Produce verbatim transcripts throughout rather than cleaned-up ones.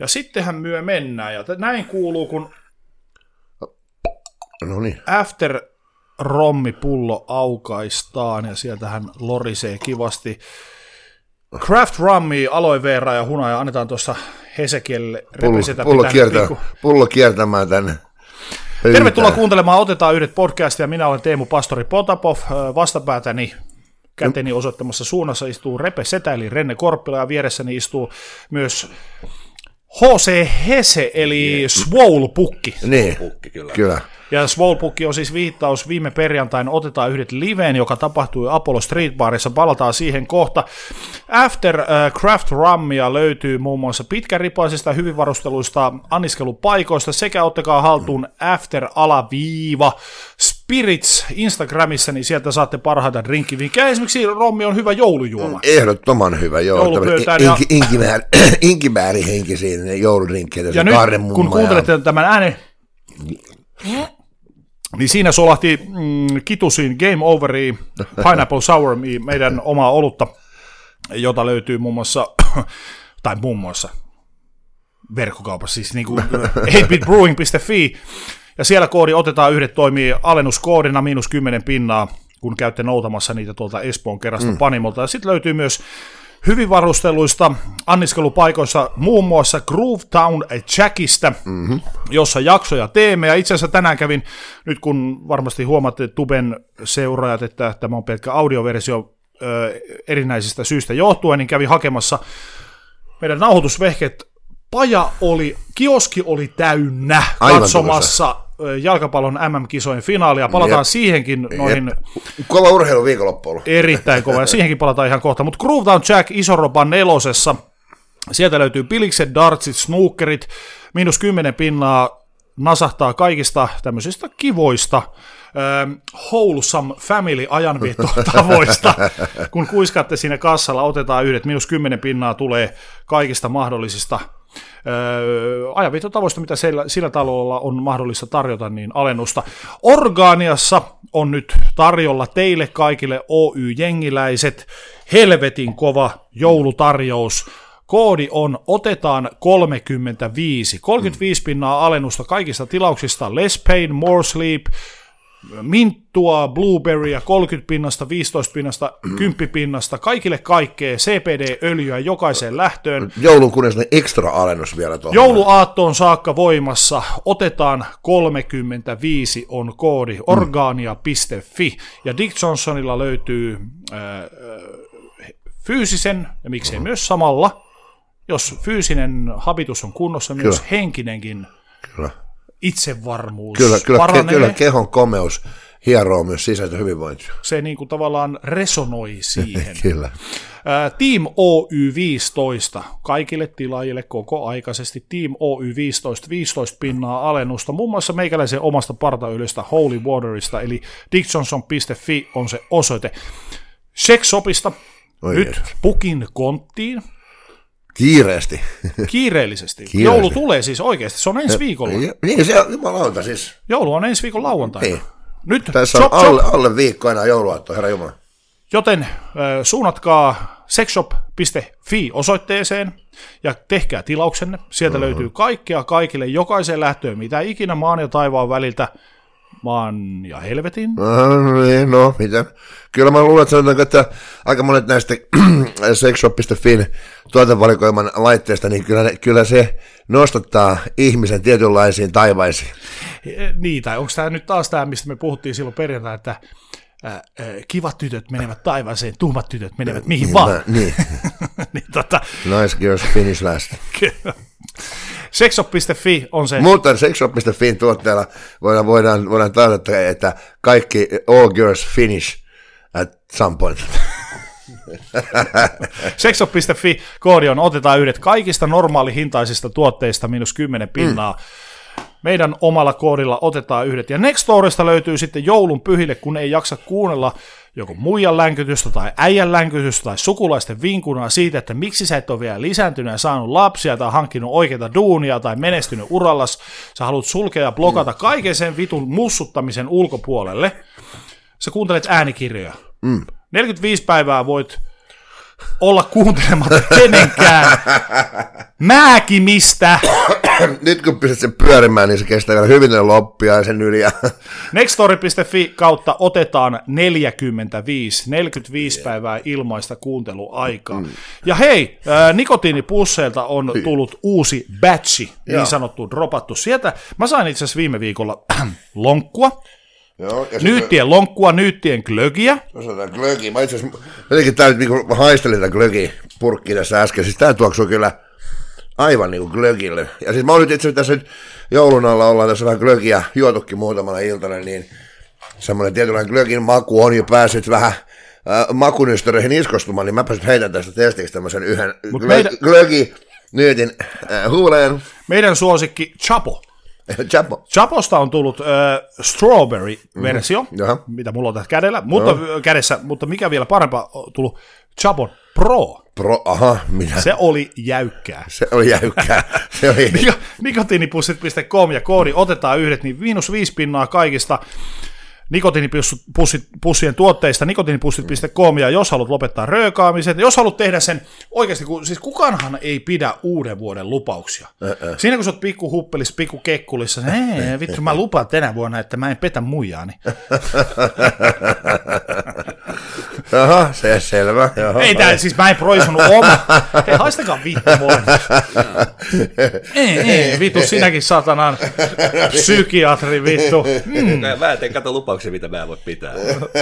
Ja sittenhän myö mennään, ja näin kuuluu, kun no niin. After rommipullo aukaistaan, ja sieltähän lorisee kivasti. Craft rummi, aloe vera ja hunaja, annetaan tuossa Hesekielle repesetä. Pullo, kiertä, pullo kiertämään tänne. Tervetuloa kuuntelemaan Otetaan yhdet podcastia. Minä olen Teemu Pastori Potapov. Vastapäätäni käteni osoittamassa suunnassa istuu Repe Setä, eli Renne Korppila, ja vieressäni istuu myös H C Hese, eli Swole-pukki. Niin, kyllä. kyllä. Ja Swole-pukki on siis viittaus viime perjantaina Otetaan yhdet liveen, joka tapahtui Apollo Street Barissa. Palataan siihen kohta. After uh, Craft Rummia löytyy muun muassa pitkäripaisista hyvin varusteluista anniskelupaikoista sekä ottakaa haltuun After-alaviiva Spirits Instagramissa, niin sieltä saatte parhaita drinkkivinkkejä. Esimerkiksi rommi on hyvä joulujuoma. Ehdottoman hyvä joulupöytään. Ja... Inkiväärihenkisiin jouludrinkkejä. Ja nyt kun kuuntelette tämän äänen, niin siinä solahti mm, kitusiin Game Overi Pineapple Sour, meidän omaa olutta, jota löytyy muun muassa, tai muun muassa verkkokaupassa, siis niin kuin eight bit brewing piste fi, ja siellä koodi Otetaan yhdet toimii alennuskoodina miinus kymmenen pinnaa, kun käytte noutamassa niitä tuolta Espoon kerrasta mm. panimolta, ja sitten löytyy myös hyvin varusteluista anniskelupaikoissa muun muassa Groovetown Jackista, mm-hmm. jossa jaksoja teemme. Ja itse asiassa tänään kävin, nyt kun varmasti huomaatte Tuben seuraajat, että tämä on pelkkä audioversio ö, erinäisistä syistä johtuen, niin kävin hakemassa meidän nauhoitusvehket. Paja oli, kioski oli täynnä katsomassa jalkapallon M M-kisojen finaalia. Palataan Jep. siihenkin noihin... Jep. Kova urheilu viikonloppu ollut. Erittäin kova, ja siihenkin palataan ihan kohta. Mutta Groovetown Jack Isoropan nelosessa, sieltä löytyy pilikset, dartsit, snookerit, miinus kymmenen pinnaa nasahtaa kaikista tämmöisistä kivoista äh, wholesome family ajanviettotavoista. Kun kuiskaatte siinä kassalla, otetaan yhdet, miinus kymmenen pinnaa tulee kaikista mahdollisista Öö, ajanviittotavoista, mitä sillä, sillä talolla on mahdollista tarjota, niin alennusta. Orgaaniassa on nyt tarjolla teille kaikille O Y-jengiläiset helvetin kova joulutarjous. Koodi on Otetaan kolmekymmentäviisi. kolmekymmentäviisi pinnaa alennusta kaikista tilauksista. Less pain, more sleep, minttua, blueberryä, kolmekymmentä pinnasta, viisitoista pinnasta, kymmenen pinnasta, kaikille kaikkea, C B D-öljyä jokaiseen lähtöön. Joulun kunnes ekstra alennus vielä tuohon. Jouluaattoon saakka voimassa, Otetaan kolmekymmentäviisi on koodi, orgaania piste fi, ja Dick Johnsonilla löytyy äh, fyysisen, ja miksei mm. myös samalla, jos fyysinen habitus on kunnossa, kyllä. myös henkinenkin kyllä. itsevarmuus kyllä, kyllä, paranee. Kyllä kehon komeus hieroo myös sisäistä hyvinvointia. Se niin kuin tavallaan resonoi siihen. Kyllä. Team O Y viisitoista, kaikille tilaajille koko aikaisesti Team O Y viisitoista, viisitoista pinnaa alennusta, muun muassa meikäläisen omasta partaöljystä Holy Waterista, eli dick johnson piste fi on se osoite. Check-shopista, Oi nyt edes. Pukin konttiin. Kiireesti. Kiireellisesti. Kiireesti. Joulu tulee siis oikeasti, se on ensi viikolla. Niin, se on jumalauta siis. Joulu on ensi viikon lauantaina. Niin. Nyt tässä shop, on alle, alle viikko enää jouluaatto, herra jumala. Joten äh, suunnatkaa sexshop piste fi osoitteeseen ja tehkää tilauksenne. Sieltä uh-huh. löytyy kaikkea kaikille, jokaiseen lähtöön, mitä ikinä maan ja taivaan väliltä, maan ja helvetin. No, niin, no mitä? Kyllä mä luulen, että, sanotaan, että aika monet näistä sexshop piste fin tuotevalikoiman laitteista, niin kyllä, kyllä se nostattaa ihmisen tietynlaisiin taivaisiin. Niin, tai onko tämä nyt taas tämä, mistä me puhuttiin silloin perjantaina, että äh, äh, kivat tytöt menevät taivaaseen, tuhmat tytöt menevät mihin niin, vaan. Mä, niin. niin tota... Nice girls finish last. sexshop piste fi on se. Mutta sexshop piste fin tuotteella voidaan, voidaan, voidaan taata, että kaikki all girls finish at some point. sexshop piste fi koodi on Otetaan yhdet kaikista normaalihintaisista tuotteista miinus kymmenen pinnaa. Mm. Meidän omalla koodilla Otetaan yhdet. Ja Nextoresta löytyy sitten joulun pyhille, kun ei jaksa kuunnella joko muijan länkytystä tai äijän länkytystä tai sukulaisten vinkunaa siitä, että miksi sä et ole vielä lisääntynyt ja saanut lapsia tai hankkinut oikeita duunia tai menestynyt urallas. Sä haluat sulkea ja blokata kaiken sen vitun mussuttamisen ulkopuolelle. Sä kuuntelet äänikirjoja. Mm. neljäkymmentäviisi päivää voit olla kuuntelematta kenenkään määkimistä. Nyt kun pistät sen pyörimään, niin se kestää vielä hyvin loppia ja sen yli. Nextory piste fi kautta otetaan neljäkymmentäviisi, neljäkymmentäviisi päivää ilmaista kuunteluaikaa. Mm. Ja hei, äh, nikotiinipusseilta on tullut uusi batchi, niin sanottu dropattu sieltä. Mä sain itse asiassa viime viikolla lonkkua. Joo, Nyyttien lonkkua, nyyttien glögiä. Osataan glögiä. Mä itse asiassa, jotenkin tää nyt niin mä haistelin tätä glögiä purkkiin tässä äsken. Siis tää tuoksuu kyllä aivan niin kuin glögille. Ja siis mä olin itse asiassa tässä nyt joulun alla, ollaan tässä vähän glögiä juotukin muutamana iltana, niin semmoinen tietynlainen glögin maku on jo päässyt vähän äh, makunystöreihin iskostumaan, niin mä pääsin heitän tästä testiksi tämmöisen yhden glö- meidän... glögi nyytin äh, huuleen. Meidän suosikki Chapo. Chapo. Chaposta on tullut äh, strawberry-versio, mm-hmm. mitä mulla on tässä kädellä, mutta, no. kädessä, mutta mikä vielä parempaa on tullut Chapon Pro. Pro, aha, mitä? Se oli jäykkää. Se oli jäykkää. Se oli... Nikotiinipussit piste com ja koodi otetaan yhdet, niin miinus viisi pinnaa kaikista nikotiinipussien tuotteista, nikotiinipussit piste com, ja jos haluat lopettaa röökaamisen, jos haluat tehdä sen oikeasti, kun, siis kukaanhan ei pidä uuden vuoden lupauksia. Ä-ä. Siinä kun sä oot pikku huppelis, pikku kekkulissa, hei vittu, mä lupaan tänä vuonna, että mä en petä muijaani. Jaha, se on selvä. Jaha, ei tää, siis mä en proisunut oma. Hei, haistakaa vittu molemmat. ei, ei, vittu, sinäkin satanan psykiatri, vittu. Mm. Mä en tee kato lupauksia, mitä mä en voi pitää.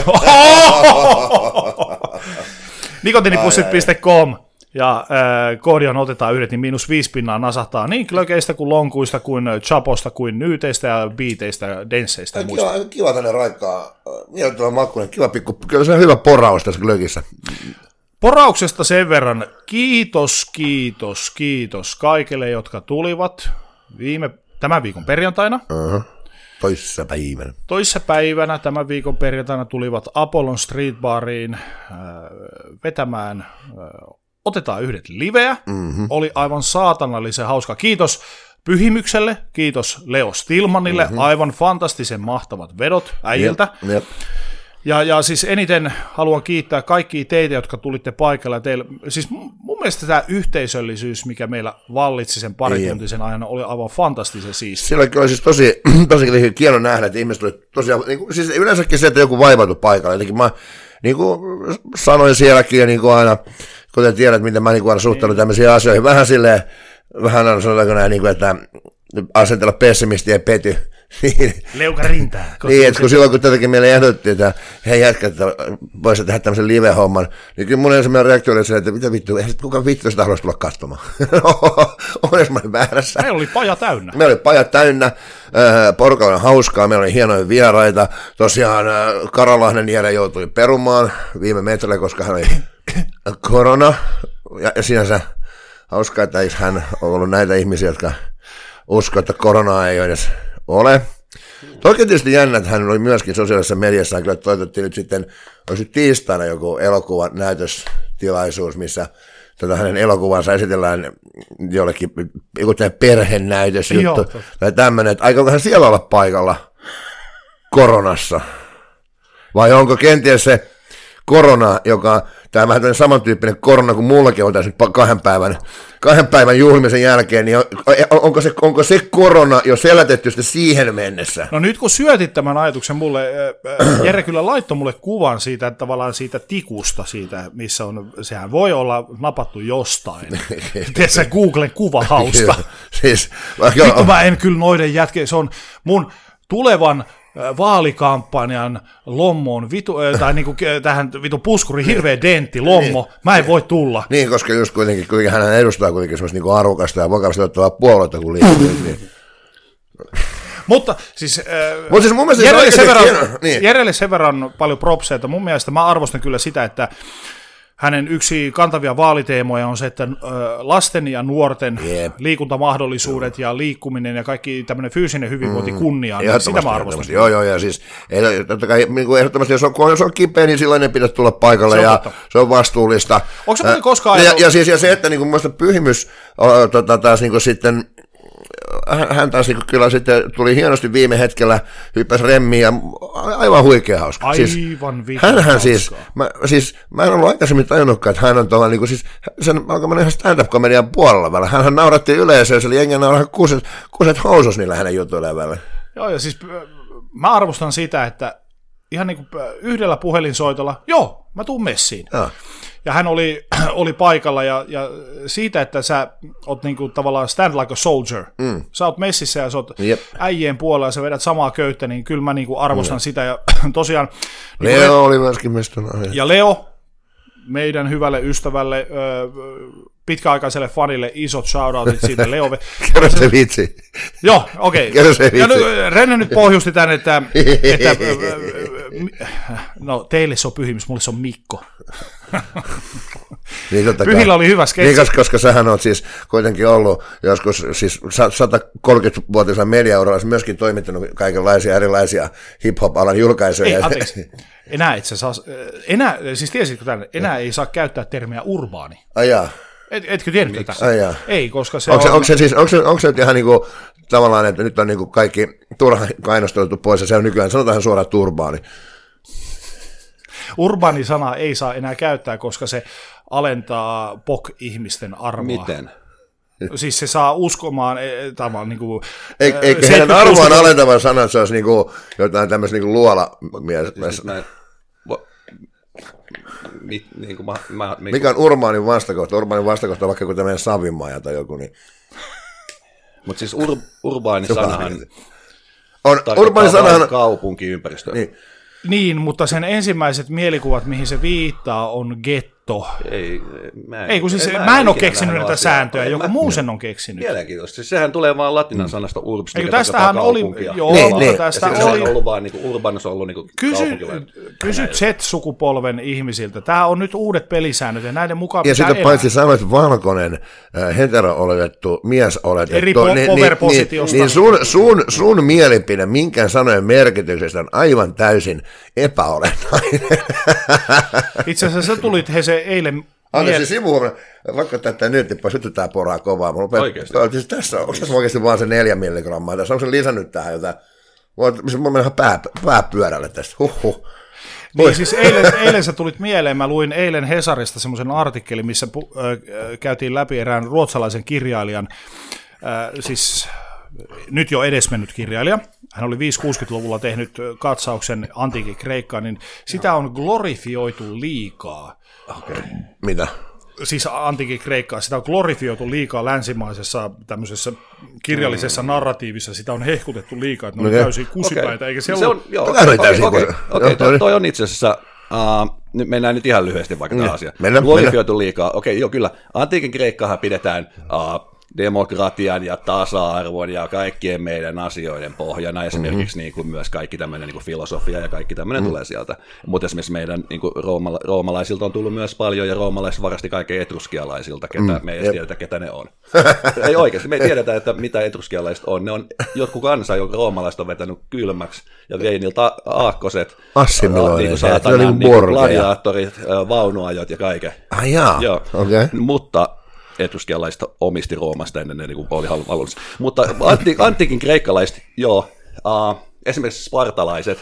nikotiinipussit piste com ja äh, koodi on otetaan yhdet, niin miinus viisi pinnaa nasahtaa niin klökeistä kuin lonkuista kuin chaposta kuin nyyteistä ja biiteistä ja densseistä. Kiva, kiva tänne raikkaa, miellyttävä makkuinen, kiva pikku, kyllä se on hyvä poraus tässä glögissä. Porauksesta sen verran, kiitos, kiitos, kiitos kaikille, jotka tulivat viime, tämän viikon perjantaina. Uh-huh. Toissa päivänä. Toissa päivänä tämän viikon perjantaina tulivat Apollon Street Bariin äh, vetämään äh, Otetaan yhdet liveä. Mm-hmm. Oli aivan saatanallisen hauska. Kiitos Pyhimykselle, kiitos Leo Stilmanille, mm-hmm. aivan fantastisen mahtavat vedot äijiltä. Yep, yep. Ja, ja siis eniten haluan kiittää kaikkia teitä, jotka tulitte paikalle. Teille, siis mun mielestä tämä yhteisöllisyys, mikä meillä vallitsi sen parituntisen ajan, oli aivan fantastisen siistiä. Silloinkin oli siis tosi, tosi hieno nähdä, että ihmiset tuli tosiaan, niin kuin, siis yleensäkin se, että joku vaivautui paikalle. Jotenkin mä niin kuin sanoin sielläkin ja niin kuin aina, kuten tiedät, miten mä niin kuin aina suhtaudun tämmöisiin asioihin, vähän silleen, vähän aina sanotaanko näin, niin kuin, että asetella pessimistiä ja pety. Leuka rintää. Niin, että kun silloin kun tätäkin meille ehdottiin, että hei jätkä, että voisi tehdä tämmöisen live-homman, niin kyllä mun ensimmäinen reaktio oli se, että mitä vittu, eihän kukaan vittu sitä haluaisi tulla katsomaan. Onnes mä olin väärässä. Meillä oli paja täynnä. Meillä oli paja täynnä, porukalla oli hauskaa, meillä oli hienoja vieraita. Tosiaan Karalahden Jere joutui perumaan viime metrille, koska hän oli korona. Ja, ja sinänsä hauskaa, että hän on ollut näitä ihmisiä, jotka uskoo, että koronaa ei edes ole. Toki tietysti jännä, että hän oli myöskin sosiaalisessa mediassa, kyllä toivottiin nyt sitten, olisi tiistaina joku elokuvan näytöstilaisuus, missä tota, hänen elokuvansa esitellään jollekin, joku tämä perhenäytösjuttu, tai tämmöinen, että aikooko hän siellä olla paikalla koronassa, vai onko kenties se korona, joka, tämä vähän tämmöinen samantyyppinen korona kuin mullakin on tässä kahden päivän, kahden päivän juhlimisen jälkeen, niin on, onko, se, onko se korona jo selätetty sitten siihen mennessä? No nyt kun syötit tämän ajatuksen mulle, Jere kyllä laittoi mulle kuvan siitä, että tavallaan siitä tikusta, siitä, missä on, sehän voi olla napattu jostain. Tiedätkö Googlen kuvahausta? siis, Vittu mä en kyllä noiden jätke, se on mun tulevan vaalikampanjan lommoon, vitu, tai niinku tähän vitu puskuriin hirveä dentti, lommo, mä en voi tulla. Niin, koska just kuitenkin, kuitenkin hän edustaa kuitenkin semmoista niinku arvokasta ja vakavasti ottavaa puoluetta kuin liittyy. Niin. Mutta siis, Mut siis mun mielestä Jerelle, sen verran, niin. Jerelle sen verran paljon propseja, että mun mielestä mä arvostan kyllä sitä, että hänen yksi kantavia vaaliteemoja on se, että lasten ja nuorten yep. liikuntamahdollisuudet joo. ja liikkuminen ja kaikki tämmöinen fyysinen hyvinvointi mm. kunniaan, niin sitä mä arvostan. Joo, joo, ja siis totta kai, niin ehdottomasti, jos on, jos on kipeä, niin silloin ne pitäisi tulla paikalle se ja totta. Se on vastuullista. Onko se muuten koskaan ja, ja, ja, siis, ja se, että niin kuin, mun mielestä pyhimys tota, taas niin kuin sitten hän, hän taas niin kyllä sitten tuli hienosti viime hetkellä, hyppäsi remmiin ja aivan huikea hauska. Aivan siis, viikon hänhän siis mä, siis, mä en ollut aikaisemmin tajunnutkaan, että hän on tuolla, niin kuin, siis, sen alkoi mennä ihan stand-up-komedian puolella välillä. Hänhän nauratti yleisöä, se oli jengen nauraa kuset, kuset housus niillä hänen jutuilleen välillä. Joo, ja siis mä arvostan sitä, että ihan niin kuin yhdellä puhelinsoitolla, joo, mä tuun messiin. Ja, ja hän oli, oli paikalla, ja, ja siitä, että sä oot niin kuin tavallaan stand like a soldier, mm. sä oot messissä ja sä oot Jep. äijien puolella ja sä vedät samaa köyttä, niin kyllä mä niin kuin arvostan mm. sitä, ja tosiaan... Leo niin oli myöskin mestona. Ja Leo, meidän hyvälle ystävälle, pitkäaikaiselle fanille, isot shoutoutit siitä, Leo. Kerro se vitsi. Joo, okei. Okay. Ja nyt, Renne nyt pohjusti tämän, että, että no teille se on Pyhimys, mulle se on Mikko. Niin, Pyhillä oli hyvä sketsi. Niin, koska, koska sähän oot siis kuitenkin ollut joskus siis sata kolmekymmenvuotiaisella mediauralla myöskin toimittanut kaikenlaisia erilaisia hip-hop-alan julkaisuja. Ei, anteeksi. Enää et sä saa, enää, siis tiesitkö tämän, enää ei saa käyttää termiä urbaani. Ajaa. Et, etkö tiennyt tätä? Ajaa. Ei, koska se onko on... Se, onko se, siis, onko se, onko se nyt ihan niinku tavallaan, että nyt on niinku kaikki turha kainosteltu pois ja se on nykyään, sanotaan suoraan turbaani. Urbaani-sanaa ei saa enää käyttää, koska se alentaa P O C-ihmisten arvoa. Miten? Siis se saa uskomaan, tämä on niin kuin... Eikö heidän arvoaan alentavan sana, että se olisi niinku jotain tämmöistä niinku luolamies? Siis näin, vo, mi, niin kuin mä, mä, mi, Mikä on urbaanin vastakohta? Urbaanin vastakohta on vaikka joku tämmöinen Savimaja tai joku. Niin. Mutta siis ur, urbaani sanahan on urbaani sanahan kaupunkiympäristö. Niin. Niin, mutta sen ensimmäiset mielikuvat, mihin se viittaa, on getto. Ei, mä en, Ei kun siis en, mä, mä en, en ole ikinä keksinyt näitä asiaa. sääntöjä, En joku mä, muu sen on keksinyt. Mielenkiintoista. Siis sehän tulee vaan latinan sanasta urbs, mikä tästähän oli, joo, niin, mutta niin. tästä ja oli... se on ollut vaan niinku urban, se on ollut niinku Kysy, kysy Z-sukupolven ihmisiltä. Tämä on nyt uudet pelisäännöt ja näiden mukaan ja pitää sitten elää. paitsi sanoit valkoinen, äh, hetero-oletettu, mies-oletettu. Eri po- niin, power-positiosta. Niin, niin sun, sun, sun mielipide minkään sanojen merkityksestä on aivan täysin epäolennainen. Itse asiassa sä tulit he se eilen... Anteeksi, sivuhuomioon, vaikka tätä nyt, niin sytytään poraa kovaa. Oikeasti? Siis tässä, onko tässä oikeasti vaan se neljä milligrammaa? Tässä onko se lisännyt tähän jotain? Mulla mennään pää, pää pyörälle tästä. Huhhuh. Niin siis eilen, eilen sä tulit mieleen, mä luin eilen Hesarista semmoisen artikkelin, missä pu, äh, käytiin läpi erään ruotsalaisen kirjailijan, äh, siis nyt jo edesmennyt kirjailija. Hän oli viisikymmentä-kuusikymmentäluvulla tehnyt katsauksen antiikin Kreikkaan, niin sitä on glorifioitu liikaa. Okay. Mitä? Siis antiikin Kreikkaa, sitä on glorifioitu liikaa länsimaisessa tämmöisessä kirjallisessa narratiivissa, sitä on hehkutettu liikaa, että ne on okay. täysin kusipäitä, okay. eikä se, se on, joo, okei, okay, okay, okay, toi, toi on itse asiassa, uh, nyt mennään nyt ihan lyhyesti vaikka tämä asia. Mennään, glorifioitu liikaa, okei, okay, joo kyllä, antiikin Kreikkaahan pidetään uh, demokratian ja tasa-arvon ja kaikkien meidän asioiden pohjana, esimerkiksi mm-hmm. niin kuin myös kaikki tämmöinen niin kuin filosofia ja kaikki tämmöinen mm-hmm. tulee sieltä. Mutta esimerkiksi meidän niin kuin roomala- roomalaisilta on tullut myös paljon, ja roomalaiset varasti kaikkein etruskialaisilta, ketä mm-hmm. me ei edes tiedetä, ketä ne on. Ei oikeasti, me ei tiedetä, että mitä etruskialaiset on. Ne on jotkut kansa, jonka roomalaiset on vetänyt kylmäksi, ja vei niiltä aakkoset, assimiloineet, niin saatanan niin gladiaattorit, vaunuajot ja kaiken. Ah jaa, joo. Okay. Mutta etruskialaiset omisti Roomasta ennen niin kuin oli halunnut. Mutta anti, antiikin kreikkalaiset, joo, uh, esimerkiksi spartalaiset,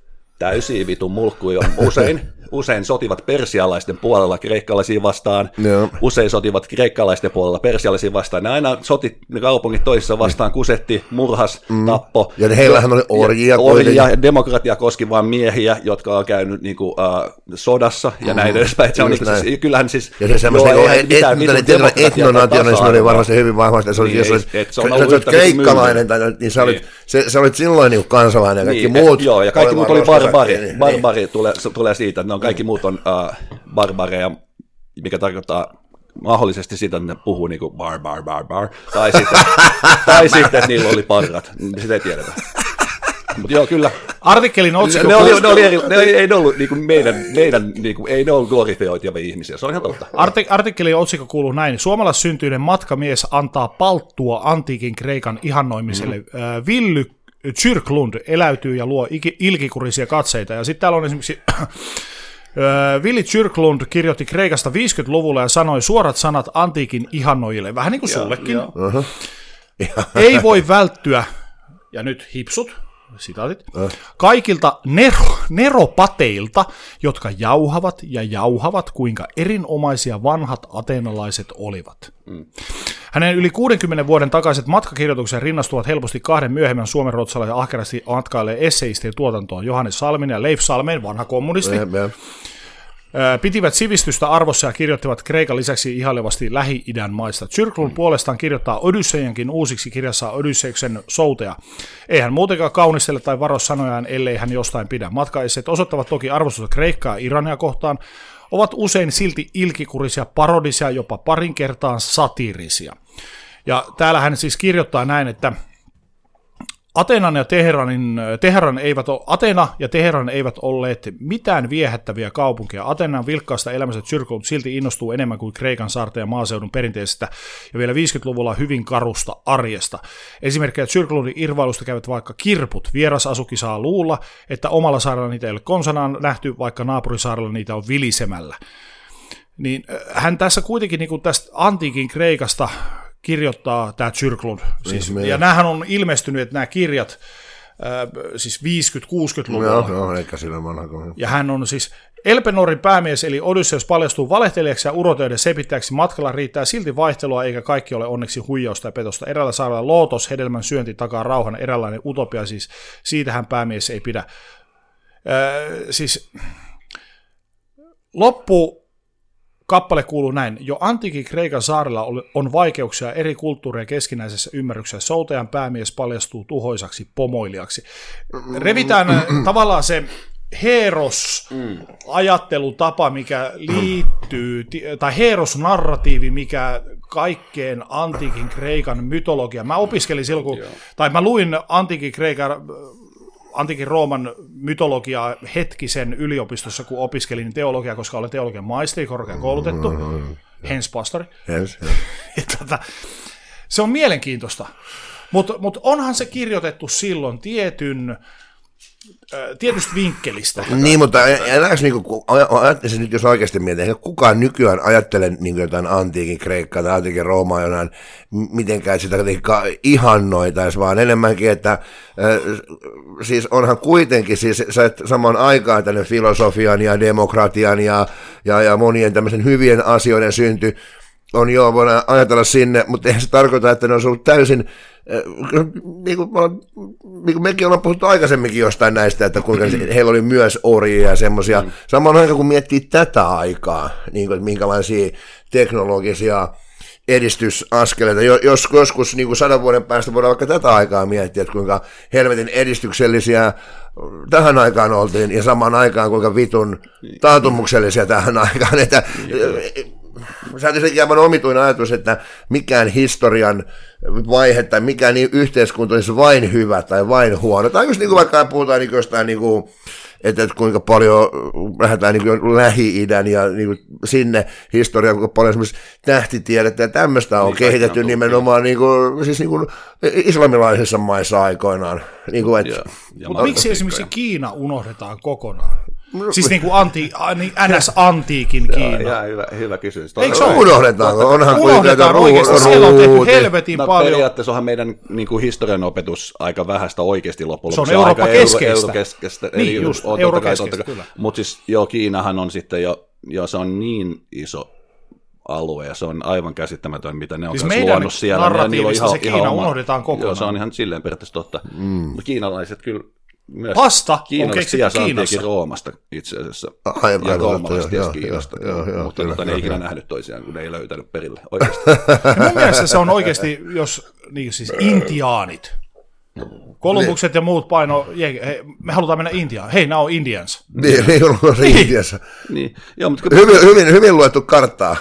täysin vitun mulkkuja usein, usein sotivat persialaisten puolella kreikkalaisia vastaan, no. usein sotivat kreikkalaisten puolella persialaisia vastaan. Ne aina soti ne kaupungit toisissa vastaan, kusetti, murhas, mm. tappo. Ja heillähän oli orjia. Orjia, demokratia koski vain miehiä, jotka on käynyt niin kuin, uh, sodassa ja mm. näin edespäin. Se on, niin, siis, kyllähän siis... Ja se semmoinen etnonationalismi oli varmasti hyvin vahvasti. Se oli, niin, jos olet, et, se olet kreikkalainen, niin sä olit, se, sä olit silloin niin kansalainen ja kaikki niin, muut... Et, joo, ja kaikki muut oli barbari. Niin, barbari niin. tulee, tulee siitä, että ne on kaikki mm. muut on uh, barbareja, mikä tarkoittaa mahdollisesti sitä, että ne puhuu niin kuin bar, bar, bar, bar, tai sitten, tai sitten että niillä oli parrat, sitä ei tiedetä. Mutta joo, kyllä. Artikkelin otsikko... Ne, oli, ne, oli eri, ne ei, ei ne ollut niin kuin meidän, meidän niin kuin, ei ne ollut glorifioitivia ihmisiä, se on ihan totta. Artik- artikkelin otsikko kuuluu näin. Suomalaissyntyinen matkamies antaa palttua antiikin Kreikan ihannoimiselle. Mm. Äh, Villy Kyrklund eläytyy ja luo ilkikurisia katseita. Ja sitten täällä on esimerkiksi... Villy Kyrklund kirjoitti Kreikasta viisikymmentäluvulla ja sanoi suorat sanat antiikin ihannoijille, vähän niin kuin sullekin. Uh-huh. ei voi välttyä, ja nyt hipsut, sitaatit, kaikilta nero, neropateilta, jotka jauhavat ja jauhavat, kuinka erinomaisia vanhat ateenalaiset olivat. Mm. Hänen yli kuudenkymmenen vuoden takaiset matkakirjoitukset rinnastuvat helposti kahden myöhemmän suomenruotsalaisen ahkerasti matkailleen esseistien tuotantoon, Johannes Salmin ja Leif Salmen, vanha kommunisti. Mm, mm. Pitivät sivistystä arvossa ja kirjoittivat Kreikan lisäksi ihailevasti Lähi-idän maista. Zyrklund mm. puolestaan kirjoittaa Odysseiankin uusiksi kirjassa Odysseuksen soutea. Ei hän muutenkaan kaunistele tai varo sanojaan, ellei hän jostain pidä. Matkaesseet osoittavat toki arvostusta Kreikkaa ja Irania kohtaan, ovat usein silti ilkikurisia, parodisia, jopa parin kertaan satiirisia. Ja täällä hän siis kirjoittaa näin, että Atenan ja Teheranin, Teheran eivät ole, Atena ja Teheran eivät olleet mitään viehättäviä kaupunkeja. Atenan vilkkaasta elämästä Zyrklund silti innostuu enemmän kuin Kreikan saarten ja maaseudun perinteisestä ja vielä viisikymmentäluvulla hyvin karusta arjesta. Esimerkkejä Zyrklundin irvailusta käyvät vaikka kirput. Vierasasuki saa luulla, että omalla saarella niitä ei ole konsanaan nähty, vaikka naapurisaarella niitä on vilisemällä. Niin hän tässä kuitenkin niin kuin tästä antiikin Kreikasta kirjoittaa tämä Zyrklund. Siis, ja näähän on ilmestynyt, että nämä kirjat äh, siis viisikymmentä-kuusikymmentäluvulla. Joo, joo, eikä sillä vanha. Ja hän on siis Elpenorin päämies, eli Odysseus paljastuu valehtelijaksi ja urotöiden sepittäjäksi. Matkalla riittää silti vaihtelua, eikä kaikki ole onneksi huijausta ja petosta. Eräällä saarella lootos, hedelmän syönti takaa rauhan, eräänlainen utopia, siis siitähän päämies ei pidä. Äh, siis loppu kappale kuuluu näin. Jo antiikin Kreikan saarella on vaikeuksia eri kulttuurien keskinäisessä ymmärryksessä. Soutajan päämies paljastuu tuhoisaksi pomoilijaksi. Revitään tavallaan se Heeros-ajattelutapa, mikä liittyy, tai Heeros-narratiivi, mikä kaikkeen antiikin Kreikan mytologiaan. Mä opiskelin silloin, kun, tai mä luin antiikin Kreikan antiikin Rooman mytologiaa hetkisen yliopistossa, kun opiskelin teologiaa, koska olen teologian maisteri, korkeakoulutettu, hens pastori. Yes, yes. Se on mielenkiintoista, mutta mut onhan se kirjoitettu silloin tietyn, tietystä vinkkelistä. Niin, mutta eläks niinku, ajattelisin nyt, jos oikeasti mietin, eikä kukaan nykyään ajattele niin jotain antiikin Kreikkaa tai antiikin Roomaa jonain mitenkään sitä ihannoitaisi, vaan enemmänkin, että äh, siis onhan kuitenkin siis, samaan aikaan tänne filosofian ja demokratian ja, ja, ja monien tämmöisen hyvien asioiden synty on joo, voidaan ajatella sinne, mutta eihän se tarkoita, että ne on ollut täysin, niin kuin, niin kuin mekin ollaan puhuttu aikaisemminkin jostain näistä, että kuinka heillä oli myös orjia ja semmoisia, mm. samaan aikaan kun miettii tätä aikaa, niin kuin, että minkälaisia teknologisia edistysaskeleita, jos joskus niin kuin sadan vuoden päästä voidaan vaikka tätä aikaa miettiä, että kuinka helvetin edistyksellisiä tähän aikaan oltiin, ja samaan aikaan kuinka vitun taantumuksellisia tähän aikaan, että se on tietysti aivan omituinen ajatus, että mikään historian vaihe tai mikään yhteiskunta olisi vain hyvä tai vain huono. Tai just niin kuin vaikka puhutaan niin jostain, niin kuin, että, että kuinka paljon lähdetään niin kuin Lähi-idän ja niin kuin sinne historiaan, kuinka paljon esimerkiksi tähtitiedettä ja tämmöistä on niin kehitetty on nimenomaan niin kuin, siis niin kuin islamilaisissa maissa aikoinaan. Niin kuin, että, mutta miksi esimerkiksi Kiina unohdetaan kokonaan? Siis niin kuin anti, N S-antiikin Kiina. Joo, hyvä, hyvä kysymys. Eikö se ole? Unohdetaanko? Onhan unohdetaan oikeasti. Siellä on tehty helvetin no, paljon. Periaatteessa onhan meidän niin kuin historian opetus aika vähäistä oikeasti loppujen lopuksi. Se on Eurooppa-keskeistä. Euro, eurokeskeistä. Niin just, eurokeskeistä, kyllä. Mutta siis joo, Kiinahan on sitten jo, jo se on niin iso alue, ja se on aivan käsittämätön, mitä ne on siis luonut siellä. Narratiivissa se Kiina unohdetaan kokonaan. Joo, se on ihan silleen periaatteessa totta. Mm. Mutta kiinalaiset kyllä myös pasta kiinalaiset sijassa antiikin Roomasta itse asiassa. Aivan, ja roomalaiset ties Kiinasta. Joo, joo, mutta tota, ne ei ikinä nähnyt toisiaan, kun ne ei löytänyt perille oikeasti. Mun mielestä se on oikeasti, jos niin siis intiaanit, Kolumbukset ja muut paino, hei, me halutaan mennä Intiaan. Hei, nämä on Indians. Niin, niin on se Intiassa. Niin. Joo, mutta kun... hyvin, hyvin, hyvin luettu karttaa.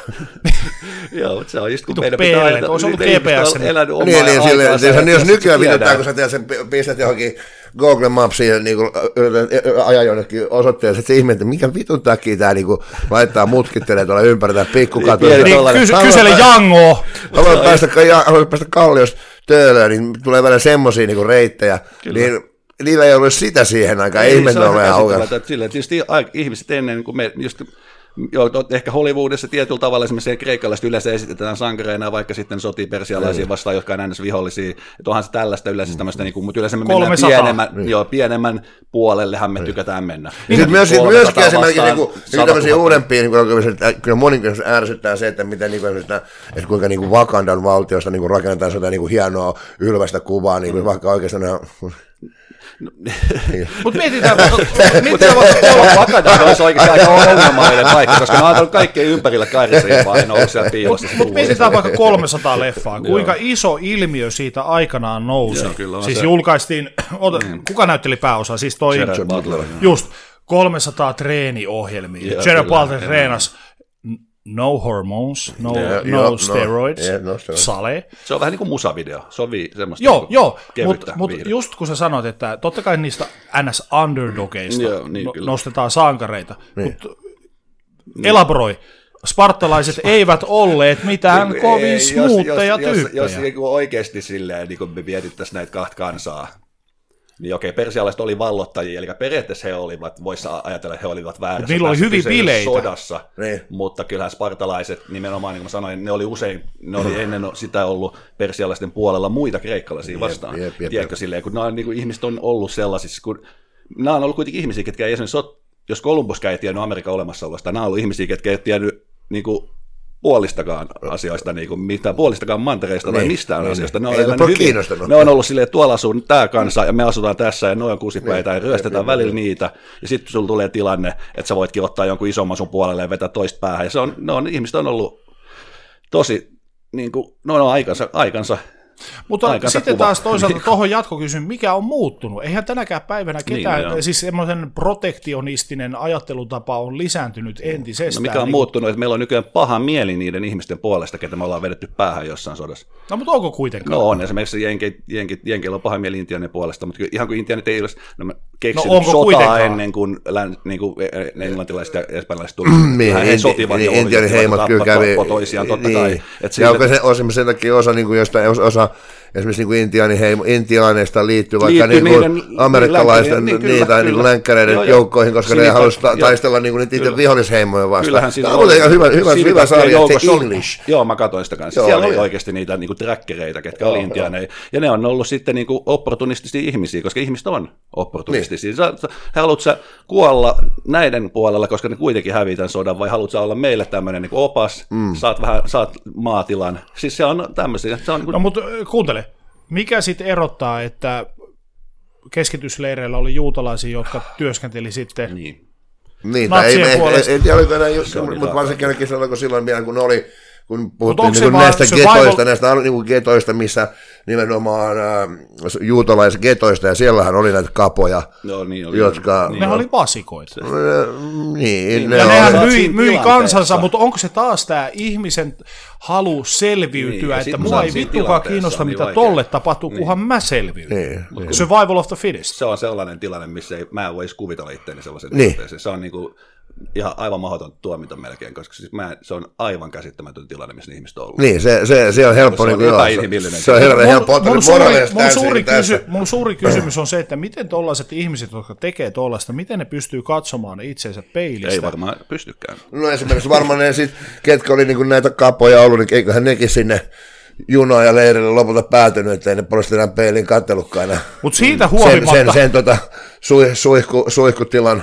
Joo, mutta se on just kun meidän pitää aina... Olisi ollut G P S. Niin, niin, silleen, silleen, jos nykyään vitytään, kun sä teet sen, pistät johonkin Google Mapsiin niin aja jonnekin osoitteelle, että se ihme, että mikä vitun takia tämä niin laittaa mutkittelee tuolla ympäri tämä pikkukatu. Niin, kysele Jangoa. Haluan päästä, päästä Kalliosta Töölöön, niin tulee välillä semmoisia niin reittejä, niin niillä ei ollut sitä siihen aikaan, ei ihmettä ole ihan haukas. Silleen, tietysti ihmiset ennen, kun me just joo, ehkä Hollywoodissa tietyllä tavalla esimerkiksi kreikkalaiset yleensä esitetään sankareina, vaikka sitten sotii persialaisia vastaan, jotka on äänes vihollisia. Että onhan se tällaista yleensä tämmöistä, niin kuin, mutta yleensä me mennään pienemmän, niin. joo, pienemmän puolellehan me tykätään mennä. Ja sitten myös, myöskin esimerkiksi niin tämmöisiä uudempia, niin kuin, kyllä monin ärsyttää se, että, miten, niin kuin, että kuinka niin kuin Wakandan valtiosta niin kuin rakennetaan sitä niin kuin hienoa ylvästä kuvaa, niin kuin, vaikka oikeastaan... No, mutta mietitään, Wakanda olisi oikeasti aika ongelmallinen paikka, koska ne on antanut kaikkeen ympärillä kairisia, vaan en ollut siellä piilossa. Mutta mut mietitään vaikka kolmesataa leffaa, kuinka iso ilmiö siitä aikanaan nousi. Joo, siis se. Julkaistiin, ota, mm. kuka näytteli pääosaa? Siis toi, just, kolmesataa treeniohjelmia. Gerard Butler treenasi. No hormones, no, yeah, no, no steroids, yeah, no steroids, sale. Se on vähän niin kuin musavideo, se on vi- semmoista joo, joo, mutta mut just kun sä sanoit, että totta kai niistä N S-underdogeista joo, niin, no, nostetaan sankareita, niin. Mutta niin. Elaboroi, spartalaiset eivät olleet mitään niin, kovin smuutteja tyyppejä. Jos, jos, jos oikeasti silleen, niin kuin me mietittäisiin näitä kahta kansaa, niin okei, persialaiset oli vallottajia, eli periaatteessa he olivat, voisi ajatella, että he olivat väärässä. Niillä oli hyviä bileitä. Sodassa, niin. Mutta kyllähän spartalaiset, nimenomaan niin kuin mä sanoin, ne oli usein, ne oli ennen sitä ollut persialaisten puolella muita kreikkalaisia vastaan. Jep, jep, jep, Tiedätkö, silleen, kun nämä, niin kuin, ihmiset on ollut sellaisissa, kun nämä on ollut kuitenkin ihmisiä, ketkä ei esimerkiksi ole, jos Kolumbuskään ei tiennyt Amerikan olemassaolosta, nämä on ollut ihmisiä, ketkä ei tiennyt niin kuin, puolistakaan asioista, niin kuin mitään, puolistakaan mantereista niin, tai mistään niin, asioista. Ne on, hyvin, ne on ollut silleen, että tuolla asuu tämä kansa ja me asutaan tässä ja noin on kusipäitä niin, ja ryöstetään niin, välillä niin, niitä ja sitten sulla tulee tilanne, että sä voitkin ottaa jonkun isomman sun puolelle ja vetää toista päähän. Ja se on, ne on, ihmiset on ollut tosi, niin kuin, no, no aikansa, aikansa Mutta aikansa sitten kuva. Taas toisaalta tuohon jatkokysymys, mikä on muuttunut? Eihän tänäkään päivänä ketään, niin, siis semmoisen protektionistinen ajattelutapa on lisääntynyt entisestään. No mikä on niin, muuttunut, että meillä on nykyään paha mieli niiden ihmisten puolesta, ketä me ollaan vedetty päähän jossain sodassa. No mutta onko kuitenkaan? No on, esimerkiksi jenki, jenki, jenkillä on paha mieli Intianin puolesta, mutta ihan kuin Intianit ei olisi no, keksinyt no, sotaa kuitenkaan? Ennen kuin, niin kuin englantilaiset ja espanjalaiset tulivat. He sotivat ja Intianin heimot kyllä kävi. Toisiaan, totta kai. Ja onko se sen takia osa jostain esimerkiksi niin kuin Intiaanin heimo, intiaaneista liittyy vaikka niin kuin amerikkalaisten niin, niin, tai niin länkkäreiden joo, joukkoihin, koska ne haluaisivat taistella niin kuin niitä vihollisheimoja vastaan. Kyllähän siinä on hyvä, hyvä, hyvä, hyvä sarja, se English. Joo, mä katsoin sitä kanssa. Joo, siellä oli oikeasti niitä niin kuin trackereita, ketkä oli intiaaneja. Ja ne on ollut sitten niin kuin opportunistisia ihmisiä, koska ihmiset on opportunistisia. Niin. Sä, sä, haluatko sä kuolla näiden puolella, koska ne kuitenkin hävii tämän sodan, vai haluatko sä olla meille tämmöinen niin kuin opas, mm. saat, vähän, saat maatilan. Siis se on tämmöisiä. Se on niin kuin... No mutta kuuntele. Mikä sitten erottaa, että keskitysleireillä oli juutalaisia, jotka työskenteli sitten niin. Niin, natsien ei, puolesta? En tiedä, oliko enää just, mutta varsinkin ainakin silloin, silloin vielä, kun oli, kun puhuttiin niin näistä getoista, vaivo... näistä niin getoista, missä nimenomaan äh, juutalaisgetoista, ja siellähän oli näitä kapoja, no, niin oli, jotka... Niin, ne oli vasikoita. Niin, niin ne ja nehän myi, myi kansansa, mutta onko se taas tämä ihmisen halu selviytyä, niin, että mua ei vittukaan kiinnosta, mitä niin tolle tapahtuu, niin. Kunhan mä selviydyn. Niin, niin. Survival of the fittest. Se on sellainen tilanne, missä ei, mä en voisi kuvitella itseäni sellaisen niin. tilanteeseen. Se on niin kuin ihan aivan mahdoton tuomita melkein, koska siis mä, se on aivan käsittämätön tilanne, missä ihmiset on ollut. Niin, se, se, se on helppo. Se on epäinhimillinen. Se on hirveän helppo. Mun, mun, suuri, mun, suuri kysy, mun suuri kysymys on se, että miten tollaiset ihmiset, jotka tekee tollaista, miten ne pystyy katsomaan itseensä peilistä? Ei varmaan pystykään. No esimerkiksi varmaan ne sit, ketkä oli niinku näitä kapoja ollut, niin eiköhän nekin sinne junaa ja leirille lopulta päätynyt, ettei ne poliisit enää peilin kattelutkaan enää. Mut siitä huolimatta... Sen, sen, sen tota, suih, suihku, suihkutilan...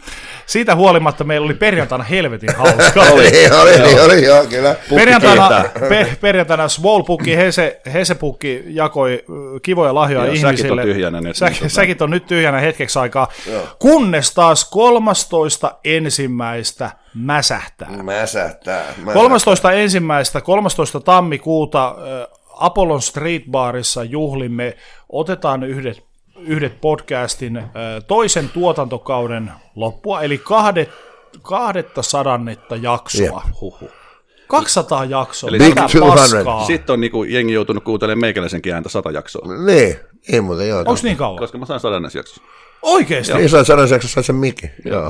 Siitä huolimatta meillä oli perjantaina helvetin hauskaa. oli, oli, oli, oli, joo, kyllä. Perjantaina, per, perjantaina Swolpukki, Hese, Hesepukki jakoi kivoja lahjoja joo, ihmisille. Säkit on tyhjänä nyt. Säk, säkit on nyt tyhjänä hetkeksi aikaa. Joo. Kunnes taas kolmastoista ensimmäistä mäsähtää. Mäsähtää. mäsähtää. kolmastoista ensimmäistä, kolmastoista tammikuuta äh, Apollon Street Barissa juhlimme, otetaan yhdet yhdet podcastin toisen tuotantokauden loppua, eli kahdet, kahdetta sadannetta jaksoa. Yeah. Huhhuh. kaksisataa jaksoa. Eli Big kaksisataa. Sitten on niinku jengi joutunut kuuntelemaan meikäläisenkin ääntä sata jaksoa. Niin, ei muuten joo. Onko niin kauan? Koska mä sain sadannes jaksossa. Oikeesti? Niin, sain sadannes jaksossa, sain sen mikki. Joo.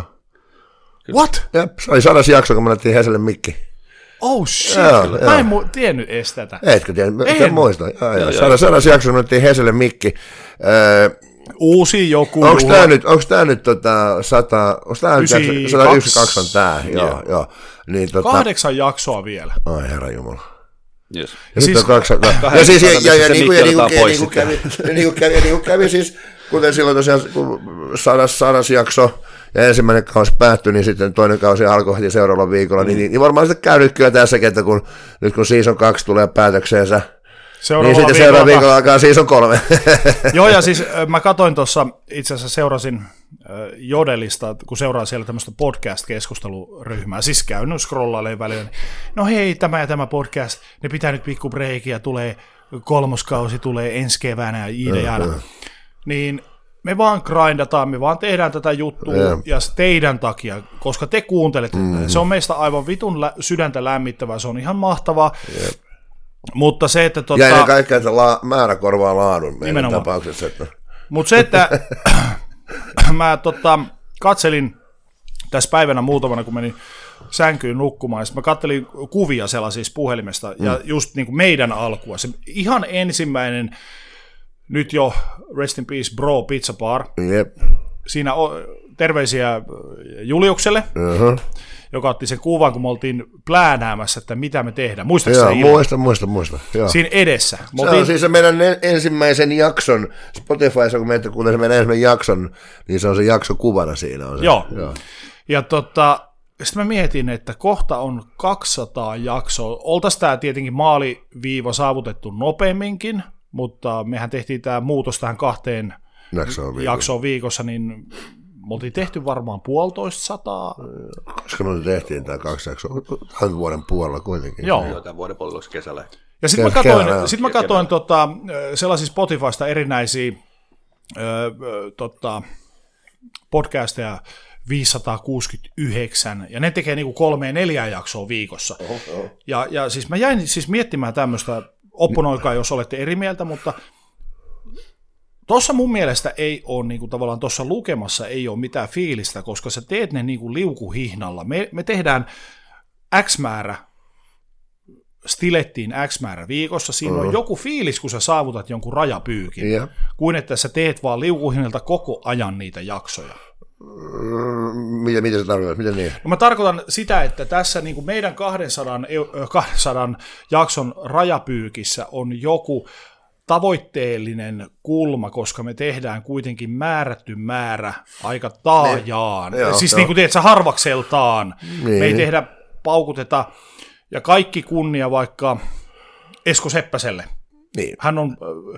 What? Jep, se oli sadas jakso, kun mä näyttiin Heselle mikki. Oh shit, joo, mä joo. en mu- tiennyt edes tätä. Etkö tiennyt, en muista. Sadas jakso, kun me näyttiin Heselle mikki. Öö, Uusi joku. Onko tämä nyt, onko tämä nyt tota, sata, onko tämä nyt sata yhdeksänkymmentäkaksi on tämä, joo, joo. joo. Niin, tota, Kahdeksan jaksoa vielä. ai herra jumala. Yes. Ja siis, nyt on kaksi, ja siis, ja, ja, ja, niin kuin, ja, niin kuin, ja, niin kuin kävi, ja niin kuin kävi, ja niin kuin kävi siis, kuten silloin tosiaan, kun sadas, sadas jakso, ja ensimmäinen kausi päättyi, niin sitten toinen kausi alkoi heti seuraavalla viikolla, mm. niin, niin varmaan sitten käy nyt kyllä tässäkin, että kun, nyt kun season kaksi tulee päätökseensä, niin sitten seuraavalla viikolla alkaa season kolme. Joo, ja siis mä katsoin tuossa, itse asiassa seurasin Jodelista, kun seuraa siellä tämmöistä podcast-keskusteluryhmää, siis käynyt scrollailemaan välillä, niin, no hei, tämä ja tämä podcast, ne pitää nyt pikku breikiä, tulee kolmoskausi, tulee ensi keväänä ja ideana. Mm-hmm. Niin me vaan grindataan, me vaan tehdään tätä juttua yeah. ja teidän takia, koska te kuuntelette mm-hmm. tätä. Se on meistä aivan vitun lä- sydäntä lämmittävää, se on ihan mahtavaa. Yeah. Mutta se, että... Tota, ja ennen kaikkea, että la- määrä korvaa laadun meidän tapauksessa. Että... Mutta se, että mä tota, katselin tässä päivänä muutamana, kun menin sänkyyn nukkumaan, ja mä katselin kuvia sellaisista puhelimesta, mm. ja just niin kuin meidän alkua. Se ihan ensimmäinen, nyt jo Rest in Peace Bro Pizza Bar. Yep. Siinä on terveisiä Juliukselle, uh-huh. joka otti sen kuvan, kun me oltiin pläänäämässä, että mitä me tehdään. Muistatko se ilman? Muista, muista, muista. Joo. Siinä edessä. Se oltiin... on siis se meidän ensimmäisen jakson, Spotifyssa, kun meitä kuulee se meidän ensimmäisen jakson, niin se on se jakso kuvana siinä. On se. Joo. Joo. Ja tota, sitten mä mietin, että kohta on kaksisataa jaksoa. Oltaisiin tämä tietenkin maaliviiva saavutettu nopeamminkin, mutta mehän tehtiin tämä muutos tähän kahteen jaksoon, jaksoon viikossa, niin me oltiin tehty varmaan puolitoista sataa. Koska me tehtiin tämä kaksi jaksoa, tämän vuoden puolella kuitenkin. Joo. Joo, tämän vuoden puolella kesällä. Ja sitten mä katsoin, sit mä katsoin tota, sellaisia Spotifysta erinäisiä ö, tota, podcasteja, viisisataakuusikymmentäyhdeksän, ja ne tekee niinku kolme neljä jaksoa viikossa. Oho, oho. Ja, ja siis mä jäin siis miettimään tämmöistä, opponoikaa jos olette eri mieltä, mutta tuossa mun mielestä ei ole niinku, tavallaan tuossa lukemassa ei ole mitään fiilistä, koska sä teet ne niinku liukuhihnalla. Me, me tehdään X määrä, stilettiin X määrä viikossa, siinä uh-huh. on joku fiilis, kun sä saavutat jonkun rajapyykin, yeah. kuin että sä teet vaan liukuhihnalta koko ajan niitä jaksoja. Mitä, mitä se tarkoittaa? Mitä niin? No mä tarkoitan sitä, että tässä niin kuin meidän kaksisataa, kaksisataa jakson rajapyykissä on joku tavoitteellinen kulma, koska me tehdään kuitenkin määrätty määrä aika taajaan. Ne, joo, siis joo. Niin kuin teet sä harvakseltaan. Niin. Me ei tehdä, paukuteta, ja kaikki kunnia vaikka Esko Seppäselle. Niin. Hän on...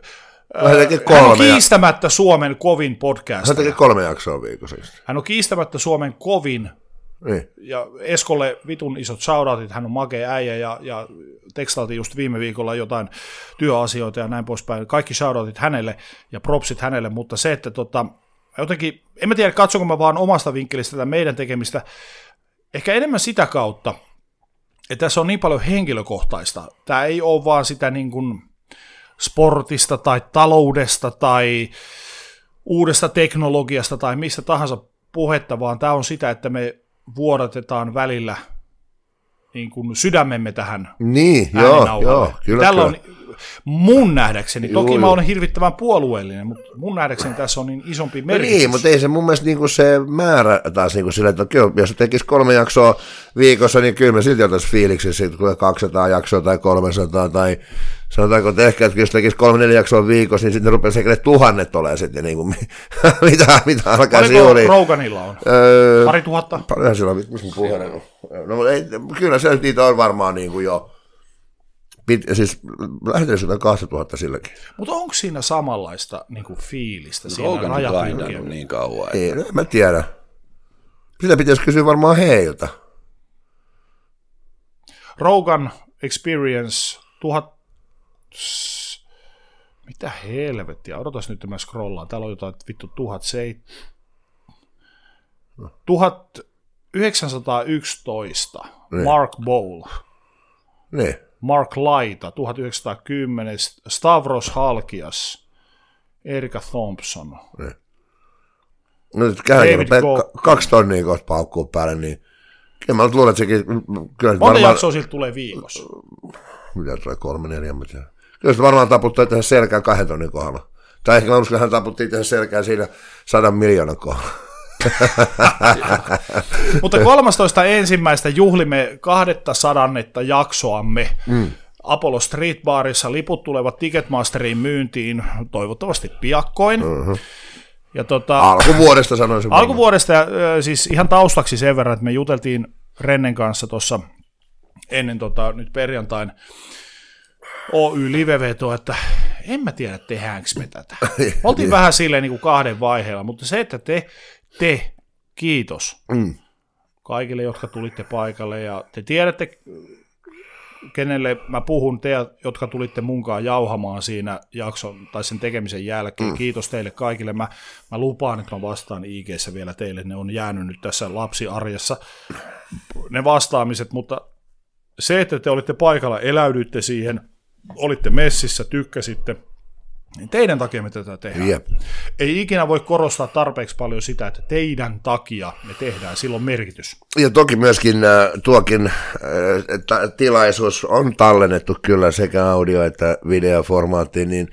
Hän on kiistämättä Suomen kovin podcast. Hän tekee kolme jaksoa viikossa. Hän on kiistämättä Suomen kovin. Niin. Ja Eskolle vitun isot shoutoutit, hän on makea äijä ja, ja tekstaltiin just viime viikolla jotain työasioita ja näin poispäin. Kaikki shoutoutit hänelle ja propsit hänelle, mutta se, että tota, jotenkin, en mä tiedä, katsonko mä vaan omasta vinkkelistä tätä meidän tekemistä, ehkä enemmän sitä kautta, että tässä on niin paljon henkilökohtaista. Tämä ei ole vaan sitä niin kuin sportista tai taloudesta tai uudesta teknologiasta tai mistä tahansa puhetta, vaan tämä on sitä, että me vuodatetaan välillä niin kuin sydämemme tähän niin, joo, joo, kyllä, Tällä kyllä. on mun nähdäkseni, Juu, toki juu. mä olen hirvittävän puolueellinen, mutta mun nähdäkseni tässä on niin isompi merkitys. Niin, mutta ei se mun mielestä niinku se määrä taas niinku sillä, että kyllä, jos tekisi kolme jaksoa viikossa, niin kyllä me silti oltaisiin fiiliksi, siitä tulee kaksisataa jaksoa tai kolmesataa tai sanotaanko, että ehkä, että jos tekisi kolme neljä jaksoa viikossa, niin sitten ne rupeaisi ehkä ne tuhannet olemaan sitten, niin kuin, mitä, mitä alkaisi juuri. Paljonko Roganilla on? Öö, Pari tuhatta? Paljon sillä on, missä mun puheen on. No, ei, kyllä se niitä on varmaan niin kuin jo, pit, siis lähdetään sitä kaksituhatta silläkin. Mutta onko siinä samanlaista niin kuin fiilistä? Siinä Rogan on grindannut niin kauan. Ei, no, mä tiedä. Sitä pitäisi kysyä varmaan heiltä. Rogan Experience tuhat... Mitä helvettiä? Odotas nyt, mä scrollaan. Täällä on jotain vittu tuhatseitsemän... tuhatyhdeksänsataayksitoista. Niin. Mark Bowl. Niin. Mark Laita, tuhatyhdeksänsataakymmenen. Stavros Halkias. Erika Thompson. Niin. No nyt käydään kaksi tonnia kohta paukkuu päälle, niin kyllä mä luulen, että sekin... Monta varmaan... jaksoa siltä tulee viikossa? Mitä tulee kolme, neljä, mitä? Kyllä se varmaan taputtaa tähän selkään kahden tonnin kohdalla. Tai ehkä mä uskon, hän taputti itse selkään siinä sadan miljoonan kohdalla. Mutta kolmastoista ensimmäistä juhlimme kahdettasadannetta jaksoamme. Mm. Apollo Street Barissa liput tulevat Ticketmasteriin myyntiin toivottavasti piakkoin. Uh-huh. Ja tota, alkuvuodesta sanoisin. Alkuvuodesta, ja, siis ihan taustaksi sen verran, että me juteltiin Rennen kanssa tuossa ennen tota, nyt perjantain Oy Live-vetoa, että en mä tiedä, tehdäänkö me tätä. Oltiin vähän silleen niin kuin kahden vaiheella, mutta se, että te, te kiitos mm. kaikille, jotka tulitte paikalle, ja te tiedätte, kenelle mä puhun, te, jotka tulitte munkaan jauhamaan siinä jakson tai sen tekemisen jälkeen. Mm. Kiitos teille kaikille. Mä, mä lupaan, että mä vastaan I G:ssä vielä teille. Ne on jäänyt nyt tässä lapsiarjessa ne vastaamiset, mutta se, että te olitte paikalla, eläydyitte siihen, olitte messissä, tykkäsitte, niin teidän takia me tätä tehdään. Yep. Ei ikinä voi korostaa tarpeeksi paljon sitä, että teidän takia me tehdään, sillä on merkitys. Ja toki myöskin äh, tuokin äh, tilaisuus on tallennettu kyllä sekä audio- että videoformaattiin, niin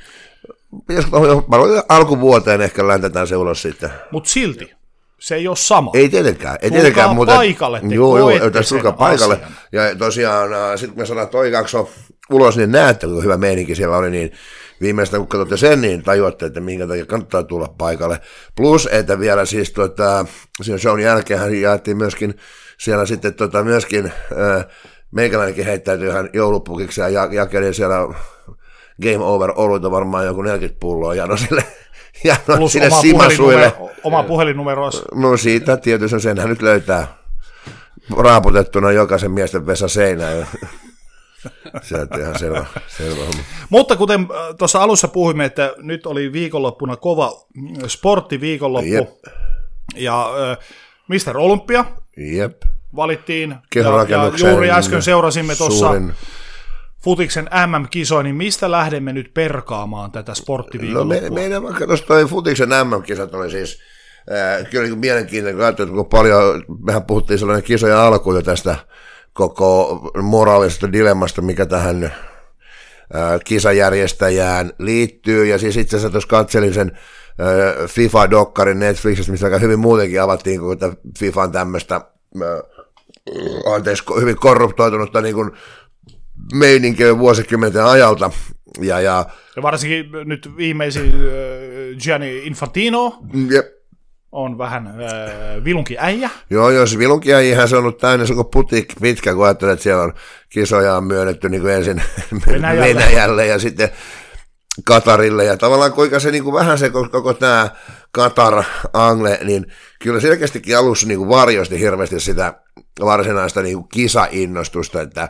alkuvuoteen ehkä läntetään se ulos sitten. Mutta silti. Se ei ole sama. Ei tietenkään. Ei tietenkään mutta paikalle, te joo, koette sen paikalle. Ja tosiaan, äh, sitten me saadaan toi kakso ulos, niin näette, kun hyvä meininki siellä oli, niin viimeistä kun katsotte sen, niin tajuatte, että minkä takia kannattaa tulla paikalle. Plus, että vielä siis tota, siinä shown jälkeen jaettiin myöskin siellä sitten tota, myöskin äh, meikäläinenkin heittäytyi ihan joulupukiksi ja jakeli siellä Game Over -oluita varmaan joku neljäkymmentä pulloa jano sille. Ja no, plus oma puhelinnumero, oma puhelinnumero. No siitä tietysti senhän nyt löytää raaputettuna jokaisen miesten vesa seinään. Se on ihan selvä, selvä. Mutta kuten tuossa alussa puhuimme, että nyt oli viikonloppuna kova sporttiviikonloppu. Jep. Ja äh, mister Olympia Jep. valittiin. Ja, ja juuri äsken seurasimme tuossa futiksen M M-kisoja, niin mistä lähdemme nyt perkaamaan tätä sporttiviikonloppua? No me, meidän vaikka tuossa toi futiksen M M-kisat oli siis äh, kyllä niin mielenkiintoinen, kun paljon, mehän puhuttiin sellainen kisojen alkuun jo tästä koko moraalisesta dilemmasta, mikä tähän äh, kisajärjestäjään liittyy, ja siis itse asiassa tuossa katselin sen äh, FIFA-dokkarin Netflixistä, missä aika hyvin muutenkin avattiin, kun FIFAn tämmöistä äh, anteeksi, hyvin korruptoitunutta niin kuin meininkiä vuosikymmenten ajalta. Ja, ja, ja varsinkin nyt viimeisin äh, Gianni Infantino jep. on vähän äh, vilunki äijä. Joo, jos vilunki äijähän se on ollut täynnä, se on putikki pitkä, kun ajattelee, että siellä on kisoja on myönnetty niin kuin ensin Venäjälle. Venäjälle ja sitten Katarille, ja tavallaan kuinka se niin kuin vähän se koko tämä Katar-angle, niin kyllä selkeästikin alussa niin kuin varjosti hirveästi sitä varsinaista niin kuin kisainnostusta, että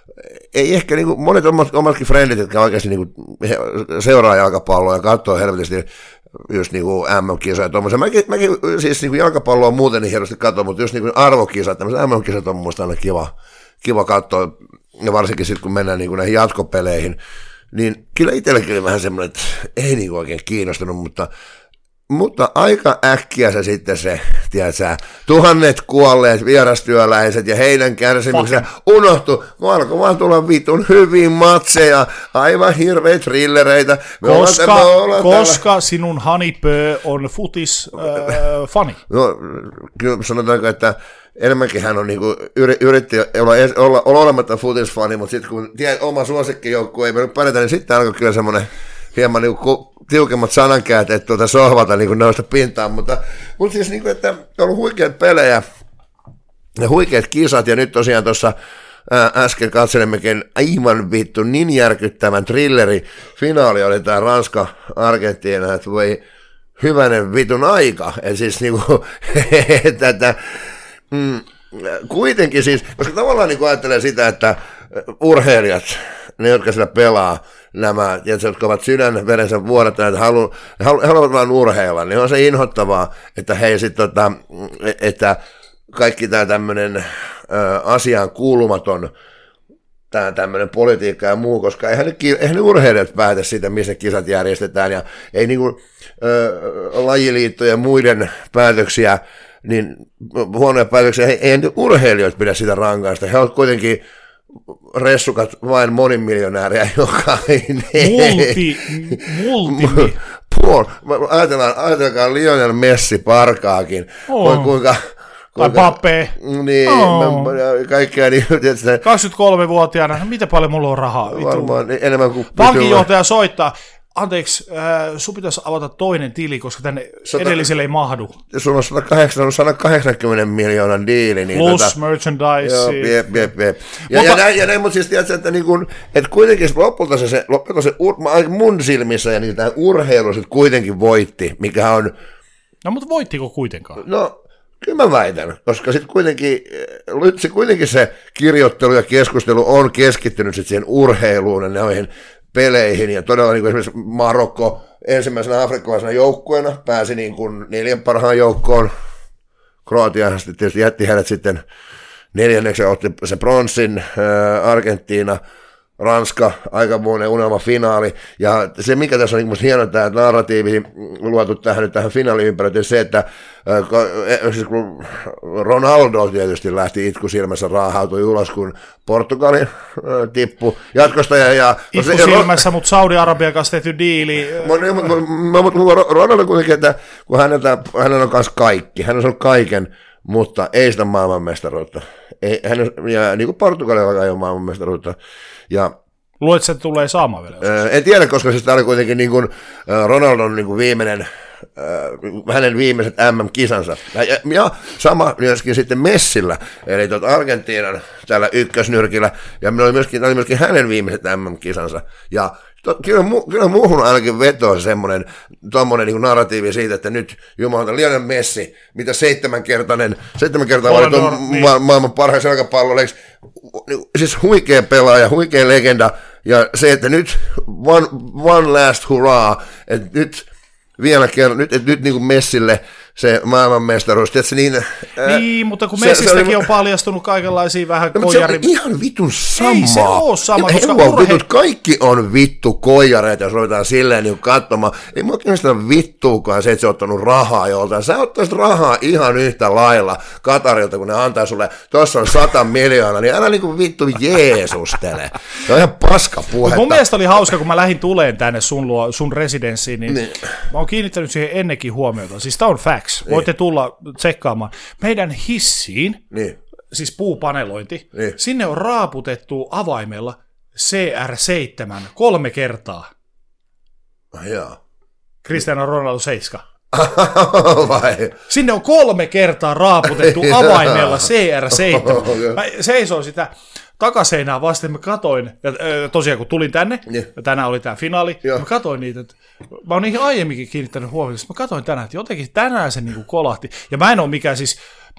ei ehkä niin kuin, monet omat, omatkin frendit, jotka oikeasti niin kuin, seuraa jalkapalloa ja katsoo helvetisti just niin kuin M M-kisoja ja tuommoisia. Mäkin, mäkin siis niin kuin jalkapalloa muuten niin hienosti katsoa, mutta just niin kuin arvokisat, tämmöiset M M-kisat on mun mielestä aina kiva, kiva katsoa, ja varsinkin sitten kun mennään niin kuin näihin jatkopeleihin, niin kyllä itselläkin oli vähän semmoinen, että ei niin kuin oikein kiinnostunut, mutta Mutta aika äkkiä se sitten se, tiedätkö, tuhannet kuolleet vierastyöläiset ja heidän kärsimyksensä unohtu, kun alkoi vaan tulla vitun hyvin matseja, aivan hirveitä thrillereitä. Koska, koska täällä sinun Hanipö on futis äh, fani. No, kyllä sanotaanko, että enemmänkin hän on niinku yri, yritti olla, olla, olla olematta futisfani, mutta sitten kun tiedät, oma suosikkijoukkue ei mennyt pärjätä, niin sitten alkoi kyllä semmoinen hieman niinku tiukemmat sanankäänteet tuota sohvalta niin nousta pintaan, mutta, mutta siis niin kuin, että on ollut huikeat pelejä ja huikeat kisat, ja nyt tosiaan tuossa äsken katselemmekin aivan vittu niin järkyttävän thrilleri finaali oli tämä Ranska-Argentiina, että voi hyvänen vitun aika, että siis niin kuin, että, että mm, kuitenkin siis, koska tavallaan niin ajattelee sitä, että urheilijat, ne jotka sitä pelaa, nämä, jotka ovat sydän verensä vuodattaneet, että halu, haluavat vain urheilla, niin on se inhottavaa, että hei sit tota, että kaikki tämä tämmöinen asiaan kuulumaton tämä tämmöinen politiikka ja muu, koska eihän ne, eihän ne urheilijat päätä siitä, missä kisat järjestetään, ja ei niinku ö, lajiliittojen ja muiden päätöksiä, niin huonoja päätöksiä, ei, ei urheilijoita pidä sitä rankaista, he ovat kuitenkin ressukat vain monimiljonääriä jokainen. Multi, multi. puoli. Ajatellaan, ajatellaan Lionel Messi parkaakin. Oh. Kuinka... Tai Pape. Niin, oh. kaikkea niin. kaksikymmentäkolmevuotiaana, no miten paljon mulla on rahaa? Varmaan enemmän kuin... Pankinjohtaja soittaa. Anteeksi, äh, sun pitäisi avata toinen tili, koska tänne Sata, edelliselle ei mahdu. Sulla on sata kahdeksankymmentä miljoonan diili. Niin plus tota, merchandise. Joo, jep, jep, jep. Ja, mutta, ja, näin, ja näin, mutta siis tiedätkö, että, niin kun, että kuitenkin lopulta se, se, lopulta se ur, mun silmissä ja niin tämä urheilu sitten kuitenkin voitti, mikä on... No, mutta voittiko kuitenkaan? No, kyllä mä väitän, koska sitten kuitenkin, se, kuitenkin se kirjoittelu ja keskustelu on keskittynyt sitten siihen urheiluun ja noihin peleihin, ja todella niin kuin esimerkiksi Marokko ensimmäisenä afrikkalaisena joukkueena pääsi niin kuin neljän parhaan joukkoon. Kroatia sitten tietysti jätti hänet sitten neljänneksi ja otti se bronssin, Argentiina, Ranska, aikamoinen unelmafinaali, ja se mikä tässä on niin musta hieno tämä narratiivi luotu tähän, tähän finaaliympäröityyn, se, että siis kun Ronaldo tietysti lähti itkusilmässä, raahautui ulos, kun Portugali tippui jatkosta. Ja, ja, itkusilmässä, mutta Saudi-Arabian kanssa tehty diili. Mutta Ronaldo kuitenkin, että kun hänellä, hänellä on kanssa kaikki, hän on saanut kaiken, mutta ei sitä maailmanmestaruutta. Ei, hän, ja niin kuin Portugalilla ei ole maailmanmestaruutta. Ja, luulet, että tulee saamaan vielä? Ää, en tiedä, koska siis tämä oli kuitenkin niin kuin, äh, Ronaldon niin kuin viimeinen, äh, hänen viimeiset M M-kisansa. Ja, ja, ja sama myöskin sitten Messillä, eli tuota Argentiinan tällä ykkösnyrkillä, ja oli myöskin, oli myöskin hänen viimeiset M M-kisansa. Ja to, kyllä, mu, kyllä muuhun ainakin vetoo semmoinen tommonen niin kuin narratiivi siitä, että nyt jumalauta Lionel Messi, mitä seitsemänkertainen, seitsemän kertaa valittu niin. ma- maailman parhaiksi jalkapalloilijaksi, siis huikea pelaaja, huikea legenda, ja se, että nyt one, one last hurrah, että nyt vielä kerran, nyt, että nyt niin kuin Messille se maailmanmestaruus, tietysti niin... Ää, niin, mutta kun se, Messistäkin se on, on paljastunut kaikenlaisia vähän no, koijari... Se on ihan vitun sama. Ei se ole sama, ja, koska urhe... vitut, kaikki on vittu koijareita, jos ruvetaan silleen niin katsomaan. Ei mua kiinnostaa vittuukaan se, että se on ottanut rahaa joltain. Sä ottaisit rahaa ihan yhtä lailla Katarilta, kun ne antaa sulle, tuossa on sata miljoonaa, niin älä niinku vittu jeesustele. Se on ihan paska puhetta. Mun mielestä oli hauska, kun mä lähdin tuleen tänne sun, luo, sun residenssiin, niin, niin mä oon kiinnittänyt siihen ennenkin huomiota. Siis tää on facts. Voitte niin. tulla tsekkaamaan. Meidän hissiin, niin. siis puupanelointi, niin. sinne on raaputettu avaimella C R seitsemän kolme kertaa. Ah, jaa. Cristiano Ronaldo seitsemän. Vai? Sinne on kolme kertaa raaputettu avaimella C R seitsemän. Mä seisoin sitä takaseinää vasten, mä katoin, ja tosiaan kun tulin tänne, yeah. ja tänään oli tämä finaali, yeah. mä katoin niitä, että mä oon niihin aiemminkin kiinnittänyt huomioon, mä katoin tänään, että jotenkin tänään se niinku kolahti, ja mä en ole mikään siis,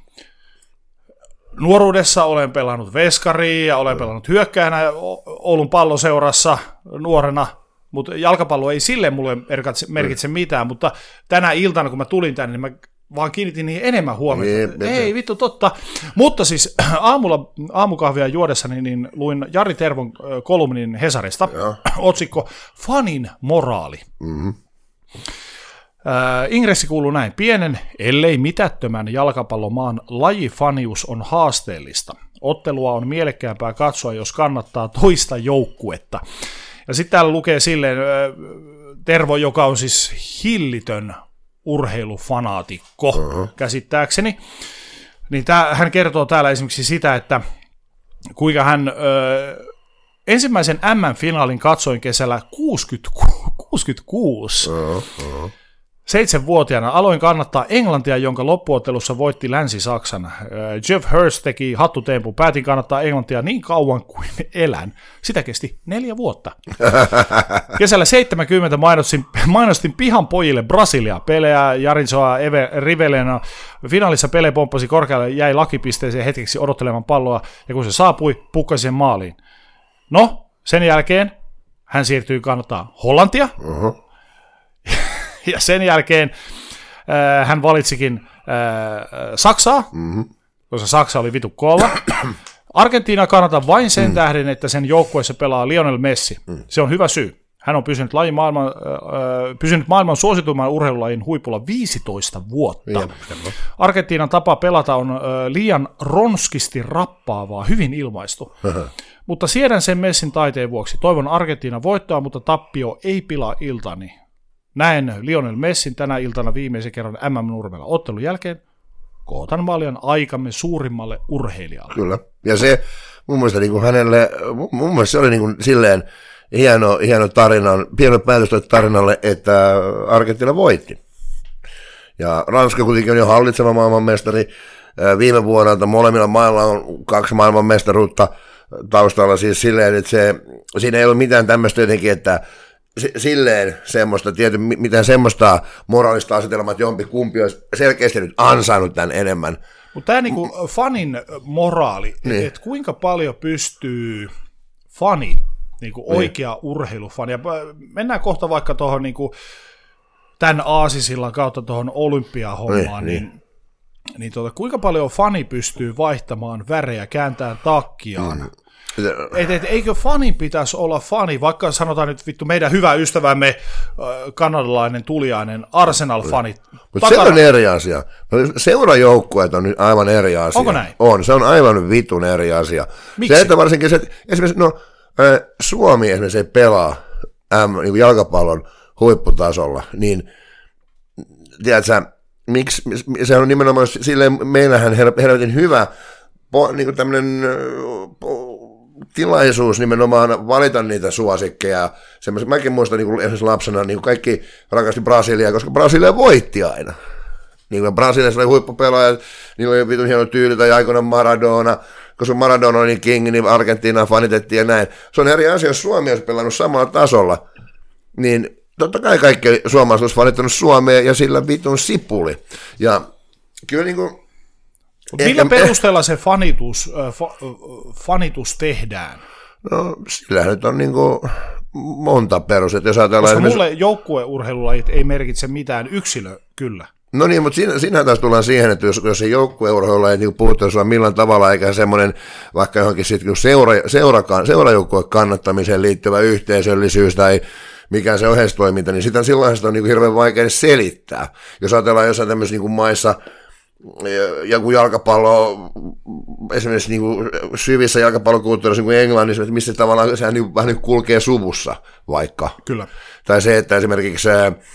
nuoruudessa olen pelannut veskaria, ja olen pelannut hyökkäänä Oulun Palloseurassa nuorena, mutta jalkapallo ei sille mulle merkitse mitään, mutta tänä iltana, kun mä tulin tänne, niin mä vaan kiinnitin niihin enemmän huomiota. Ei vittu, totta. Mutta siis aamulla aamukahvia juodessani niin luin Jari Tervon kolumnin Hesarista. Ja. Otsikko Fanin moraali. Mm-hmm. Äh, ingressi kuuluu näin. Pienen, ellei mitättömän jalkapallomaan lajifanius on haasteellista. Ottelua on mielekkäämpää katsoa, jos kannattaa toista joukkuetta. Ja sitten täällä lukee silleen, äh, Tervo, joka on siis hillitön urheilufanaatikko, uh-huh. käsittääkseni, niin tää, hän kertoo täällä esimerkiksi sitä, että kuinka hän ö, ensimmäisen M M-finaalin katsoin kesällä kuusikymmentäkuusi. Uh-huh. Seitsemänvuotiaana aloin kannattaa Englantia, jonka loppuottelussa voitti Länsi-Saksan. Jeff Hurst teki hattutempun. Päätin kannattaa Englantia niin kauan kuin elän. Sitä kesti neljä vuotta. Kesällä seitsemänkymmentä mainostin, mainostin pihan pojille Brasilia. Pelejä Jarinsoa Rivelena. Finaalissa Pele pomppasi korkealle, jäi lakipisteeseen hetkeksi odottelemaan palloa, ja kun se saapui, pukkasi sen maaliin. No, sen jälkeen hän siirtyi kannattaa Hollantia. Uh-huh. Ja sen jälkeen äh, hän valitsikin äh, Saksaa, mm-hmm. koska Saksa oli vitu kova. Argentiina kannattaa vain sen mm. tähden, että sen joukkueessa pelaa Lionel Messi. Mm. Se on hyvä syy. Hän on pysynyt, lajin maailman, äh, pysynyt maailman suosituimman urheilulajin huipulla viisitoista vuotta. Jep. Argentiinan tapa pelata on äh, liian ronskisti rappaavaa, hyvin ilmaistu. Mutta siedän sen Messin taiteen vuoksi. Toivon Argentiinan voittoa, mutta tappio ei pilaa iltani. näen Lionel Messin tänä iltana viimeisen kerran M M-nurmella ottelun jälkeen, kohotan maljan aikamme suurimmalle urheilijalle. Kyllä, ja se mun mielestä niin kuin hänelle, mun mielestä se oli niin kuin silleen hieno, hieno tarina, pieno päätös tarinalle, että Argentiina voitti. Ja Ranska kuitenkin on jo hallitseva maailmanmestari. Viime vuodelta molemmilla mailla on kaksi maailmanmestaruutta taustalla, siis silleen, että se, siinä ei ole mitään tämmöistä jotenkin, että silleen semmoista, tiety, mitään semmoista moraalista asetelmaa, että jompi kumpi olisi selkeästi nyt ansainnut tämän enemmän. Mutta tämä niinku fanin moraali, niin. että kuinka paljon pystyy fani, niinku oikea niin. urheilufani, ja mennään kohta vaikka tuohon niinku, tämän aasisillan kautta tuohon olympiahommaan, niin, niin, niin. niin tuota, kuinka paljon fani pystyy vaihtamaan värejä, kääntämään takkiaan. Mm. Et, et, eikö fanin pitäisi olla fani, vaikka sanotaan nyt vittu meidän hyvä ystävämme äh, kanadalainen tuliainen Arsenal-fanit. Mutta se on eri asia. Seurajoukkueet on nyt aivan eri asia. Onko näin? On, se on aivan vitun eri asia. Miksi? Se, että varsinkin se, että esimerkiksi no, äh, Suomi esimerkiksi ei pelaa ähm, niin jalkapallon huipputasolla, niin tiedätkö, miksi, se on nimenomaan silleen, meillähän helvetin hyvä po, niin kuin tämmöinen po, tilaisuus nimenomaan valita niitä suosikkeja. Semmoisen, mäkin muistan niin kuin esimerkiksi lapsena, niin kuin kaikki rakasti Brasiliaa, koska Brasilia voitti aina. Niin kuin Brasiliassa oli huippupelaajat, niillä oli vitun hieno tyyli, tai aikoinaan Maradona, koska Maradona oli niin king, niin Argentiinaa fanitettiin ja näin. Se on eri asia, jos Suomi olisi pelannut samalla tasolla, niin totta kai kaikki suomalaiset olisi valittanut Suomea ja sillä vitun sipuli. Ja kyllä niin kuin Mut millä perusteella se fanitus, fa, fanitus tehdään? No sillä nyt on niin kuin monta perustetta. Jos ajatellaan koska esimerkiksi mulle joukkueurheilulajit ei merkitse mitään, yksilö kyllä. No niin, mutta siinä, siinähän taas tullaan siihen, että jos, jos se joukkueurheilulla ei niin puhuta sulla millään tavalla, eikä semmoinen vaikka johonkin sitten seura, seura, seurajoukkueen kannattamiseen liittyvä yhteisöllisyys tai mikä se oheistoiminta, niin sitä silloin sitä on niin hirveän vaikea selittää. Jos ajatellaan jossain tämmöisissä niin maissa, joku jalkapallo, esimerkiksi niin kuin syvissä jalkapallokulttuurissa niin kuin Englannissa, missä tavallaan sehän niin, vähän niin kulkee suvussa vaikka. Kyllä. Tai se, että esimerkiksi, ää, ää,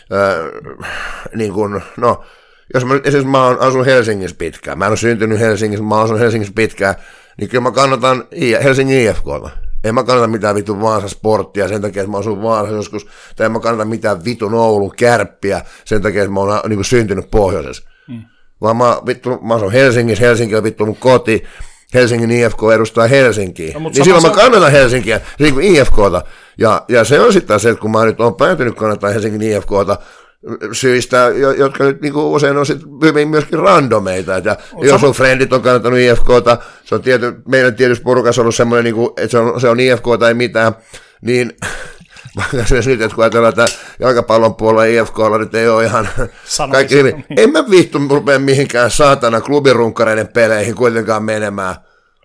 niin kuin, no, jos mä nyt esimerkiksi mä asun Helsingissä pitkään, mä en ole syntynyt Helsingissä, mä asun Helsingissä pitkään, niin kyllä mä kannatan Helsingin I F K:ta. En mä kannata mitään vitun Vaasan Sporttia sen takia, että mä asun Vaasassa joskus, tai en mä kannata mitään vitun Oulun Kärppiä sen takia, että mä oon niin kuin syntynyt pohjoisessa. Hmm. Vaan mä, vittu, mä asun Helsingissä, Helsinki on vittu mun koti, Helsingin I F K edustaa Helsinkiä, no, niin silloin mä kannatan Helsinkiä, niin kuin I F K:ta, ja, ja se on sitten se, että kun mä nyt oon päätynyt kannattaa Helsingin I F K:ta, syistä, jotka nyt niinku usein on sit hyvin myöskin randomeita, että jos sun frendit on kannattanut I F K:ta, se on tiety, meidän tietysti porukassa ollut semmoinen, niinku, että se on, se on I F K tai mitään, niin vaikka se nyt, että kun ajatellaan, että jalkapallon puolella I F K:lla nyt ei ole ihan sanoisin kaikki hyvin. Niin. En mä vittu rupea mihinkään saatana klubirunkkareiden peleihin kuitenkaan menemään.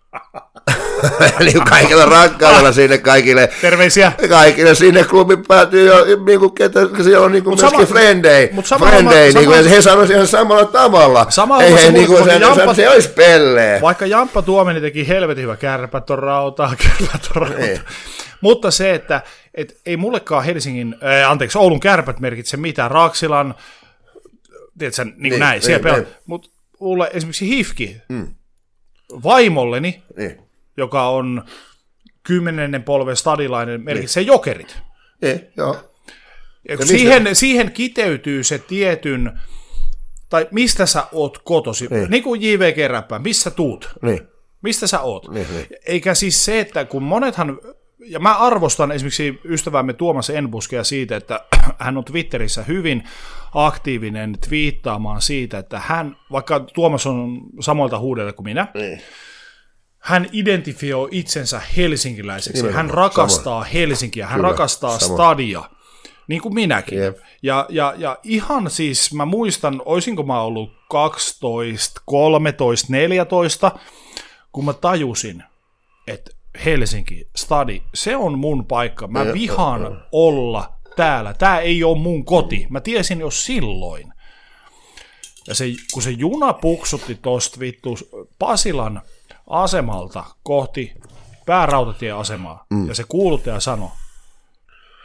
Niin kaikilla rakkaudella sinne kaikille. Terveisiä. Kaikille sinne klubin päätyy jo, niinku, ketä, siellä on niinku myöskin sama, frendei. Frendei, niinku, ja he sanoisivat ihan samalla tavalla. Sama ei he niinku, se, Jamppa, se olisi pelleä. Vaikka Jamppa Tuominen teki helvetin hyvä, kärpät on rautaa, kärpät on rautaa. Ei. Mutta se, että et ei mullekaan Helsingin, äh, anteeksi, Oulun Kärpät merkitse mitään, Raaksilan, tiedätkö, niin kuin niin, näin, siellä pelaa. Mutta mulle esimerkiksi Hifki, mm. vaimolleni, niin. joka on kymmenennen polven stadilainen, merkitsee niin. Jokerit. Niin, joo. Ja siihen, siihen kiteytyy se tietyn, tai mistä sä oot kotosi, niin, niin kuin J V G-räppää, missä tuut, niin. mistä sä oot. Niin, niin. Eikä siis se, että kun monethan, ja mä arvostan esimerkiksi ystävämme Tuomas Enbuskea siitä, että hän on Twitterissä hyvin aktiivinen twiittaamaan siitä, että hän, vaikka Tuomas on samoilta huudelle kuin minä, niin. hän identifioi itsensä helsinkiläiseksi, niin, hän rakastaa sama. Helsinkiä, hän Kyllä, rakastaa sama. Stadia, niin kuin minäkin. Yep. Ja, ja, ja ihan siis, mä muistan, oisinko mä ollut kaksitoista, kolmetoista, neljätoista, kun mä tajusin, että Helsinki, Stadi, se on mun paikka. Mä ja, vihaan ja, ja. olla täällä. Tää ei ole mun koti. Mä tiesin jo silloin. Ja se, kun se juna puksutti tosta vittu Pasilan asemalta kohti päärautatieasemaa, mm. ja se kuuluttaja sanoi,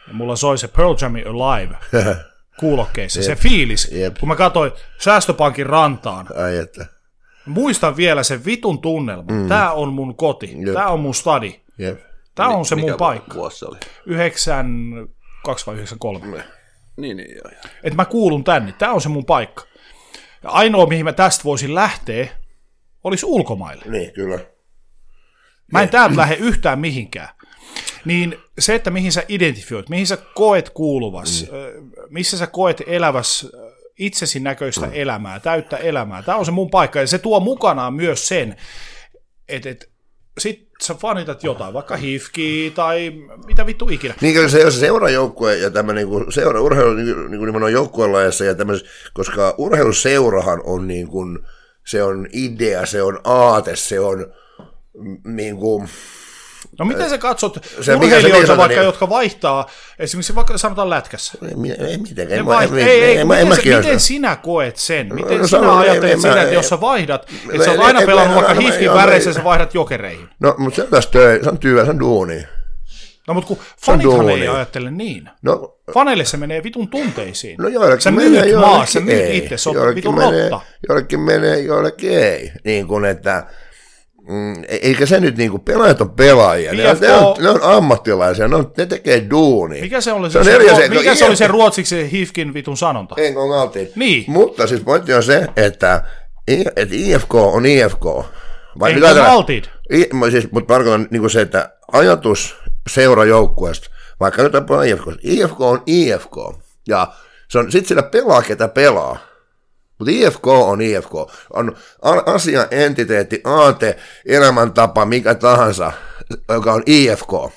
ja mulla soi se Pearl Jam Alive kuulokkeissa, se fiilis, Jep. kun mä katsoin Säästöpankin rantaan. Ai että. Muistan vielä sen vitun tunnelman. Mm. Tää on mun koti, Jep. tää on mun stadi, Jep. tää on se Mikä mun paikka. Vuosi se oli? yhdeksänkymmentäkaksi vai yhdeksänkymmentäkolme. Niin, niin, joo, joo. Että mä kuulun tänne, tää on se mun paikka. Ja ainoa, mihin mä tästä voisin lähteä, olisi ulkomaille. Niin, kyllä. Mä en täältä lähde yhtään mihinkään. Niin se, että mihin sä identifioit, mihin sä koet kuuluvas, mm. missä sä koet eläväs itsesi näköistä mm. elämää, täyttä elämää, tämä on se mun paikka. Ja se tuo mukanaan myös sen, että et, sit sä fanitat jotain, vaikka hifkiä tai mitä vittu ikinä. Niin, se, se seurajoukkue ja tämä niinku, seura, urheilu niin, niin kuin joukkuelaajassa ja tämmöisessä, koska urheiluseurahan on niin kuin, se on idea, se on aate, se on niin kuin, no miten sä katsot se, urheilijoita se, vaikka, niin, jotka vaihtaa, esimerkiksi vaikka sanotaan lätkässä. Ei, ei mitenkään. Ei, En, vaiht- en, ei, ei, en, miten, en, se, en, miten sinä koet sen? Miten no, sinä sanon, ajattelet en, sitä, en, että en, jos sä vaihdat, että sä oot en, aina en, pelannut en, vaikka en, hifkin en, väreissä ja en, sä vaihdat jokereihin? No, mutta se on taas töi, se on työ, se on duuni. No, mutta kun fanithan ei duuni. ajattele niin. No, Faneille se menee vitun tunteisiin. no joillekin sä menee, myyt joillekin maa, sä myyt ei. itse, sä oot Joillekin vitun menee, rotta. Joillekin menee, joillekin ei. Niin kuin, että Mm, eikä se nyt niinku, pelaajat on pelaajia, ne on, ne, on, ne on ammattilaisia, ne, on, ne tekee duunia. Mikä se oli se, se, on se, eri se, asia, mikä se I F... oli se ruotsiksi se hifkin vitun sanonta? En kun altiin. Niin. Mutta siis pointti on se, että, että I F K on I F K. Vai en kun altid. Siis, mutta tarkoitan niin se, että ajatus seurajoukkueesta, vaikka nyt on I F K, I F K on I F K. Ja se on, sit sillä pelaa, ketä pelaa. Mutta I F K on I F K, on asia, entiteetti, aate, elämäntapa, mikä tahansa, joka on I F K.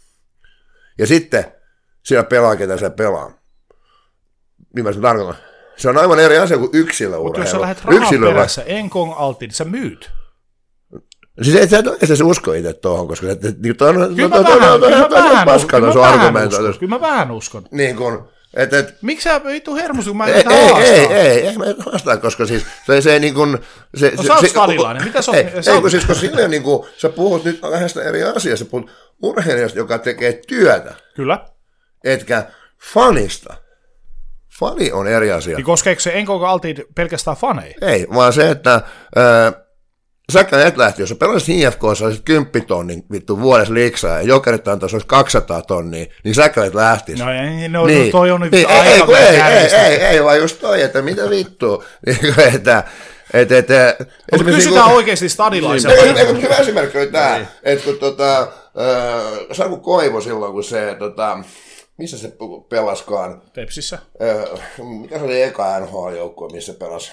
Ja sitten siellä pelaa, ketä se pelaa. Niin mä sen tarkoitan. Se on aivan eri asia kuin yksilöurheilu. Mutta jos sä lähdet rahan perässä, enkong altid, sä myyt. Siis et sä et oikeasti usko itse tuohon, koska se on kyllä mä vähän uskon. Niin kun, et, et, miksi sä vittu hermostu, kun mä en ei, tätä ei, haastaa? ei, ei, ei, mä en vastaa, koska siis se, se niin kuin... Se, no se, sä oot se, stadilainen, mitä sä oot? Ei, ei kun siis, kun silleen niin kuin, sä puhut nyt lähes eri asiasta, sä puhut urheilijasta, joka tekee työtä. Kyllä. Etkä fanista. Fani on eri asia. Niin koskeeko se enkong altid pelkästään faneja? Ei, vaan se, että... Ää, säkään et lähti, jos sä pelasit I F K:ssa olisit kymmenen tonnin vittu vuodessa liksaa ja jokerit antaisi olisi kaksisataa tonnia, niin säkään et lähtis. No, ei, no, niin. no toi on nyt niin, aika ei, ei, ei, ei, ei, ei, vaan just toi, että mitä vittua. että, et, et, mutta kysytään kun, oikeasti stadilaiselta. Ei, ei, hyvä esimerkki oli tää, että kun tota, äh, Saku Koivu silloin, kun se, tota, missä se pelaskaan? Tepsissä. Äh, mikä se oli eka N H L-joukkue, missä se pelasi?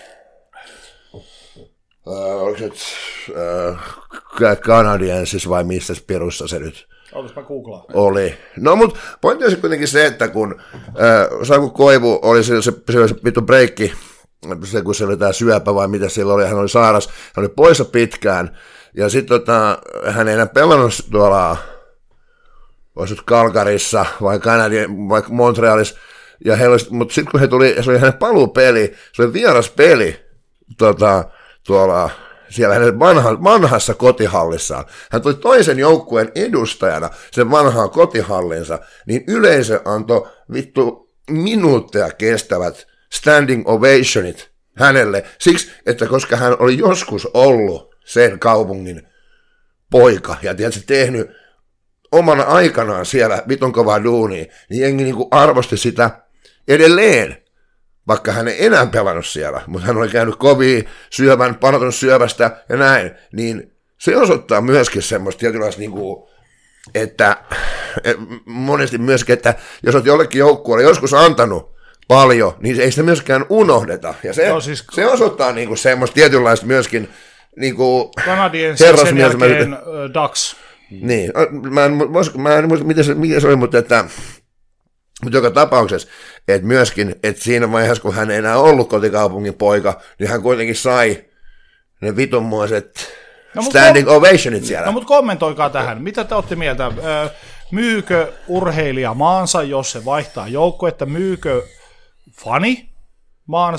Uh, oliko se nyt uh, Canadiensis vai missä perussa se nyt Olispa googlaa. oli. No mut pointti on se kuitenkin se, että kun uh, Saku Koivu oli se, se, se, se vittu breikki, se kun se oli tää syöpä vai mitä sillä oli, hän oli sairas, hän oli poissa pitkään, ja sitten tota, hän ei enää pelannut tuolla, olisi nyt Calgaryssa vai Canadien, vai Montrealissa, ja he olisi, mutta sitten kun he tuli, se oli hänen paluupeli, se oli vieras peli, tota, tuolla siellä hänen vanha, vanhassa kotihallissaan. Hän tuli toisen joukkueen edustajana sen vanhaan kotihallinsa, niin yleisö antoi vittu minuutteja kestävät standing ovationit hänelle, siksi, että koska hän oli joskus ollut sen kaupungin poika, ja tiedätkö, tehnyt omana aikanaan siellä vitun kovaa duunia, niin jengi niinku arvosti sitä edelleen. Vaikka hän ei enää pelannut siellä, mutta hän oli käynyt kovia syövän, parantunut syövästä ja näin, niin se osoittaa myöskin semmoista tietynlaista, niin kuin, että monesti myöskin, että jos olet jollekin joukkueelle joskus antanut paljon, niin ei sitä myöskään unohdeta. Ja se, no siis, se osoittaa niin kuin semmoista tietynlaista myöskin niin kuin Kanadien sen jälkeen uh, Ducks. Niin, mä en, mä en muista, miten se, miten se oli, mutta että mutta joka tapauksessa, että myöskin, että siinä vaiheessa, kun hän ei enää ollut kotikaupungin poika, niin hän kuitenkin sai ne vitunmoiset no, standing ko- ovationit siellä. No mutta kommentoikaa tähän. Mitä te olette mieltä? Myykö urheilija maansa, jos se vaihtaa joukkuetta? Myykö fani maansa,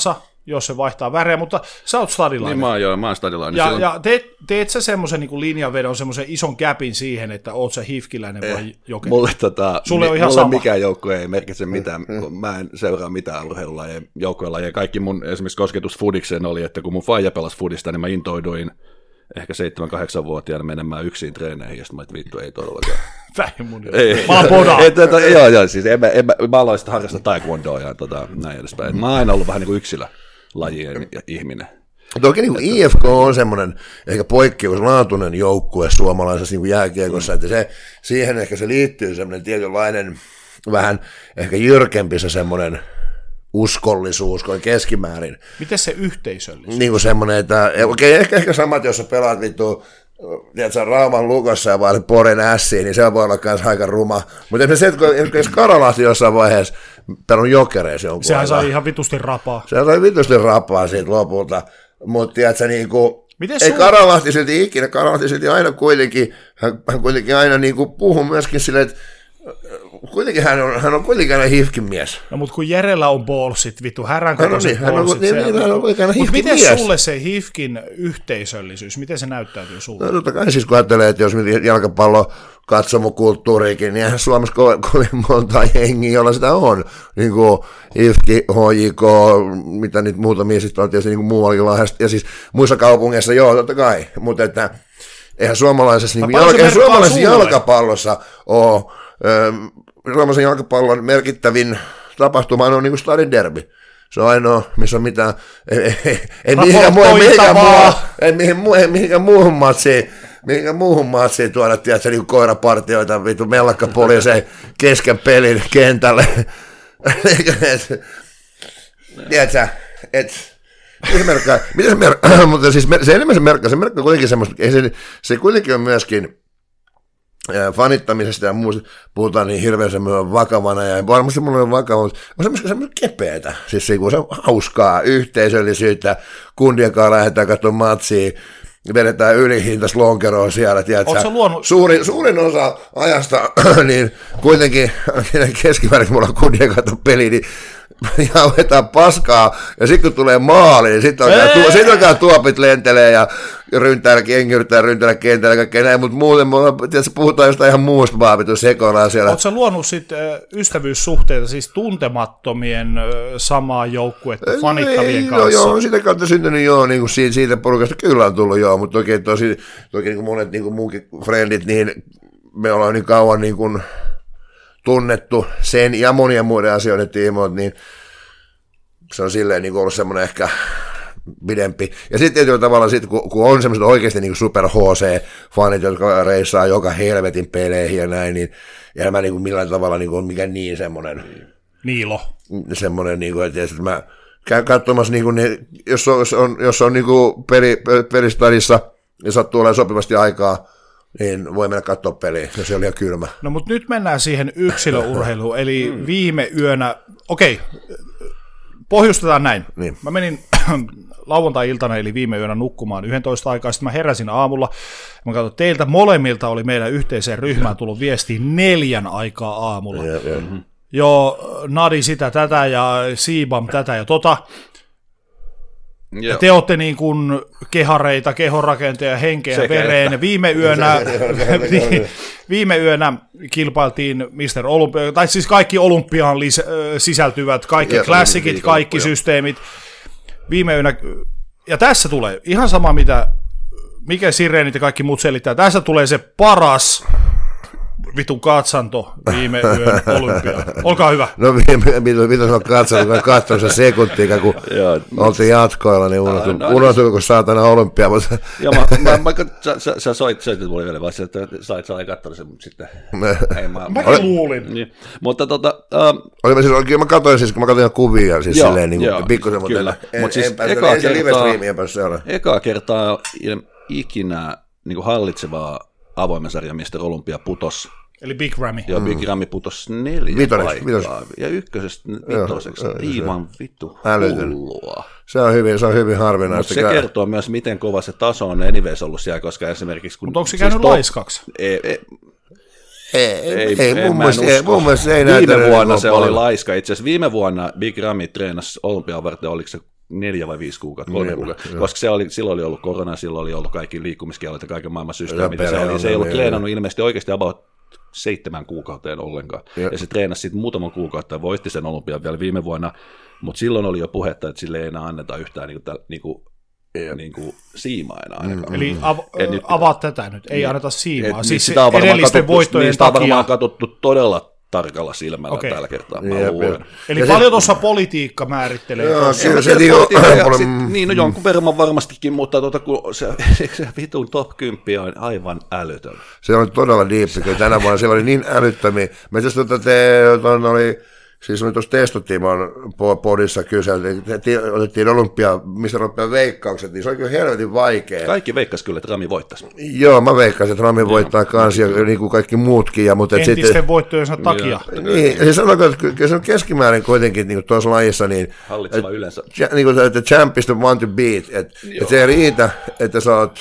jos se vaihtaa värejä, mutta sä oot stadilainen. Niin mä oon, joo, mä oon stadilainen. Ja, Silloin... ja teet, teet sä semmoisen niin linjanvedon, semmoisen ison käpin siihen, että oot sä hifkiläinen vai eh, jokeri? Mulle, tota, Sulle on ihan mulle sama. mikään joukkue ei merkitse mitään, kun mä en seuraa mitään urheilulajia, joukkuelajeja. Kaikki mun esimerkiksi kosketus fudikseen oli, että kun mun faija pelasi fudista, niin mä intouduin ehkä seitsemän kahdeksan vuotiaana menemään yksin treeneihin, ja sitten mä et vittu, ei todellakaan. Vähin mun ei. Mä oon podaa. Joo, joo, siis en, en, en, mä aloin sitten harrastaa taekwondoa ja tota, näin edespäin. Mä oon aina ollut vähän niin kuin yksilölajien ihminen. Toki niin I F K on semmoinen ehkä poikkeuslaatuinen joukkue suomalaisessa niin jääkiekossa, mm. että se, siihen ehkä se liittyy semmoinen tietynlainen vähän ehkä jyrkempi se semmoinen uskollisuus kuin keskimäärin. Miten se yhteisöllisyys? Niin kuin semmoinen, että okei, ehkä, ehkä samat, jos sä pelaat vittu, tiedätkö, Rauman Lukossa ja vaan Poren ässiin, niin se voi olla myös aika ruma. Mutta esimerkiksi se, että jos Karalahti jossain vaiheessa pelon jokereissa jonkun sehän sai ihan vitusti rapaa. Sehän sai vitusti rapaa siitä lopulta. Mutta tiedätkö, niin kuin, ei sun... Karalahti silti ikinä, Karalahti silti aina kuitenkin, hän, hän kuitenkin aina niin kuin puhuu myöskin silleen, että kuitenkin hän on, hän on kuitenkin aina hifkin mies. No mutta kun Jerellä on ballsit, vittu, härän kokoiset hän on, ballsit. Niin, niin, hän on kuitenkin aina mutta hifkin miten mies. sulle se hifkin yhteisöllisyys, miten se näyttäytyy sulle? No totta kai siis kun ajattelee, että jos jalkapallo katsomokulttuuriikin, niin eihän Suomessa kovin, kovin monta jengiä, jolla sitä on. Niin kuin I F K, H J K, mitä niitä muutamia sitten on tietysti niin kuin muuallakin Lahdesta. Ja siis muissa kaupungeissa, joo, totta kai. Mutta että eihän suomalaisessa, niin jalka, eihän suomalaisessa jalkapallossa ole, ö, suomalaisen jalkapallon merkittävin tapahtuma on niin kuin Stadin derby. Se on ainoa, missä on mitään, ei, ei, ei, ei mihinkään, muu, mihinkään, muu, ei, mihinkään, ei mihinkään muuhun matsiin, mihinkään muuhun matsiin tuoda, tiedätkö, niin koirapartioita, vittu mellakkapoliisei kesken pelin kentälle. Tiedätkö, että mitä se merkkaa, mitä se merkkaa, mutta siis se enemmän se merkkaa, se merkkaa kuitenkin semmoista, se, se kuitenkin on myöskin fanittamisesta ja muusta puhutaan niin hirveän semmoinen vakavana, ja varmasti semmoinen vakava, mutta on semmoinen, semmoinen kepeätä, siis se, se on hauskaa, yhteisöllisyyttä, kundien kanssa lähdetään katsomaan matsia, vedetään ylihintaista lonkeroa siellä, tiedätkö, luonut... suurin, suurin osa ajasta, niin kuitenkin keskimäärin, kun mulla on kundien kanssa peli, niin ja vetää paskaa, ja sitten kun tulee maali, niin sitten alkaa, sit alkaa tuopit lentelee, ja ryntäällä, jengi yrittää ryntäällä kentällä, kaikkea näin, mutta muuten tiedätkö, puhutaan jostain ihan muusta vaan, vittu sekoillaan siellä. Oletko sä luonut sitten ystävyyssuhteita, siis tuntemattomien samaa joukkuetta fanittavien kanssa? Joo, joo, sitä kautta syntynyt joo, niin kuin siitä, siitä porukasta kyllä on tullut joo, mutta toki, tosi, toki niin kuin monet niin kuin muunkin frendit, niin me ollaan niin kauan niin kuin tunnettu sen ja monien muiden asioiden tiimoilta, niin se on silleen niin kuin ollut semmoinen ehkä pidempi. Ja sitten tietyllä tavalla, sit, kun, kun on semmoiset oikeasti niin super H C-fanit, jotka reissaa joka helvetin peleihin ja näin, niin en mä niin kuin millään tavalla niin kuin ole mikään niin semmoinen Niilo. Semmoinen, niin kuin, että, että mä käyn katsomassa, niin kuin, niin, jos on, jos on, jos on niin kuin peli, pelistadissa ja sattuu olemaan sopivasti aikaa, niin voi mennä katsoa peliä, jos se oli ihan kylmä. No mutta nyt mennään siihen yksilöurheiluun, eli viime yönä, okei, pohjustetaan näin. Niin. Mä menin lauantai-iltana, eli viime yönä nukkumaan yksitoista aikaa, sitten mä heräsin aamulla, mä katsoin, teiltä molemmilta oli meidän yhteiseen ryhmään tullut viesti neljän aikaa aamulla. Ja, ja. Mm-hmm. Joo, Nadi sitä, tätä ja Siibam tätä ja tota. Ja te olette niin kuin kehareita, kehonrakenteja, henkeä ja vereen. Viime yönä, viime yönä kilpailtiin mister Olympia, tai siis kaikki olympiaan lis- sisältyvät, kaikki klassikit, kaikki systeemit. Viime yönä, ja tässä tulee ihan sama, mitä mikä sireenit ja kaikki muut selittää. Tässä tulee se paras vitun katsanto viime yön olympiaan. Olkaa hyvä. No mitä se on katsonut, kun katsonut se sekuntia, kun oltiin jatkoilla, niin unohtui, no, unohtui kun saatana olympia. Mutta... Joo, mä, mä, mä, sä, sä, sä soit, soitit mulle vielä, vai että sä, sä olet katsonut sen, mutta sitten... Ei, mä, Mäkin oli, luulin. Niin, mutta tota... Um, oli, mä, siis, mä katsoin siis, kun mä katsoin kuvia, siis joo, silleen niin kuin pikkusen, mutta en, en, siis en päässyt, ei se live-streamiä päässyt seuraan. Ekaa kertaa ikinä niin kuin hallitsevaa avoimen sarjan mister Olympia putos. Eli Big Ramy. Joo, Big Ramy putosi neljä Vitones, paikkaa. Vitos. Ja ykkösestä vitoseksi. Aivan vittu hullua. Se on hyvin, se on hyvin harvinaista. Mutta se kertoo myös, miten kova se taso on anyways ollut siellä, koska esimerkiksi... Mutta onko se käynyt siis laiskaksi? Ei, ei, ei, ei, ei mun mielestä ei, mun mielestä ei viime vuonna se oli laiska. Itse asiassa viime vuonna Big Ramy treenasi olympian varten, oliko se neljä vai viisi kuukautta, kolme Niin, kuukautta, joo. koska se oli, silloin oli ollut korona, silloin oli ollut kaikki liikkumiskielot ja kaiken maailman systeemit, Ja se, oli, se ei ollut perhe- treenannut ilmeisesti oikeasti about seitsemän kuukauteen ollenkaan, Ja. ja se treenasi sitten muutaman kuukautta ja voitti sen olympian vielä viime vuonna, mutta silloin oli jo puhetta, että sille ei enää anneta yhtään niin kuin, niin kuin, niin kuin siimaa enää ainakaan. Eli av- Et nyt- avaa tätä nyt, ei Niin. anneta siimaa. Et, Siis sitä on varmaan edellisten katsottu, voittojen niin sitä on takia. varmaan katsottu todella tarkalla silmällä Okei. tällä kertaa, mä Jep, luulen. jep. Eli Ja paljon se- tuossa politiikka määrittelee. Joo, tuossa. kyllä Mä se tiedän, niinku- politiikka- paljon- sit- niin, no jonkun verran varmastikin, mutta tuota, kun se, se vitun top kymmenen on aivan älytön. Se oli todella diippi, kyllä tänä vuonna siellä oli niin älyttömiä. Mä itse asiassa tota, te, ton oli, siis oli tuossa Testotimon podissa kyseltiin, te- te- otettiin olympia, missä olympia veikkaukset, niin se oli kyllä helvetin vaikea. Kaikki veikkas kyllä, että Rami voittaisi. Joo, mä veikkasin, että Rami voittaa kans ja niin kuin kaikki muutkin. Ja, mutta et Entisten sitten, voittojensa takia. niin, ja sanotaan, että kyllä se on keskimäärin kuitenkin niin tuossa lajissa, niin, Hallitseva yleensä. ja, niin kuin, että champ is the one to beat, että et se ei riitä, että sä oot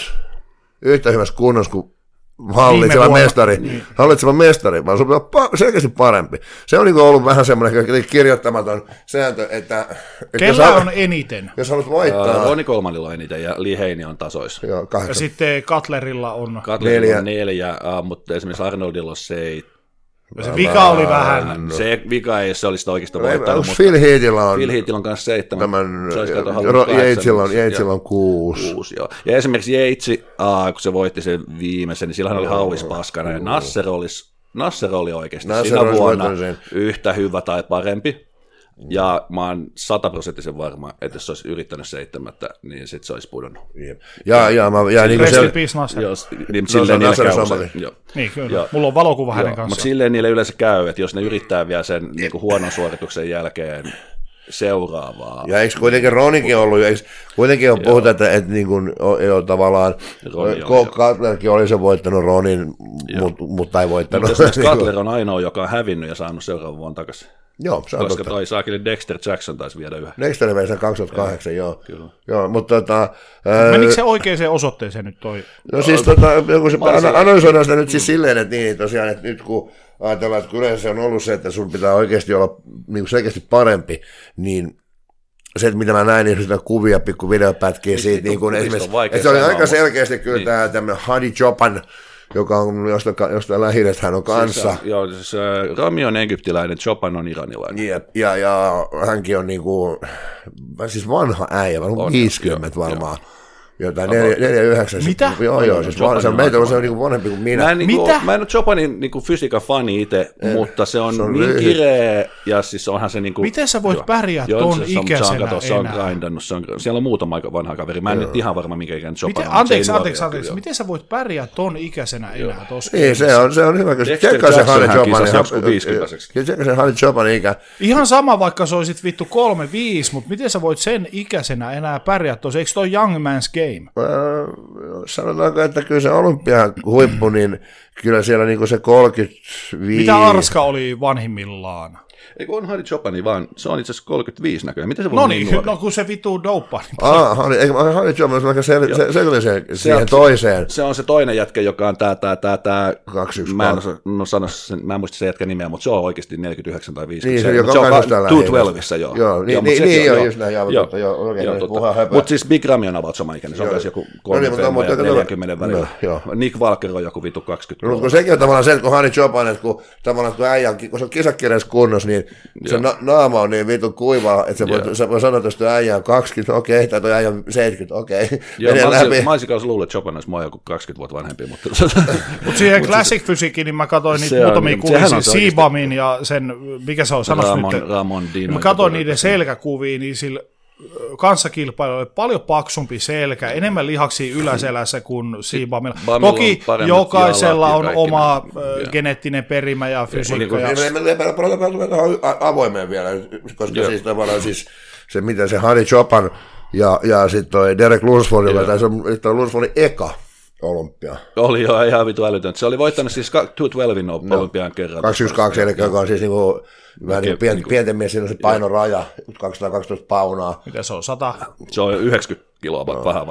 yhtä hyvässä kunnossa kuin hallitseva vuonna. mestari, Niin. hallitseva mestari, vaan sun pitää olla pa- selkeästi parempi. Se on niin kuin ollut vähän semmoinen kirjoittamaton sääntö, että, että jos, Kellä haluat- on eniten? jos haluat voittaa, Roni Kolmanilla on eniten ja Lee Heini on tasoissa. joo, Ja kahdeksan. sitten Cutlerilla on. Cutlerilla Neljä. on neljä, uh, mutta esimerkiksi Arnoldilla on seitsemän. Ja se vika oli vähän. Se vika ei se olisi sitä oikeastaan Ei, voittanut, onko mutta Phil Heathillä on, Phil Heathillä on kanssa seitsemän. tämän, Se olisi kato halunnut Ro- Yatesilla on, kahdeksan. Yatesilla on kuusi. Kuusi, joo. Ja esimerkiksi Yeitsi, uh, kun se voitti sen viimeisen, niin sillähän oli hauis paskana, ja Nasser, olisi, Nasser oli oikeasti Nasser siinä olisi vuonna voittanut sen. yhtä hyvä tai parempi. Ja mä oon sataprosenttisen varma, että jos se olisi yrittänyt seitsemättä, niin sitten se olisi pudonnut. Jep. Ja, ja, mä, ja niin kuin Rest in se, peace, Nasser. Jos, niin, se on silleen niille Nasser käy somali. usein. Joo. Niin, kyllä. Joo. Mulla on valokuva hänen Joo, mutta kanssaan. silleen niille yleensä käy, että jos ne yrittää vielä sen niin kuin huonon suorituksen jälkeen seuraavaa. ja eikö kuitenkin Ronikin ollut, eikö kuitenkin on puhuta, että, että niin kuin, on, on tavallaan, Roni Ko- oli, Cutlerkin oli se voittanut Ronin, mutta mut ei voittanut. Mutta esimerkiksi Cutler on ainoa, joka on hävinnyt ja saanut seuraavan vuonna takaisin. Joo, se on Koska totta. toi saakeli Dexter Jackson taisi viedä yhden. Dexter vei sen kaksituhattakahdeksan, joo. Kyllä. Joo, mutta tota, ää, Menikö se oikeaan osoitteeseen nyt toi? no siis tota, joku se olisin- ana- analysoidaan sitä nyt siis silleen, että niin tosiaan, että nyt kun ajatellaan, että kun yleensä se on ollut se, että sun pitää oikeasti olla niin kuin selkeästi parempi, niin se, että mitä mä näin, niin sitä kuvia, pikku videopätkiä siitä, vittu, niin kuin kuvista esimerkiksi, on vaikea että se oli sanoa, aika mutta- selkeästi kyllä niin. tämä tämmöinen Hadi Chopan, joka on jostain, jostain lähidestä, hän on kanssa. Siis, joo, siis, äh, Rami on egyptiläinen, Chopin on iranilainen. Ja, ja, ja hänkin on niinku, siis vanha äijä, varmaan On, viisikymmentä joo, varmaan. Jotain neljä, neljä, yhdeksän. Mitä? Joo, joo, siis Chopin van, se on on meitä, aika se on niinku vanhempi kuin minä. Mä en, niinku, Mitä? mä en ole Chopinin niinku fysiikan fani itse, mutta se on, se on niin lyhyt. kireä, ja siis onhan se niinku... Miten sä voit joo. pärjätä Joo, ton se, se, on- se, on, ikäisenä kato, se on enää? grindannut, se on, siellä on muutama aika vanha kaveri, mä en nyt ihan varma minkä ikäinen Chopin Miten, on. anteeksi, se ei anteeksi, nuori anteeksi. ole, Miten sä voit pärjätä ton ikäisenä enää tossa? Niin, se on, se on hyvä, kun Dexter tsekkaa se Jackson Hadi hän Chopan. kisasi joku viisikymmentäiseksi. Tsekkaa se Hadi Chopan ikä. Ihan sama, vaikka se olisit vittu kolme viisi, mutta miten sä voit sen ikäisenä enää pärjätä tossa? Eikö toi young man's game? Öö, sanotaanko, että kyllä se olympian huippu, niin kyllä siellä niinku se kolmekymmentäviisi. Mitä Arska oli vanhimmillaan? Eikö on Hadi Chopin, vaan se on itse asiassa kolmekymmentäviisi näköjään. Miten se voi No olla niin, niin nuori? no kun se vittu douppaa. Niin Ah, Hadi, eikö Hadi Chopan, mä sel, se, se, se, siihen on- toiseen. Se on se toinen jätkä, joka on tää, tää, tää, tää kaksi yksi mä en, kaksi. osaa- no sano sen, mä en muista sen jätkän nimeä, mutta se on oikeasti neljäkymmentäyhdeksän tai Niin, viisikymmentä. se, joka se on on kanssa tällä kaksituhattakolmetoista, joo. Joo, niin, Joo, mut niin, sekin niin on- joo, just näin, joo, totta, joo, okei, joo, nyt totta. puhutaan höpöä. Mutta siis Big Rami on about sama ikäinen, se on Joo. myös joku No niin, kolmekymmentä mutta- ja mutta- neljäkymmentä välillä. no, joo. Nick Walker on joku vitu No, kaksikymmentä. mutta kun sekin on tavallaan se, että kun Hadi Chopan, että kun, tavallaan, kun, äijä on, kun se on kisakirjassa kunnossa, niin se na, naama on niin vitun kuivaa, että se voi, se voi sanoa, että jos tuo äijä on kaksikymmentä, okei, tai tuo äijä on seitsemänkymmentä, okei, Joo, menee mä olisin, läpi. mä olisin kanssa luullut, että Chopin olisi mua joku kaksikymmentä vuotta vanhempi, mutta Mutta siihen Classic Fysiikkiin, niin mä katsoin niitä se on- muutamia mutta sehän kuvia, on se Siibamin ja sen, mikä se on, sanois Ramon, nyt. Ramon Dino. Mä katsoin niiden selkäkuvia, niin sillä kanssakilpailijoilla oli paljon paksumpi selkä, enemmän lihaksia yläselässä kuin Siibamilla. Bamilla on Toki paremmat jokaisella jalat ja on kaikki oma nämä. ö, Joo. geneettinen perimä ja fysiikka. niin Ja, Me- me- me- me- palataan vähän tuohon avoimeen vielä, koska Joo. siis tavallaan siis se, mitä se Hadi Chopan ja, ja sitten toi Derek Lunsfordilla, tai se on toi Lunsfordin eka olympia. Oli jo ihan vitu älytön. Se oli voittanut siis kaksituhattakolmetoista olympian kerran. kaksi yksi kaksi, eli joka on siis niinku, vähän niin Ke- pien, niinku- pienten mies, siinä on se painoraja, kaksisataakaksitoista paunaa. mitä se on, sata? Se on yhdeksänkymmentä kiloa vai vähän vai?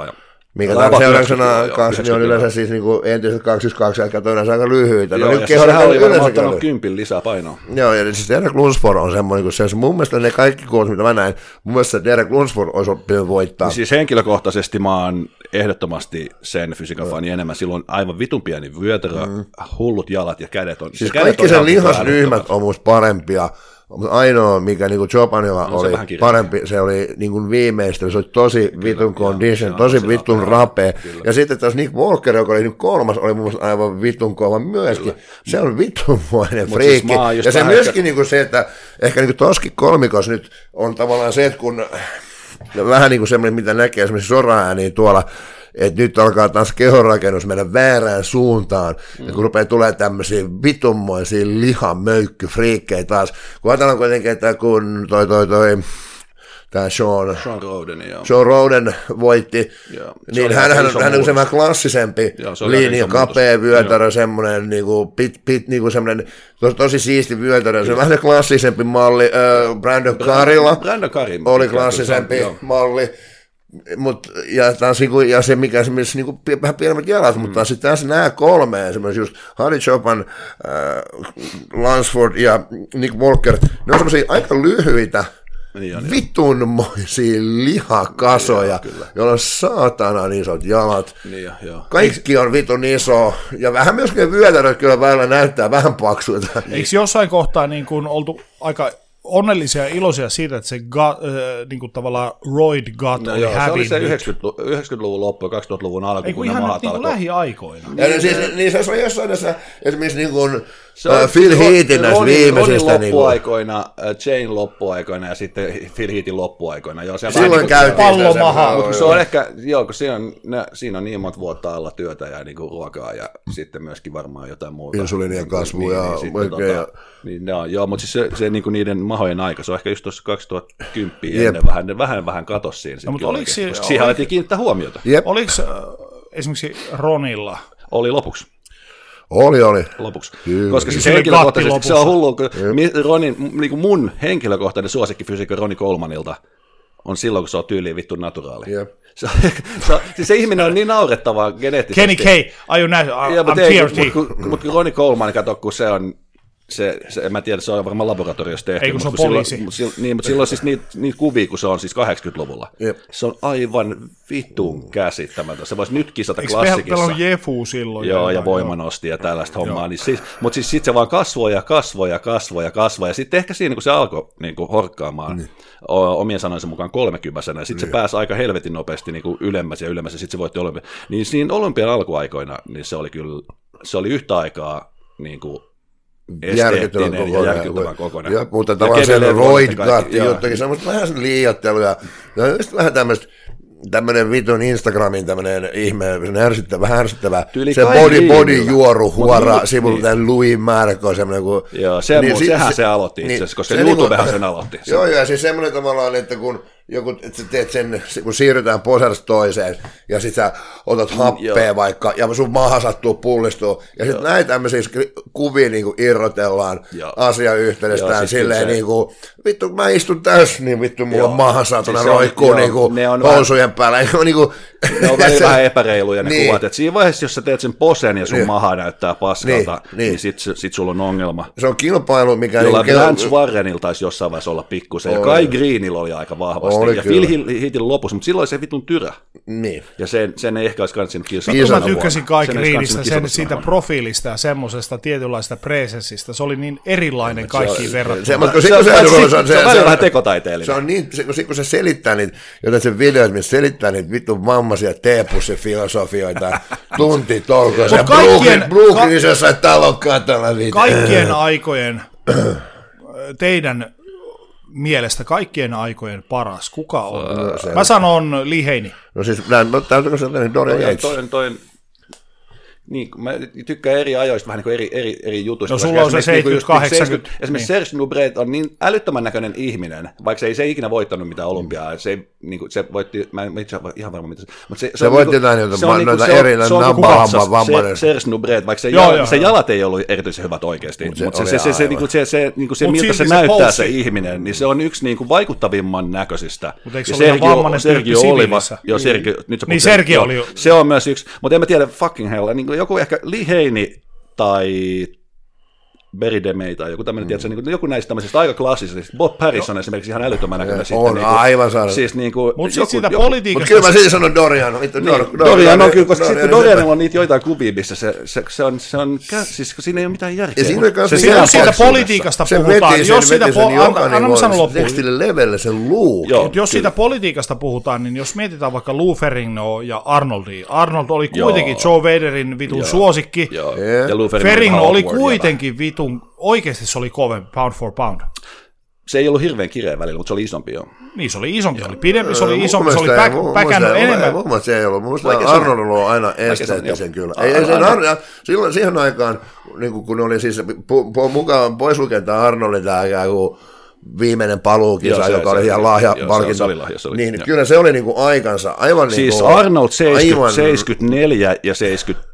Mikä tämän seurauksena kanssa niin on yleensä siis niinku entiset kaksi yksi kaksi jälkeen toinen aika lyhyitä. Joo, no, ja siis sehän oli varmaan ottanut kympin lisää painoa. Joo, ja siis Derek Lunsford on semmoinen, kun se mun mielestä ne kaikki kuulut, mitä mä näin, mun mielestä Derek Lunsford olisi oppinut voittaa. Niin siis henkilökohtaisesti mä oon ehdottomasti sen fysiikan fani no. enemmän. Silloin aivan vitun pieni vyötärö, mm. hullut jalat ja kädet on. Siis kaikki sen lihasryhmät on musta parempia. Mutta ainoa, mikä niinku Jobanilla no, oli parempi, se oli niinku viimeistä, se oli tosi kyllä, vitun condition, tosi vitun rapea. Kyllä. Ja sitten taas Nick Walker, joka oli kolmas, oli mun mielestä aivan vitun kova myöskin. Kyllä. Se on vitunmoinen friikki. Siis ja se myöskin ehkä... niinku se, että ehkä niinku toskin kolmikos nyt on tavallaan se, että kun vähän niinku semmoinen, mitä näkee esimerkiksi soraääniä tuolla, että nyt alkaa taas kehonrakennus mennä väärään suuntaan, mm. ja kun rupeaa tulemaan tämmöisiä vitunmoisia lihamöykkyfriikkejä taas, kun ajatellaan kuitenkin, että kun toi toi toi, tämä Sean, Sean Roden, Sean Roden voitti, joo. niin hän, hän, hän on se vähän klassisempi joo, linja, kapea vyötärö, semmoinen niinku, pit, pit, niinku semmoinen tosi, tosi siisti vyötärö, se on vähän se klassisempi malli, äh, Brandon Carilla Brandon Carri, oli klassisempi kyllä, malli, Mut, ja, taas, ja se, mikä esimerkiksi niinku, vähän pienemmät jalat, mm. mutta sitten taas nämä kolme, esimerkiksi just Harry Chopin, äh, Lunsford ja Nick Walker, ne on semmoisia aika lyhyitä, niin vitunmoisia lihakasoja, niin joilla on saatanan isot jalat. Niin jo, kaikki on vitun iso, ja vähän myöskin vyötäröt kyllä välillä näyttää vähän paksuilta. Eikö jossain kohtaa niin kuin oltu aika onnellisia ja iloisia siitä, että se gut, äh, niin kuin tavallaan roid gut no oli joo, hävinnyt. Se oli se yhdeksänkymmentäluvun loppu ja kaksituhattaluvun alku, ei, kun ihan nyt niin lähiaikoina. Ja niin, siis, niin se on jossain tässä, esimerkiksi niin kuin uh, Phil Heatin näistä viimeisistä. Ronin loppuaikoina, niin Jane loppuaikoina ja sitten Phil Heatin loppuaikoina. Joo, silloin käytiin pallomaha. Mutta se on ehkä, joo, kun siinä on, ne, siinä on niin monta vuotta alla työtä ja niin kuin ruokaa ja sitten myöskin varmaan jotain muuta. Insuliinien kasvu niin, ja niin, sitten, tota, ja... Niin, ne on, joo, mutta siis se, se niin kuin niiden mahojen aika, se on ehkä just tuossa kaksituhattakymmenen ennen vähän, ne vähän vähän katosi siinä. No, mutta oliko se, koska siihen alettiin kiinnittää huomiota. Jep. Oliko äh, esimerkiksi Ronilla? Oli lopuksi. Oli, oli. Lopuksi. Kyllä. Koska siis henkilökohtaisesti se on hullu, kun Ronin, niin kuin mun henkilökohtainen suosikkifysiikka Ronnie Colemanilta on silloin, kun se on tyyliin vittu naturaali. Yep. Se, se, siis se ihminen on niin naurettavaa geneettisesti. Kenny K, are you now? Ja, mutta mut, mut, kun Ronnie Coleman, kato, kun se on, se, se, en mä tiedä, se on varmaan laboratoriossa tehty. Ei, kun se on mutta poliisi. Silloin, silloin, niin, mutta silloin siis niitä niit kuvia, kun se on siis kahdeksankymmentäluvulla. Yep. Se on aivan vitun käsittämätöntä. Se voisi nyt kisata eikö klassikissa. Eikö meillä on Jefu silloin? Joo, ja voimanosti ja tällaista hommaa. Niin siis, mutta siis sitten se vaan kasvoi ja kasvoi ja kasvoi ja kasvoi. Ja sitten ehkä siinä, kun se alkoi niin kuin horkkaamaan, niin. omien sanojensa mukaan kolmekymppäisenä, ja sitten se pääsi aika helvetin nopeasti niin kuin ylemmäs ja ylemmäs, ja sitten se voitti olympia. Niin siinä olympian alkuaikoina, niin se oli kyllä, se oli yhtä aikaa niin kuin esteettinen ja järkyttävän kokoinen. Ja, mutta tavallaan se roid-gatti juttukin, semmoista vähän liioitteluja, ja vähän tämmöistä, tämmöinen vitun Instagramin tämmöinen ihme, ärsyttävä, ärsyttävä, se body, body juoru huora niin, sivulla niin. Tämän Louis Marco, semmoinen kuin... Joo, se, niin, sehän se, se aloitti itse asiassa, koska YouTubehan sen aloitti. Joo, ja siis semmoinen tavallaan, että kun joku, että sä teet sen, kun siirrytään posesta toiseen, ja sit sä otat happea joo. vaikka, ja sun maha sattuu pullistuu, ja sit näin tämmöisiä kuvia niin kuin irrotellaan asiayhteydestään silleen niin kuin, vittu mä istun tässä, niin vittu mulla joo. maha saatuna siis roikkuu niin kuin housujen päällä. Niin kuin, ne on välillä vähän epäreiluja ne niin. kuvat, että siinä vaiheessa, jos sä teet sen posen ja sun niin. maha näyttää paskalta, niin, niin. niin sit, sit sulla on ongelma. Se on kilpailu, mikä... Jolla niin, Lance Warrenilla taisi jossain vaiheessa olla pikkusen, ja Kai Greenillä oli aika vahvasti, oli ja kyllä. Phil Heathillä lopussa, mutta silloin se vitun tyrä. Niin. Ja sen, sen ei ehkä olisi kannattanut kilsata. Mä tykkäsin Kai Greenistä, sen siitä profiilista ja semmoisesta tietynlaista presenssistä. Se oli niin erilainen kaikkiin verrattuna. Se on välillä vähän tekotaiteellinen. Se on niin, kun se selittää niitä, joten se videot, missä selittää niitä vitun vammaisia teepussi-filosofioita, tuntitolkoisia, Brooklynissa jossain talon katolla. Kaikkien aikojen, teidän mielestä kaikkien aikojen paras, kuka on? No, mä sanon Lee Haney. No siis, täytyykö se Dorian Yates? Toinen, toinen, Niin, mä tykkään eri ajoista vähän niin kuin eri, eri, eri jutuista. No sulla on se seitsemänkymmentä kahdeksankymmentä. Esimerkiksi Serge Nubret on niin älyttömän näköinen ihminen, vaikka se ei se ikinä voittanut mitään olympiaa. Se, ei, niin kuin, se voitti, mä en itse ihan varma mitä se, mutta se, se, se voitti jotain niin noita, noita eri napahamman vammainen. Serge Nubret, vaikka se, joo, jala, joo, se joo. jalat ei ollut erityisen hyvät oikeasti, Mut se mutta se, oli se, se, se, niin kuin se, se, niin kuin se miltä se, se näyttää se ihminen, niin se on yksi niin kuin vaikuttavimman näköisistä. Mutta eikö se ole vammainen tyyppi siviilissä? Joo, Sergio, nyt niin Sergei oli jo. Se on myös yksi, mutta en mä tiedä fucking hell, niin joku ehkä Lee Haney tai Barry DeMay tai joku tämmöinen, mm. tiedätkö, niin joku näistä tämmöisistä aika klassisista. Bob Paris on esimerkiksi ihan älyttömän näköinen. On niin aivan saada. Siis niin kuin, mutta sitten siitä politiikasta... Mutta kyllä mä siitä sanon Dorian. Niin, Dorian, Dorian on kyllä, koska sitten kun Dorianilla on niitä joitain kuvia, missä se, se, se on, se on siis siinä ei ole mitään järkeä. Se, se, jos siitä politiikasta puhutaan, jos siitä... Anna mä sanon loppuun. Tekstille levelle sen luu. Jos siitä politiikasta puhutaan, niin jos mietitään vaikka Lou Ferrigno ja Arnoldia. Arnold oli kuitenkin Joe Vaderin vitun suosikki. Ferrigno oli kuitenkin vitun... Oikeasti se oli kovempi, pound for pound. Se ei ollut hirveän kireä välillä, mutta se oli isompi jo. Niin, se oli isompi, se oli pidempi, se oli isompi, se oli päkännyt enemmän. Mun mielestä se ei ollut. Mun mielestä Arnold on aina esteettisen kyllä. Ei, ei sen Arnold, silloin siihen aikaan, niin kun oli siis mukaan pois lukentaa Arnoldin tämä viimeinen paluukisa, joo, se, joka se, oli ihan lahjapalkinto, niin joo. Kyllä se oli niinku aikansa. Aivan siis niinku, Arnold seitsemänkymmentä, seitsemänkymmentäneljä ja seitsemänkymmentä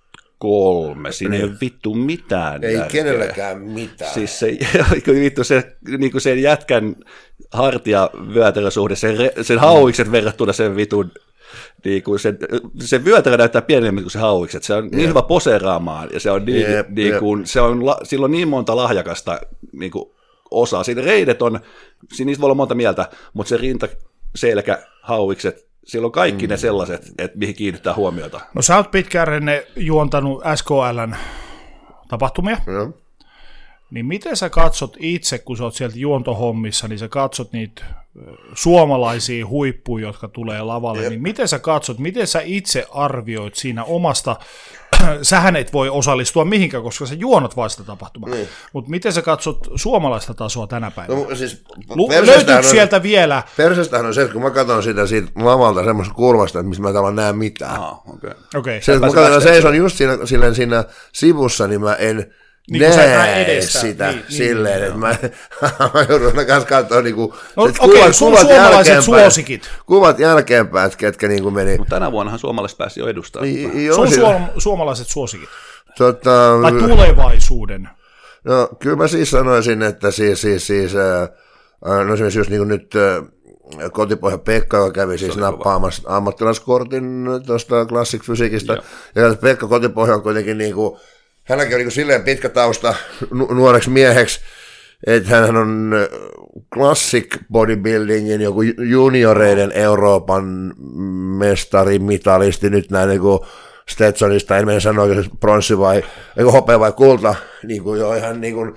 kolme, siinä ei ole vittu mitään. Ei järkeä. Kenelläkään mitään. Siis se, vittu se, niinku sen jätkän hartia-vyötärösuhde, sen, sen hauikset verrattuna sen vitun, niinku sen, sen vyötärö näyttää pienemmän kuin se hauikset. Se on niin yep. hyvä poseeraamaan, ja se on, niin, yep, niinku, yep. se on sillä on niin monta lahjakasta niinku, osaa. Siinä reidet on, siinä niistä voi olla monta mieltä, mutta se rinta, selkä, hauikset, siellä on kaikki mm. ne sellaiset, että mihin kiinnittää huomiota. No sä oot pitkään Renne juontanut S K L:n tapahtumia, mm. niin miten sä katsot itse, kun sä oot sieltä juontohommissa, niin sä katsot niitä suomalaisia huippuja, jotka tulee lavalle, Jep. niin miten sä katsot, miten sä itse arvioit siinä omasta, sähän et voi osallistua mihinkään, koska sä juonat vaan sitä tapahtumaa, mm. mutta miten sä katsot suomalaista tasoa tänä päivänä? No, siis, löytyykö sieltä vielä? Persestähän on se, että kun mä katson sitä siitä lavalta semmoista kulmasta, että mistä mä tavallaan näen mitään. Ah, okay. Okay. Se, että mä katson, seison just siinä, siinä, siinä sivussa, niin mä en niin näe sitä niin, silleen, niin, että mä, mä joudun kanssa katsoa niinku, no, okay, kuvat, sun kuvat suomalaiset suosikit. Kuvat jälkeenpäin, että ketkä niinku meni. Mutta tänä vuonnahan suomalaiset pääsi jo edustamaan. Niin, sun suom- suomalaiset suosikit. Tota, tai tulevaisuuden. No kyllä mä siis sanoisin, että siis, siis, siis äh, no esimerkiksi just niin kuin nyt äh, Kotipohja Pekka, joka kävi siis nappaamassa ammattilaiskortin tuosta Classic Fysiikistä, ja Pekka Kotipohja on kuitenkin niin kuin, hänelläkin on niin kuin silleen pitkä tausta nu- nuoreksi mieheksi, että hän on Classic Bodybuildingin joku junioreiden Euroopan mestarimitalisti, nyt näin niin kuin Stetsonista, en mene sanoa, onko se pronssi vai hopea vai kulta, niin kuin jo ihan niin kuin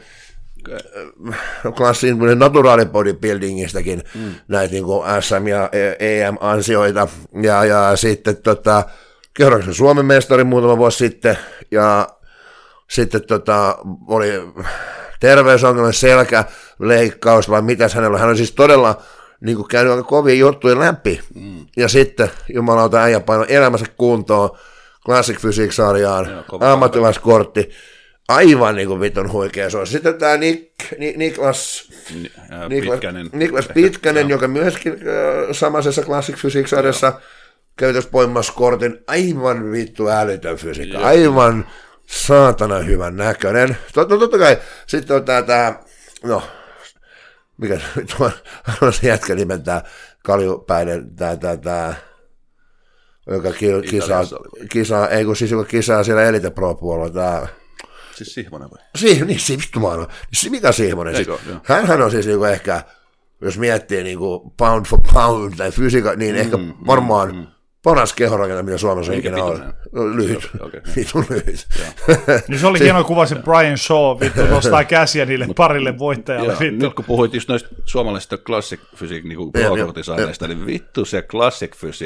klassin naturaali bodybuildingistäkin mm. näitä niin kuin S M- ja E M-ansioita, ja, ja sitten tota, kerroin Suomen mestari muutama vuosi sitten, ja sitten tota, oli terveysongelma, selkäleikkaus, vai mitäs hänellä on, hän on siis todella niin kuin käynyt aika kovia juttuja läpi, mm. ja sitten jumalauta äijä paino elämänsä kuntoon, Classic Physique-sarjaan, ammattilaiskortti, aivan niin kuin vitun huikea se on. Sitten tämä Nik, Nik, Niklas, Ni, äh, Niklas Pitkänen, Niklas Pitkänen Ehkä, joka myöskin äh, samaisessa Classic Physique-sarjassa käytös poimassa kortin, aivan vittu älytön fysiikka, aivan saatana hyvän näköinen. Tot, no totta kai, sitten on tämä, tämä no, mikä on se jätkä nimeltään, kaljupäinen, tämä, tämä, tämä, joka kisaa, kisaa, ei kun siis joka kisaa siellä Elite Pro-puolella, tämä... Siis Sihvonen vai? Si, niin, Sihvonen. Mikä Sihvonen? Siis, hänhän on siis niinku ehkä, jos miettii niinku pound for pound tai fysiikka, niin mm, ehkä varmaan mm, paras kehorakenta, mitä Suomessa on ikinä ollut. Lyhyt. Okay, vittu lyhyt. Niin se oli hieno kuva se Brian Shaw, vittu nostaa käsiä niille parille voittajalle. Joo, nyt kun puhuit just noista suomalaisista Classic Physique niinku pro-kortisaineista, niin vittu se Classic Physique,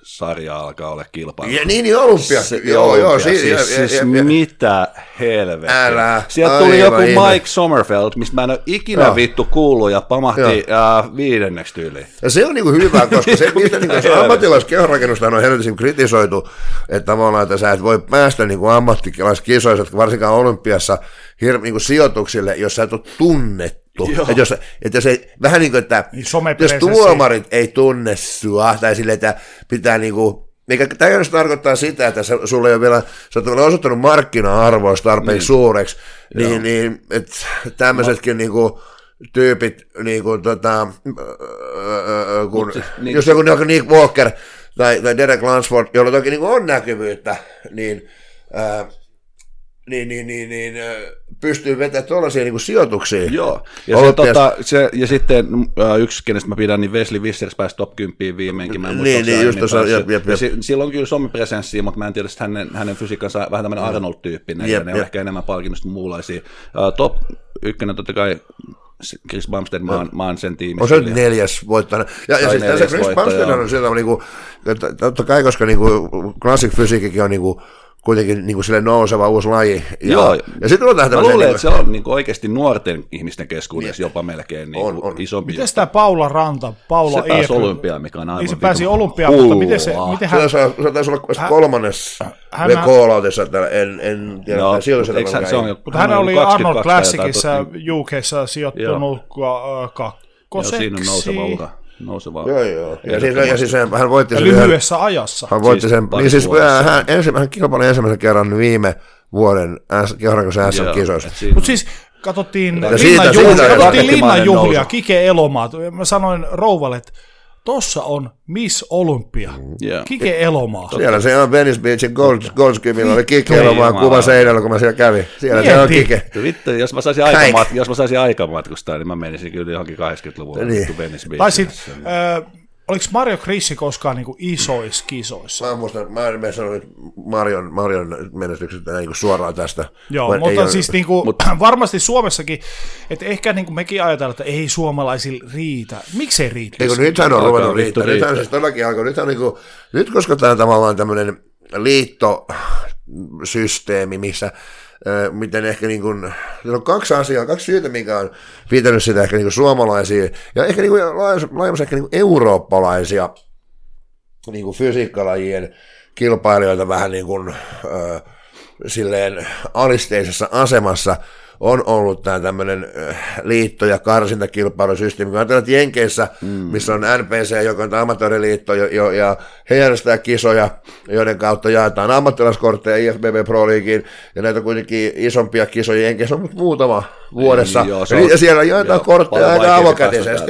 sarja alkaa olla kilpailu. Ja niin, niin Olympia. Se, joo, joo. siis, Si- ja, siis ja, ja, mitä helvettiä. Älä, Sieltä tuli joku ihme. Mike Sommerfeld, mistä mä en ole ikinä Joo. vittu kuullut ja pamahti äh, viidenneksi tyyliin. Ja se on niinku hyvä, koska se, mistä niinku se ammattilaiskehonrakennusta on helvetin kritisoitu, että tavallaan, että sä et voi päästä niinku ammattilaiskisoissa, varsinkaan olympiassa, hir- niinku sijoituksille, jos sä et ole tunnettu. Että jos, että jos ei, vähän niin kuin, että Niin jos tuomarit ei tunne sua, tai silleen, että pitää niinku, mikä täysin tarkoittaa sitä, että sulla ei ole vielä, sä oot vielä osoittanut markkina-arvoista tarpeeksi niin. suureksi, niin, niin että tämmöisetkin niinku tyypit, niinku tota, kun, siis, niin, jos joku Nick Walker tai, tai Derek Lansford, jolla toki niinku on näkyvyyttä, niin ää, niin, niin, niin, niin pystyy vetämään tuollaisia niin sijoituksia. Joo, ja, se, tota, se, ja sitten äh, yksi, kenestä mä pidän, niin Wesley Vissers pääsi top kymmenen viimeinkin. Mä en niin, niin just tuossa, jep, jep, jep. Sillä on kyllä somepresenssiä, mutta mä en tiedä, että hänen, hänen fysiikkansa vähän tämmöinen Arnold-tyyppinen, jep, ja ne jep. on ehkä enemmän palkinnosta muunlaisia. Uh, top ykkönen totta kai Chris Bumstead, mä oon, mä oon sen tiimissä. On se nyt neljäs voittajana. Ja, ja siis tässä Chris Bumstead on sieltä, niinku, totta kai, koska niinku, classic fysiikkikin on niinku, kuitenkin niin kuin sille nouseva uusi laji. Ja, Joo, ja sitten on mä luulen, niin, että se on niin kuin oikeasti nuorten ihmisten keskuudessa jopa melkein niin on, on. isompi. Miten tämä Paula Ranta? Paula se pääsi olympiaan, mikä on aivan niin se pääsi olympiaan, mutta miten se... Miten hän... Se, se taisi olla kolmannes V-koolautissa, että en, en tiedä, no, sijoitusella se on. Mutta hän oli Arnold Classicissa U K:ssa sijoittunut kakkoseksi. Joo, siinä on nouseva ura. Nouseva. Joo, joo. Ja siis, ja siis hän voitti ja sen lyhyessä yhden, ajassa. Hän voitti siis sen, niin siis hän, ensi, hän kilpaili ensimmäisen kerran viime vuoden kehonrakennusten S M-kisoissa. Mutta siis katsottiin linnanjuhlia, linnanjuhlia Kike Elomaa. Mä sanoin rouvalle, että tossa on Miss Olympia, yeah. Kike Elomaa. Siellä se on Venice Beachin Gold, Goldskimilla, oli Kike Elomaan kuva seinällä, kun mä siellä kävin. Siellä Mieti. Se on Kike. Vittu, jos mä saisin aikamat, jos mä saisin aikamatkustaa, niin mä menisin kyllä johonkin kahdeksankymmentäluvulla niin. Venice Beachin. Tai sit, äh, oliko Mario Krissi koskaan niinku isoissa kisoissa? Mä muistan, mä en sanoa, että Marion, Marion menestykset niinku suoraan tästä. Joo, mä, mutta siis ole, niinku, mut, varmasti Suomessakin, että ehkä niinku mekin ajatellaan, että ei suomalaisilla riitä. Miksei riitä? Eikö nythän on ruvennut riittää. Nythän siis todellakin alkoi. Nythän niinku, nyt koska tämä on tavallaan tämmöinen liittosysteemi, missä miten ehkä niin kuin, on kaksi asiaa, kaksi syytä, mikä on viitannut sitä ehkä niin kuin suomalaisia ja ehkä niin kuin laajemmassa ehkä niin kuin eurooppalaisia niin kuin fysiikkalajien kilpailijoita vähän niin kuin äh, silleen alisteisessa asemassa on ollut tämä tämmöinen liitto- ja karsintakilpailusysteemi. Kun ajatellaan, että Jenkeissä, mm. missä on N P C, joka on amatööriliitto, jo, jo, ja he järjestää kisoja, joiden kautta jaetaan ammattilaiskortteja I F B B Pro Leagueen, ja näitä kuitenkin isompia kisoja Jenkeissä on muuta vuodessa. Niin, joo, ja, on, ja siellä jaetaan joo, kortteja aika avokätisesti.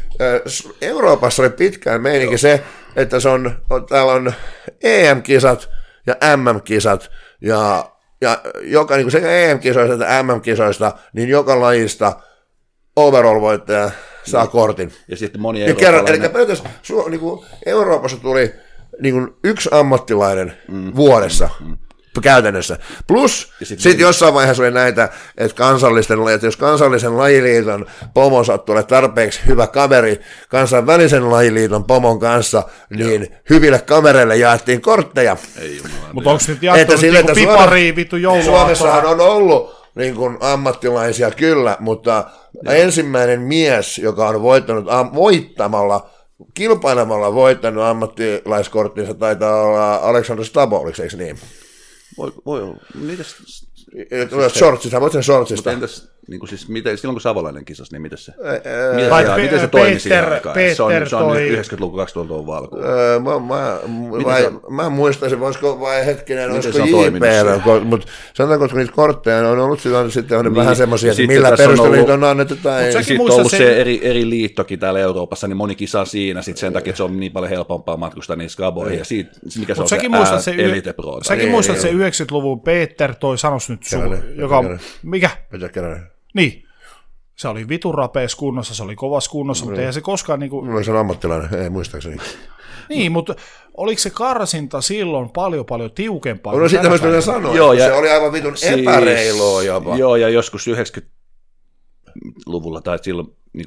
Euroopassa oli pitkään meininki se, että se on, on, täällä on E M-kisat ja M M-kisat, ja Ja joka, niin sekä E M-kisoista että M M-kisoista, niin joka lajista overall-voittaja saa niin. kortin. Ja sitten moni eurooppalainen. Eli periaatteessa niin Euroopassa tuli niin kuin yksi ammattilainen mm. vuodessa. Mm. Käytännössä. Plus, sitten sit jossain vaiheessa oli näitä, että, kansallisten, että jos kansallisen lajiliiton pomon sattuu ole tarpeeksi hyvä kaveri kansainvälisen lajiliiton pomon kanssa, niin joo. hyville kavereille jaettiin kortteja. Mutta onko nyt jaettu niinku pipariin vittu joulua? Suomessahan on ollut niin kuin ammattilaisia kyllä, mutta joo. ensimmäinen mies, joka on voittanut am, voittamalla, kilpailemalla voittanut ammattilaiskorttinsa, taitaa olla Aleksandr Stabo, oliko se eikö niin? Voi, voi olla. Mites... Shortsista, voit sen shortsista. Mutta entäs, niin kuin siis, miten, silloin kun Savolainen kisasi, niin miten se, ää, miten, tai se, pe- miten se toimi siihen aikaan? Se on, se on toi... yhdeksänkymmentäluvun kaksituhattaluvun alkuun. Öö, mä, mä, vai, mä muistaisin, voisiko vai hetkinen, olisiko J P L, mutta sanotaanko, että niitä kortteja on ollut sitten, sitten on niin, vähän semmoisia, että millä perusteella niitä on annettu. Tai... Sitten on ollut se, se eri, eri liittokin täällä Euroopassa, niin moni kisa siinä, sitten sen takia, että se on niin paljon helpompaa matkustaa niihin skaboihin, ja siitä, mikä se on se Elite Pro. Säkin muistat se yhdeksänkymmentäluvun Peter toi, sanos nyt sun, joka mikä? Peter Keränen. Niin. Se oli vitun rapeessa kunnossa, se oli kovassa kunnossa, no, mutta eihän se koskaan niinku... No se on ammattilainen, ei muistaakseni. Niin, mutta oliko se karsinta silloin paljon paljon tiukempaa? No sitä mä sanoin, joo, ja se oli aivan vitun siis, epäreilua jopa. Joo, ja joskus yhdeksänkymmentäluvulla tai silloin niin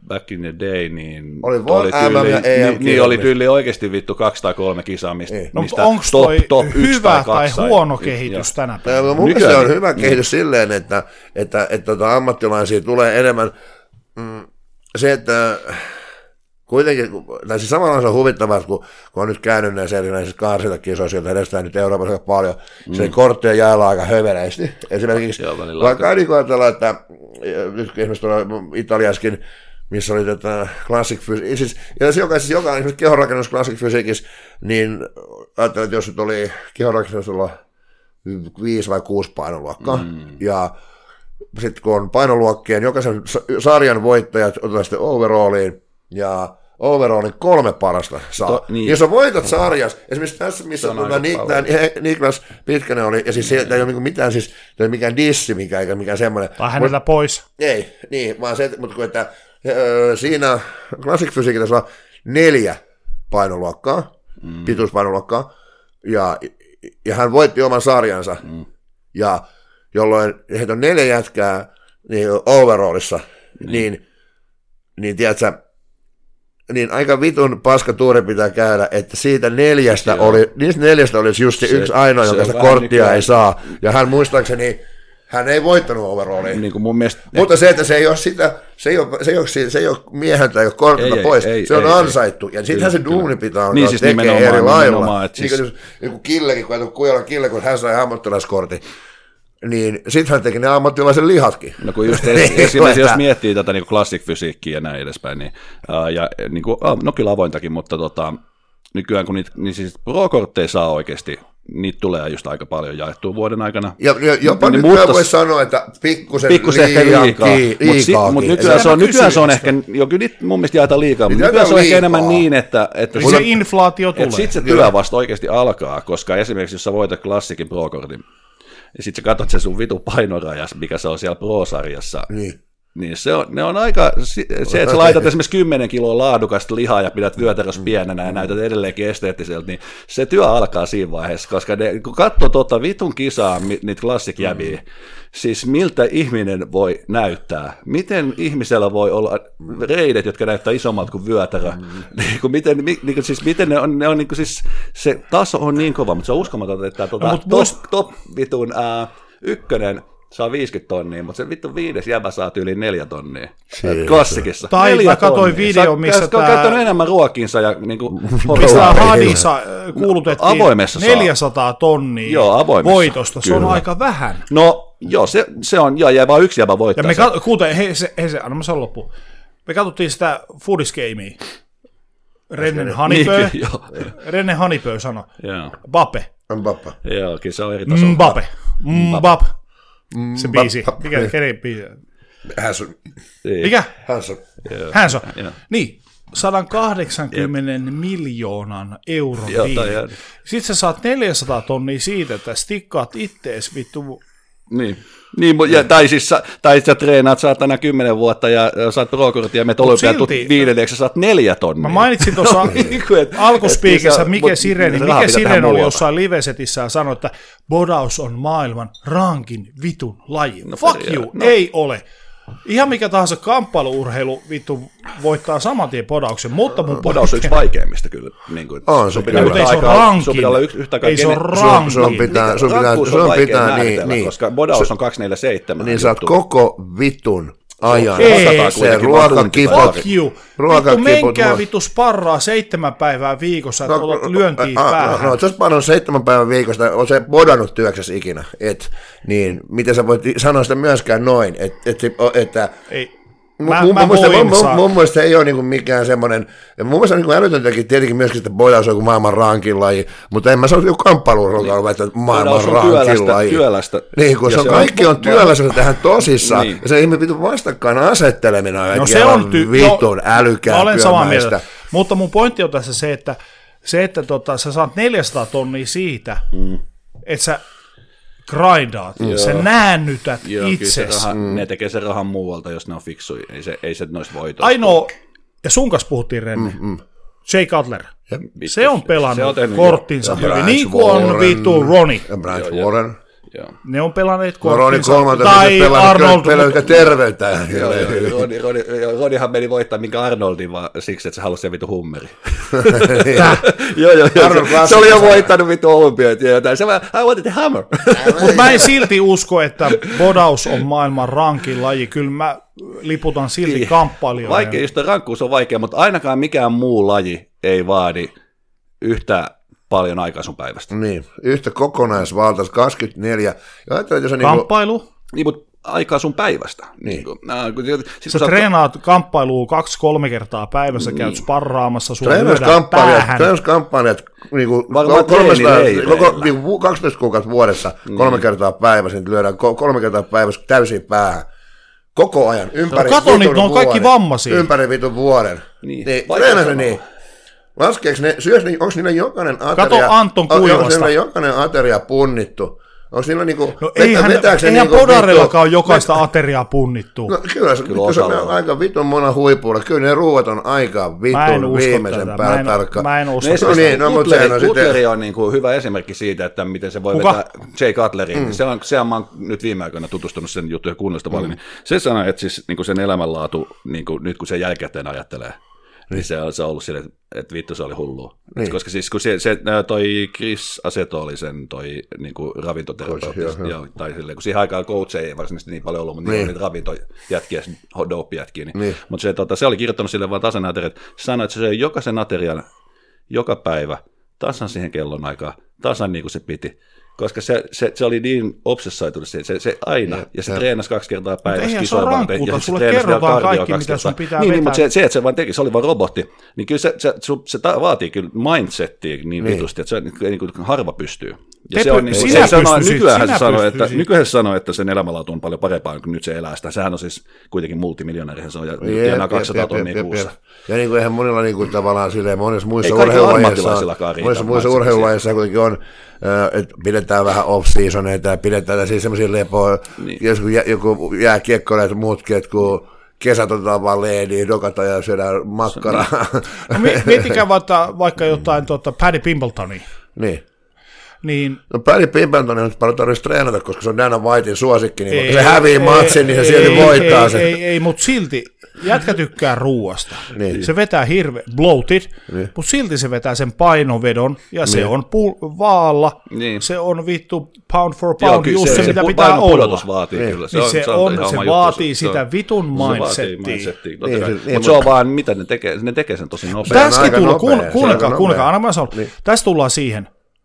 back in the day, niin oli, oli tyyli, M M ja E M niin, niin oli tyyli oikeasti vittu kaksi tai kolme kisaa, mistä, no, mistä onko top, toi top hyvä tai, tai huono sai, kehitys ja, tänä päivänä? Ja mun mielestä se on hyvä kehitys niin. silleen, että, että, että, että tota, ammattilaisia tulee enemmän mm, se, että kuitenkin, tai siis samalla on huvittavaa, kun, kun on nyt käynyt näissä erinäisissä karsitakisoissa, joita edestään nyt Euroopassa aika paljon, mm. se korttia jäällä aika höveläisesti. Esimerkiksi vaikka ajatella, että nyt esimerkiksi tuolla Italiaskin, missä oli tätä classic physics, siis, ja se joka, siis joka esimerkiksi kehonrakennus classic physics, niin ajattelin, että jos nyt oli kehonrakennusella viisi vai kuusi painoluokkaa, mm. ja sitten kun on painoluokkien, jokaisen sarjan voittajat otetaan sitten overalliin, ja overallin kolme parasta saa. To, niin. Jos sä voitat sarjas, esimerkiksi tässä, missä tuota, Nik- Niklas Pitkänen oli, ja siis se ei ole mitään, siis, ei ole mikään dissi, mikä, eikä mikään semmoinen. Tai hänellä Mut, pois. Ei, niin, vaan se, mutta kun, että ö, siinä Classic Physicsissa on neljä painoluokkaa, mm. pituuspainoluokkaa, ja, ja hän voitti oman sarjansa, mm. ja jolloin heitä on neljä jätkää niin overallissa, mm. niin, niin tiedätkö, niin aika vitun paska tuuri pitää käydä, että siitä neljästä Joo. oli, niistä neljästä olisi just se, se yksi ainoa, joka sitä korttia nykyään ei saa. Ja hän muistaakseni, hän ei voittanut overalliin. Niin kuin mun mielestä, mutta se, että se ei ole sitä, se ei ole, se ei ole, se ei ole mieheltä eikä kortilla ei, pois, ei, se on ei, ansaittu. Ei, ja sittenhän se duuni pitää olla niin, siis tekee eri lailla. Siis niin kuin, niin kuin Killekin, kun Kujalan Kille, kun hän sai ammattilaiskortin, niin sitten hän teki ne ammattilaisen lihatkin. No kun just esimerkiksi jos miettii tätä niin classic fysiikkiä ja näin edespäin, niin, ää, ja niin kuin, no kyllä avointakin, mutta tota, nykyään kun niitä, niin siis pro-kortteja saa oikeasti, niitä tulee just aika paljon jaettua vuoden aikana. Ja, ja jopa niin, nyt voi sanoa, että pikkusen, pikkusen liikaa, liikaa. Mutta si, mut nykyään, se on, nykyään se on ehkä, jo kyllä niitä mun mielestä jaetaan liikaa, mutta nykyään se on ehkä enemmän niin, että, että niin se kun, inflaatio tulee. Sitten se työ vasta oikeasti alkaa, koska esimerkiksi jos sä voitat klassikin pro-kortin, ja sitten sä katsot sen sun vitu painorajas, mikä se on siellä Pro-sarjassa, niin, niin se on, ne on aika, se, että sä laitat esimerkiksi kymmenen kiloa laadukasta lihaa ja pidät vyötärös pienenä ja näytät edelleenkin esteettiseltä, niin se työ alkaa siinä vaiheessa, koska ne, kun katsoo tuota vitun kisaa, niitä klassikjäviä, mm. siis miltä ihminen voi näyttää, miten ihmisellä voi olla reidet, jotka näyttää isommalta kuin vyötärö, mm. niin kuin miten, niin kuin, siis miten ne on, ne on niin kuin, siis se taso on niin kova, mutta se on uskomatonta, että tuota, no, top, muist... top vitun ää, ykkönen saa viisikymmentä tonnia, mutta se vittu viides jäbä saa yli neljä tonnia. Sieltä. Klassikissa. Tai mä katsoin video, missä tämä... Sä käyttänyt enemmän ruokinsa ja niinku... Mistä Hadissa kuulutettiin avoimessa neljäsataa tonnia joo, voitosta. Se on Kyllä. aika vähän. No joo, se, se on, joo, ja vaan yksi jäbä voittaa. Ja me kat... Kuuntele, hei se, hei se, anna mä sen loppuun. Me katsottiin sitä Foodisgamea. Rennen Hanipö. Niin, Rennen Hanipö sanoi. Bappe. Mbappe. Joo, kyllä se on eri tasolla. Mbappe. Mbappe. Se biisi. Mikä kenen biisi? Hanson. Mikä? Hanson. Hanson. Niin, sata kahdeksankymmentä miljoonan euron viini. Sitten sä saat neljäsataa tonnia siitä, että stikkaat ittees vittu. Niin. Niin, ja, tai siis tai sä treenaat saatana kymmenen vuotta ja saat pro-kortin ja menet olympiat viidenneksi, saat neljä tonnia. Mä mainitsin tuossa alkuspiikissä, mikä Sireni, mikä Sireni oli jossain livesetissä ja sanoi, että bodaus on maailman rankin vitun laji. No, Fuck you, no. Ei ole. Ihan mikä tahansa kamppailu-urheilu vittu voittaa saman tien bodauksen, mutta mun bodaus on yksi vaikeimmista kyllä. Niin kuin, on, se pitää olla rankin. Sun pitää olla yhtä ei se on rankin. Sun pitää, sun pitää, sun pitää, niin, niin. Koska bodaus on kaksisataaneljäkymmentäseitsemän. Niin sä oot koko vitun ajan. Ei, se ruokakipot. Fuck you. Vittu menkää vittu sparraa seitsemän päivää viikossa, että otat lyöntiin päähän. No, jos sparraa seitsemän päivän viikossa, on se bodannut työksessä ikinä. Et, niin, miten sä voit sanoa sitä myöskään noin, et, et, että... Ei. Mä, mun, mä mun, mun, mun, mun mielestä se ei ole niinku mikään semmoinen, mun mielestä on niinku älytöntäkin tietenkin myöskin, että bodaus on joku maailman rankin laji, mutta en mä sano joku kamppailuruokailu, että maailman rankin laji. Työlästä. Niin, kun se on, kaikki on työlästä, se tehdään tosissaan, niin. Ja se ihme vitun vastakkain asetteleminen on, no, se on ty- vitun no, älykää olen samaa mieltä, mutta mun pointti on tässä se, että, se, että tota, sä saat neljäsataa tonnia siitä, mm. että sä grindaat, joo. Sä näännytät itsesi. Mm. Ne tekee sen rahan muualta, jos ne on fiksuja, ei se, ei se noista voitoista. Ainoa, ja sun kanssa puhuttiin, Renne, mm, mm. Jay Cutler, ja, se on pelannut se on korttinsa hyvin, niin kuin on vittu Ronnie. Ja Brent Warren. Joo. Ne on pelanneet No Roni korttinsa. kolmantena Tai Arnold. pelannut terveytään. Roni, Roni, Ronihan meni voittaa minkä Arnoldin vaan siksi, että se halusi se vitu hummeri. joo, joo, joo. Se oli jo voittanut vitu olympiat ja jotain. Se vaan, I wanted the hammer. Mutta mä en silti usko, että bodaus on maailman rankin laji. Kyllä mä liputan silti kamppailijoille. Vaikea, just rankkuus on vaikea, mutta ainakaan mikään muu laji ei vaadi yhtä paljon aikaa sun päivästä. Niin, yhtä kokonaisvaltaista, kaksikymmentäneljä. Kamppailu? Niin, niin mutta aikaa sun päivästä. Niin. Niin sä treenaat kamppailua kaksi-kolme kertaa päivässä, niin. Käyt sparraamassa, sua lyödään päähän. Treenas kamppailijat niinku niinku kaksitoista kuukautta vuodessa, niin. kolme kertaa päivässä, niin lyödään kolme kertaa päivässä täysin päähän. Koko ajan, ympäri no, kato, vitun ne on vuoden. Kaikki vammaisia. Ympäri vitun vuoden. Niin, niin treenasi niin. Laskeeko ne, syös, onko niillä jokainen ateria, kato Anton Kuivasta. Onko niillä jokainen ateria punnittu? Onko niillä niinku, no eihän, eihän niinku Podarillakaan ole jokaista me, ateriaa punnittu. No kyllä, se, kyllä se on aika vitun mona huipulla. Kyllä ne ruuat on aika vitun viimeisen päällä tarkkaan. Mä en usko no, niin, no, Cutleri, Cutleri on niinku hyvä esimerkki siitä, että miten se voi Kuka? vetää Jay Cutleriin. Mm. Se on, se on, mä oon nyt viime aikoina tutustunut sen juttujen kuunnellista paljon. Mm. Niin se sanoi, että siis, niinku sen elämänlaatu, niinku, nyt kun se jälkikäteen ajattelee, niin se on, se on ollut silleen, että vittu se oli hullua. Niin. Koska siis kun se, se toi Chris Aceto oli sen toi niinku ravintoterapeutti, tai silleen, kun siihen aikaan coach ei varsinaisesti niin paljon ollut, mutta niin. niitä ravintojätkiä, dope-jätkiä. Niin. Niin. Mutta se, tota, se oli kirjoittanut sille vaan tasan aterian, että se sanoi, että se söi jokaisen aterian joka päivä, tasan siihen kellon aikaan, tasan niin kuin se piti. Koska se, se, se oli niin obsessoitunut, se, se, se aina, ja, ja se treenasi kaksi kertaa päivässä kisoja varten, ja sulle kerrotaan kaikki, mitä sun pitää niin, vetää. Niin, mutta se, se, että se vaan teki, se oli vaan robotti, niin kyllä se, se, se, se vaatii kyllä mindsettiä niin, niin. vitusti, että se niin kuin harva pystyy. Ja Te se on, niin, sinä se sanoo, pystyisit, nykyään sinä se sanoi, että, nykyään se sanoi, että sen elämänlaatu on paljon parempaa kuin nyt se elää sitä. Sehän on siis kuitenkin multimiljonääri, se on ja tienaa kaksisataa tonnia kuussa. Ja niin kuin eihän monilla niin kuin tavallaan silleen, monissa muissa urheilulajeissa, monissa muissa urheilulajeissa kuitenkin on, että pidetään vähän off-seasoneita ja pidetään siis semmoisia lepoja, niin. joku jääkiekkoilla ja muutkin, että kun kesät otetaan vaan leeniä, dokataan ja syödään makkaraa. No, miettikää vaikka, vaikka jotain tuota, Paddy Pimbletonia. Niin. Niin, no Paddy Pimpleton ei nyt paljon tarvitsisi treenata, koska se on Dana Whitein suosikki, niin ei, se hävii ei, matsin, niin se silti voittaa ei, sen. Ei, ei, mutta silti jätkä tykkää ruuasta. Niin. Se vetää hirveä bloated, niin. Mutta silti se vetää sen painovedon, ja niin. Se on pu- vaalla, niin. Se on vittu pound for pound, joo, just se, se, se mitä se pitää olla. Vaatii, niin. kyllä. Se, niin se, on, se, se vaatii sitä se vitun mindsettiä. Niin, mutta se on vaan, mitä ne tekee, ne tekee sen tosi nopeasti. Tässäkin tullaan, kuunnelkaa, kuunnelkaa, aina mä sanon, tässä tullaan siihen.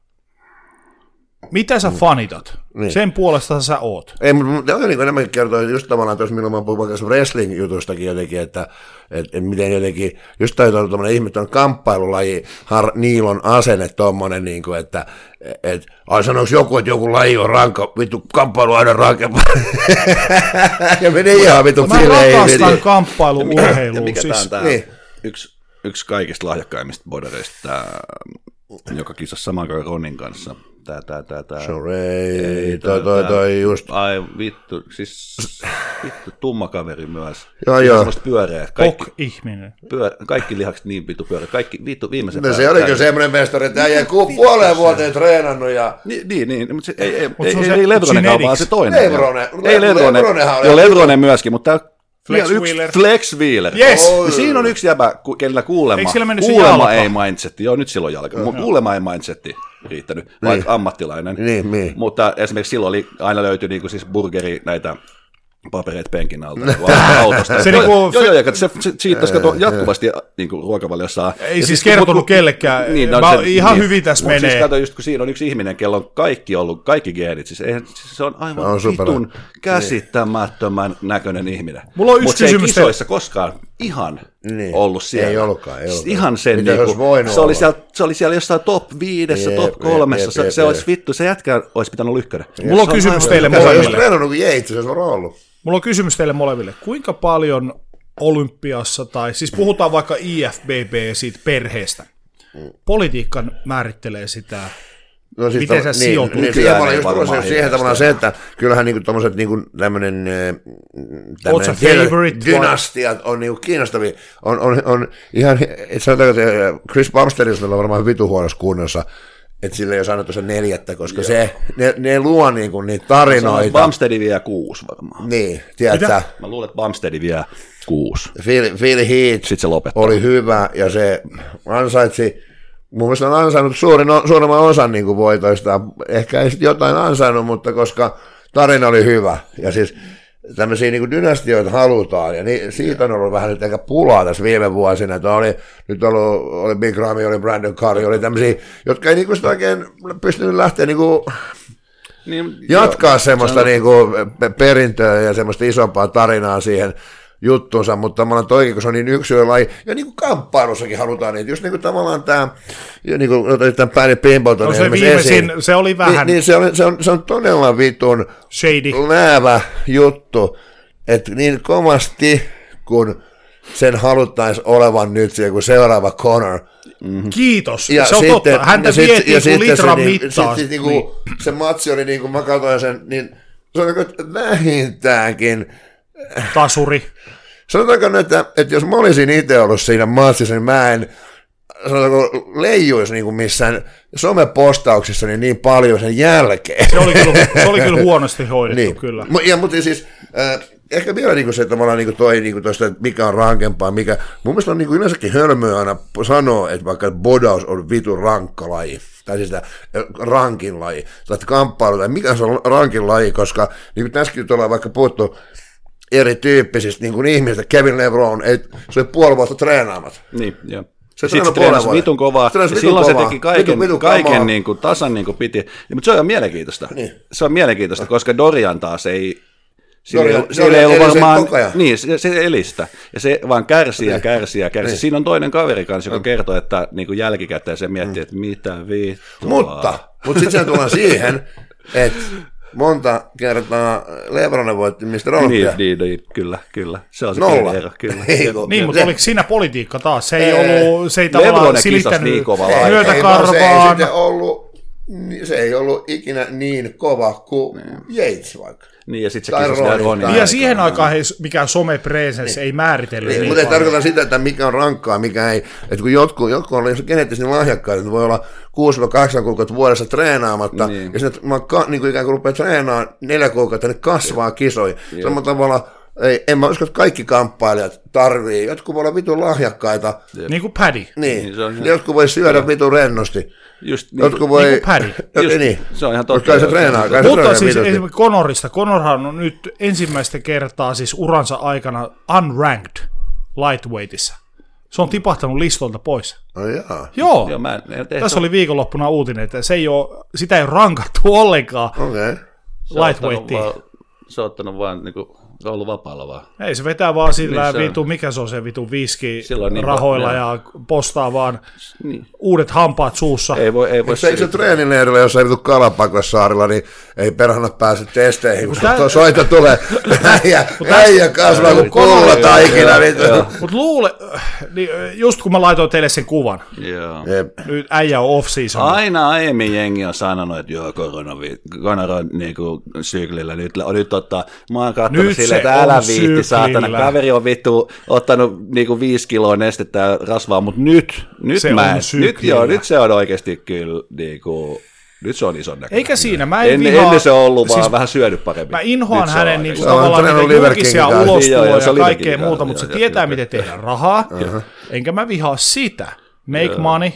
Mitä sä fanitat? Niin. Sen puolesta sä oot. Ei, mutta niin enemmänkin kertoo just tavallaan, että jos milloin mä puhun vaikka wrestling-jutustakin jotenkin, että et, et miten jotenkin, just toi tuommoinen ihme, on kamppailulaji, har, niilon asenne tommonen, niin kuin, että et, ai sanoiko joku, että joku laji on rankka, vittu kamppailu aina rankempaa. Ja meni ihan vittu fileihin. Mä rakastan kamppailu-urheiluun. Ja mikä siis. tää on tää niin. yksi, yksi kaikista lahjakkaimmista bodareista, tää, joka kisasi saman kuin Ronin kanssa. Tää, tää, tää, tää. Sorry, toi, toi, toi, just. Ai vittu, siis vittu, tumma kaveri myös. Joo, joo. Semmoista pyöreät. Kaikki, ihminen. Pyörä, kaikki lihakset niin vittu pyöreät. Kaikki vittu viimeisen no, se olikin semmoinen mestari, että äijä puoleen vuoteen treenannut ja... Niin, niin, niin mutta se, ei, ei, ei, ei, ei Lebronenkaan, vaan se toinen. Lebrone. Ei Lebrone. Joo, Lebrone myöskin, mutta tää... Flex Wheeler. Flex Wheeler. Yes. Oh, siinä on yksi jäbä, kenellä kuulema, kuulema ei mindsetti. Joo, nyt silloin jalka. No, kuulema ei mindsetti riittänyt, niin. Vaikka ammattilainen. Niin, niin. Mutta esimerkiksi silloin oli, aina löytyi niin kuin siis burgeri näitä papereita penkin alta autosta. Se, joo, niinku, joo, joo, se, se siittäisi jatkuvasti niin kuin ruokavaliossa. Ei siis, siis kertonut kellekään. Niin, no, se, ihan niin, hyvin tässä menee. Siis kato, just kun siinä on yksi ihminen, kello on kaikki ollut, kaikki geenit. Siis, eihän, siis se on aivan on vitun käsittämättömän niin. näköinen ihminen. Mulla on yksi kysymys. Mutta se ei kisoissa koskaan ihan niin. ollut siellä. Ei ollutkaan. Ei ollutkaan. Ihan sen, niinku, se, oli siellä, se oli siellä jossain top viidessä, jeep, top kolmessa. Jeep, jeep, se jeep. olisi vittu, se jätkä olisi pitänyt lykkänä. Mulla on kysymys teille molemmille. Se olisi treenannut kuin Jeitsi, se olisi ollut. Mulla on kysymys teille molemmille. Kuinka paljon olympiassa, tai siis puhutaan vaikka I F B B siitä perheestä, politiikka määrittelee sitä, no siis miten sä niin, sijoitut? Niin, siihen paljon just tulossa siihen tavallaan se, että kyllähän niinku tommoset niinku tämmönen, tämmönen dynastiat on niinku kiinnostavia. On, on, on ihan, et sanotaan, että Chris Bumsterilla on varmaan vitu huonossa kunnossa, että sille ei ole annettu se neljättä, koska se, ne, ne luo niinku niitä tarinoita. Bumsteadi vie kuusi varmaan. Niin, tiedätkö? Mä luulen, että Bumsteadi vie kuusi. Phil, Phil Heath Sitten se lopettaa. oli hyvä ja se ansaitsi, mun mielestä on ansainnut suurin, suurimman osan niin kuin voitoista, ehkä ei sitten jotain ansainnut, mutta koska tarina oli hyvä ja siis tämmöisiä niin kuin dynastioita halutaan ja niin, siitä on ollut vähän nyt ehkä pulaa tässä viime vuosina, että oli, nyt ollut, oli Big Ramy, oli Brandon Curry, oli tämmöisiä, jotka ei niin kuin sitä oikein pystynyt lähteä niin kuin niin, jatkaa jo, semmoista se niin kuin perintöä ja semmoista isompaa tarinaa siihen juttuunsa, mutta tavallaan toikin, kun se on niin yksilölaji, ja niin kuin kamppailussakin halutaan niitä, just niin kuin tavallaan tämä, niin kuin otit tämän Paddy Pimbleton no se viimeisin, se oli vähän. Niin, niin se, on, se, on, se on todella vitun shady, läävä juttu, että niin kovasti, kun sen haluttaisi olevan nyt se joku seuraava Conor. Mm-hmm. Kiitos, ja se on sitten, totta, häntä sit, vietiin kuin litran se, mittaa. Sit, niin, niin. Se matsi oli, niin kuin mä katsoin sen, niin se on vähintäänkin tasuri. Sanotaanko, että, että jos mä olisin itse ollut siinä matsissa, niin mä en sanotaanko, leijuisi niin kuin missään somepostauksissa niin, niin paljon sen jälkeen. Se oli kyllä, se oli kyllä huonosti hoidettu, niin. Kyllä. Ja, mutta siis, äh, ehkä vielä niin kuin se tavallaan niin kuin toi, niin kuin tosta, että mikä on rankempaa, mikä, mun mielestä on niin kuin yleensäkin hölmöä aina sanoa, että vaikka bodaus on vitun rankka laji, tai siis rankin laji, tai kamppailu, tai mikä se on rankin laji, koska niin kuin tässäkin ollaan vaikka puhuttu erityyppisistä niin kuin ihmisistä, Kevin LeBron, ei, se oli puoli vuotta treenaamat. Niin, joo. Se sitten se treenasi vitun kovaa, ja silloin kovaa. Se teki kaiken, vitun, vitun kaiken niin kuin, tasan niin kuin piti, ja, mutta se on mielenkiintoista, niin. Se on mielenkiintoista, koska Dorian taas ei, Dorian, sillä, sillä ei ollut varmaan, niin, se, se elistä, ja se vaan kärsii ja kärsii ja kärsii. Niin. Siinä on toinen kaveri kanssa, joka kertoo, että niin kuin jälkikäteen se miettii, että mitä vittua. Mutta, mutta sitten se tullaan siihen, että monta kertaa LeBron voitti mister Olympia. Niin, niin, niin, kyllä, kyllä. Se on se Nolla. ero, kyllä. Ei, niin, mutta oliko siinä politiikka taas? Se ei ei, ollut, se ei tavallaan silittänyt niin myötäkarvaan. Se ei, ollut, se ei ollut ikinä niin kova kuin Yates vaikka. Niin, ja sitten se kisasi vielä Ronin. Ja siihen aikaan hei, mikään somepresence niin. Ei määritellyt. Niin, niin mutta ei tarkoita sitä, että mikä on rankkaa, mikä ei. Että kun jotkut, jotkut on geneettisesti lahjakkaita, että voi olla kuusi kahdeksan kuukautta vuodessa treenaamatta, niin. Ja sitten mä niin kuin ikään kuin rupean treenaamaan neljä kuukautta, niin kasvaa kisoja. Samalla tavalla, ei, en mä usko, että kaikki kamppailijat tarvii. Jotkut voi olla vitun lahjakkaita. Jep. Niin kuin Paddy. Niin, niin ihan... jotkut voi syödä ja. Vitun rennosti. Just niin, jotkut voi... niin kuin Paddy. Just, niin. Se on ihan totta. Kai se treenaa. Kai mutta treenaa siis esimerkiksi Conorista. Conorhan on nyt ensimmäistä kertaa siis uransa aikana unranked lightweightissa. Se on tipahtanut listolta pois. Oh, jaa. Joo. Joo mä en, tässä oli viikonloppuna uutinen, että se ei ole, sitä ei ole rankattu ollenkaan okay. lightweightiin. Se on ottanut vaan niinku, ollut vapaalla vaan. Ei, se vetää vaan sillä niin vitu, mikä se on se vitu viski niin rahoilla niin, ja postaa vaan niin. Uudet hampaat suussa. Ei voi, ei voi se, se treenileirillä, jos ei vitu Kalapakossaarilla, niin ei perhana pääse testeihin, kun Tää... soita tulee. Äijä, äijä kasvaa kuin pullataikina. Mutta luule, niin just kun mä laitoin teille sen kuvan, nyt äijä on off-season. Aina aiemmin jengi on sanonut, että joo, korona on niinku syklillä. Nyt, nyt ottaa, mä oon katsonut silleen, että älä viitti, saatana. Kaveri on vittu ottanut niinku viisi kiloa nestettä ja rasvaa, mutta nyt, nyt se mä, nyt, joo, nyt se on oikeasti kyllä niinku, nyt se on ison näköinen. Eikä siinä, mä en ennen, vihaa. Ennen se on ollut siis, vaan vähän syönyt paremmin. Mä inhoan hänen niinku tavallaan niitä julkisia ulostuloja ja kaikkea muuta, mutta se tietää, miten tehdä rahaa, enkä mä vihaa sitä. Make money.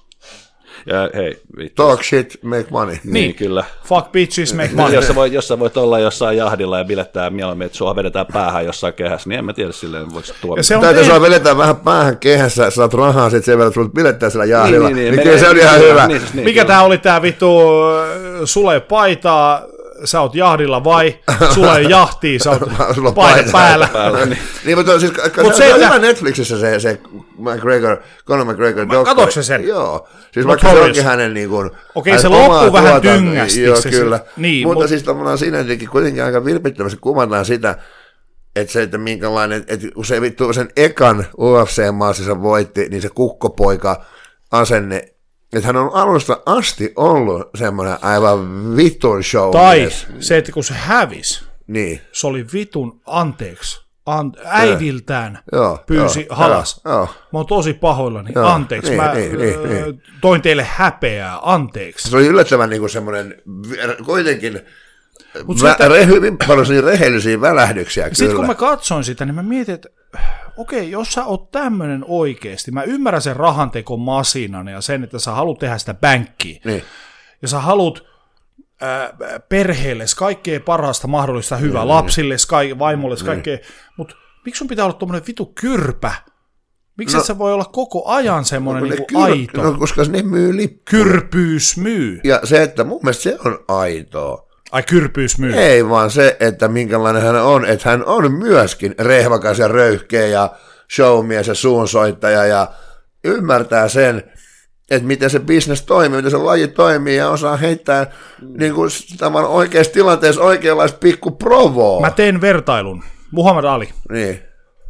Ja hei, vittu. Talk shit, make money. Niin, niin kyllä. Fuck bitches, make money. jos, sä voit, jos sä voit olla jossain jahdilla ja bilettää mieluummin, että sua vedetään päähän jossain kehässä, niin en mä tiedä silleen, voiko tuoda. Täytyy sua vedetään vähän päähän kehässä, saat rahaa sit sen verran, että sua bilettää sillä jahdilla. Niin, niin, niin, niin kyllä se on ihan hyvä. Niin, niin, Mikä tää oli tää vittu, sulla ei paitaa, sä oot jahdilla vai sulla ei jahtii, sä oot paita päällä. päällä. niin. niin, mutta siis Mut se, se on hyvä Netflixissä se, se McGregor, Conor McGregor. Katotko se sen? Joo. Siis vaikka se onkin hänen niin kuin... Okei, se loppuu vähän tyngästi. Joo, kyllä. Niin, mutta mut... siis tavallaan siinä kuitenkin aika vilpittömästi kuvataan sitä, että se, että minkälainen, että kun se vittu sen ekan U F C-maassissa voitti, niin se kukkopoika asenne, että hän on alusta asti ollut semmoinen aivan vitun show. Tai se, että kun se hävisi, niin. se oli vitun anteeksi an, äidiltään joo, pyysi joo, halas. Joo, joo. Mä oon tosi pahoillani, Joo, anteeksi, niin, mä niin, niin, niin. toin teille häpeää, anteeksi. Se oli yllättävän niin kuin semmoinen, kuitenkin Mut vä, sitä, re, hyvin paljon rehellisiä välähdyksiä kyllä. Sitten kun mä katsoin sitä, niin mä mietin, että okei, jos sä oot tämmönen oikeesti, mä ymmärrän sen rahantekon masinan ja sen, että sä haluat tehdä sitä bänkkiä. Niin. Ja sä haluat äh, perheelles kaikkea parasta mahdollista hyvää, mm. lapsilles, ka- vaimolles, kaikkea, mm. mutta miksi sun pitää olla tommonen vitu kyrpä? Miksi no, et sä voi olla koko ajan semmoinen no, niinku kyr... aito? No, koska ne myy lippuja. Kyrpyys myy. Ja se, että mun mielestä se on aitoa. Ai kyrpyys myy. Ei vaan se, että minkälainen hän on, että hän on myöskin rehvakas ja röyhkeä ja showmies ja suunsoittaja ja ymmärtää sen, että miten se business toimii, miten se laji toimii ja osaa heittää niin kuin tavallaan oikeassa tilanteessa oikeanlaista pikku provoa. Mä teen vertailun. Muhammad Ali. Niin.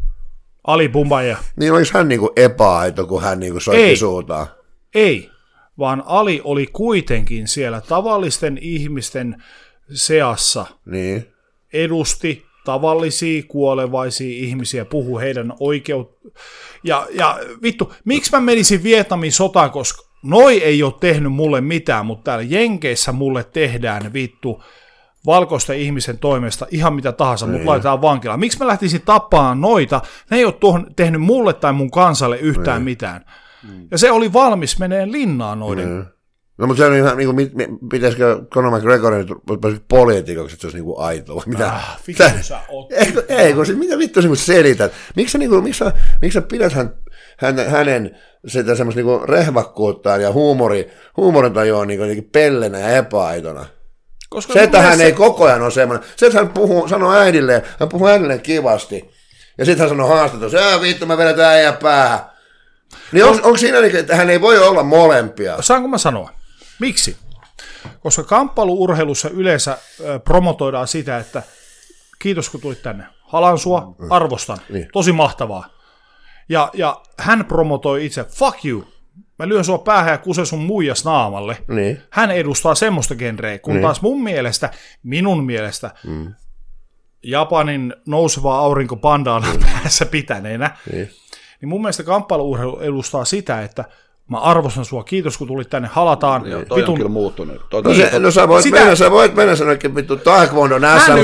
Ali Bumbaja. Niin oliko hän niin kuin epäaito, kun hän niin kuin soitti Ei. suutaan? Ei, vaan Ali oli kuitenkin siellä tavallisten ihmisten seassa. Niin. Edusti tavallisia kuolevaisia ihmisiä, puhui heidän oikeut. Ja, ja vittu, miksi mä menisin Vietnamin sotaan, koska noi ei ole tehnyt mulle mitään, mutta täällä Jenkeissä mulle tehdään vittu valkoisten ihmisen toimesta ihan mitä tahansa, mut laitetaan vankilaan. Miksi mä lähtisin tappaamaan noita? Ne ei ole tuohon tehnyt mulle tai mun kansalle yhtään niin. mitään. Ja se oli valmis meneen linnaan noiden. Mm. No mutta se on ihan, niin kuin, pitäisikö Conor McGregorin poliitikoksi, että se olisi niin kuin aitoa? Mitä? Ah, vittu sä oot. Ei, ei kun, mitä vittu sä selität? Miksi sä, niin kuin, miksi sä, miksi sä pidät hän, hän, hänen sitä semmoista niin kuin rehvakkuuttaan ja huumori, huumorintajua niin kuin pellenä ja epäaitona? Koska se, että hän se... ei koko ajan ole semmoinen. Se, että hän puhuu, sanoo äidilleen, hän puhuu äidilleen kivasti. Ja sitten hän sanoo haastattelussa, että vittu me vedetään äijä päähän. Niin on, onko siinä, että hän ei voi olla molempia? Saanko mä sanoa? Miksi? Koska kamppailu-urheilussa yleensä äh, promotoidaan sitä, että kiitos kun tulit tänne. Halaan sua, arvostan. Niin. Tosi mahtavaa. Ja, ja hän promotoi itse, fuck you. Mä lyön sua päähän ja kusen sun muijas naamalle. Niin. Hän edustaa semmoista genreä, kun niin. taas mun mielestä, minun mielestä, mm. Japanin nouseva aurinko pandaana mm. päässä pitäneenä, niin. niin mun mielestä kamppailu-urheilu edustaa sitä, että mä arvostan sua, kiitos kun tulit tänne, halataan. Joo, toi vitun... on kyllä muuttunut. Toi, no, se, no sä voit sitä... mennä, sä voit mennä sanoikin vittu Taekwondon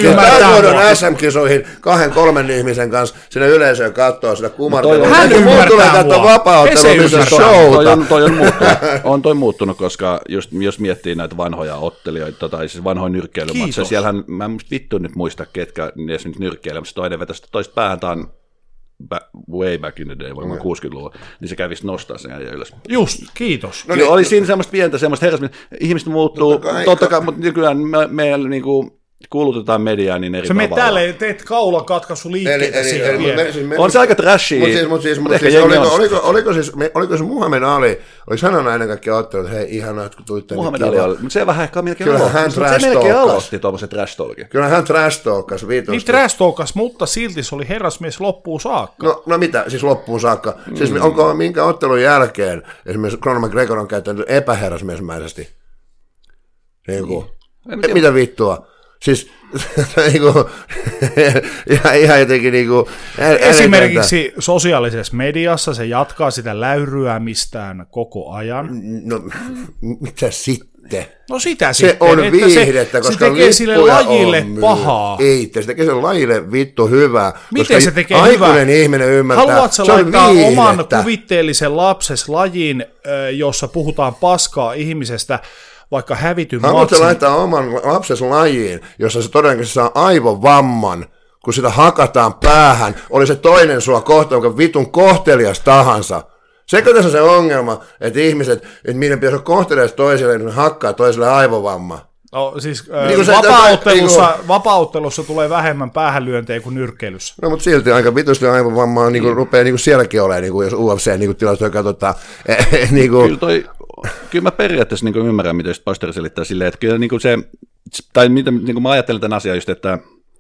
äs äm-kisoihin kahden kolmen ihmisen kanssa sinne yleisöön kattoo sitä kumartelua. Hän ymmärtää mua. Vapaa-ottelu, missä showta. Toi on, toi on, muuttunut. on toi muuttunut, koska just, jos miettii näitä vanhoja ottelijoita, tai siis vanhoja nyrkkeilymatseja, siellähän, mä en vittu nyt muista ketkä esimerkiksi nyrkkeilemässä, toinen vetäisi toista päähän, taan way back in the day, varmaan kuusikymmentäluvulla, niin se kävisi nostaa sen ja ylös. Just, kiitos. No niin, oli siinä semmoista pientä, semmoista herrasmista, ihmiset muuttuu, totta kai, totta kai mutta nykyään me, meillä niinku kulutetaan mediaa niin eri se tavalla. Se me täällä teet kaulan katkaisu liikkeitä siihen vielä. Siis on se aika trashia. Mutta siis, mut siis, mut siis, oliko, oliko, oliko, siis, oliko se Muhammed Ali, oliko hän aina kaikkia ottelut, että hei ihanaa, että kun tuitte. Muhammed Ali oli, mutta se vähän ehkä melkein aloitti. Hän se melkein aloitti tuommoisen trash talkin. Kyllä hän trash talkas viitosta. Niin trash talkas, mutta silti se oli herrasmies loppuun saakka. No, no mitä, siis loppuun saakka. Mm. Siis onko minkä ottelun jälkeen esimerkiksi Conor McGregor on käyttänyt epäherrasmiesmäisesti? Niin kuin, mitä vittua? Siis niinku, ihan, ihan jotenkin niinku... Esimerkiksi sosiaalisessa mediassa se jatkaa sitä läyryämistään koko ajan. No, mitä sitten? No sitä se sitten. On viihdettä, se, koska se tekee sille lajille pahaa. Ei, se tekee sille lajille vittu hyvää. Miten se tekee hyvää? ihminen ymmärtää. Haluatko laittaa oman kuvitteellisen lapses lajiin, jossa puhutaan paskaa ihmisestä, vaikka hävityn matsin. Haluatko laittaa oman lapsesi lajiin, jossa se todennäköisesti saa aivovamman, kun sitä hakataan päähän, oli se toinen sua kohta, jonka vitun kohtelias tahansa. Sekö tässä on se ongelma, että ihmiset, että meidän pitäisi olla kohtelias toiselle, että ne hakkaa toiselle aivovamma? No siis niin vapaa-ottelussa, niin vapaa-ottelussa tulee vähemmän päähänlyöntejä kuin nyrkkeilyssä. No mutta silti aika vitusti aivovammaa niin mm. rupeaa niin sielläkin olemaan, niin kuin jos U F C-tilastoja niin katsotaan. niin kuin... Kyllä toi... Kyllä mä periaatteessa niin ymmärrän, mitä just Pasteri selittää silleen, että kyllä niin se, tai mitä niin mä ajattelen tämän asian just, että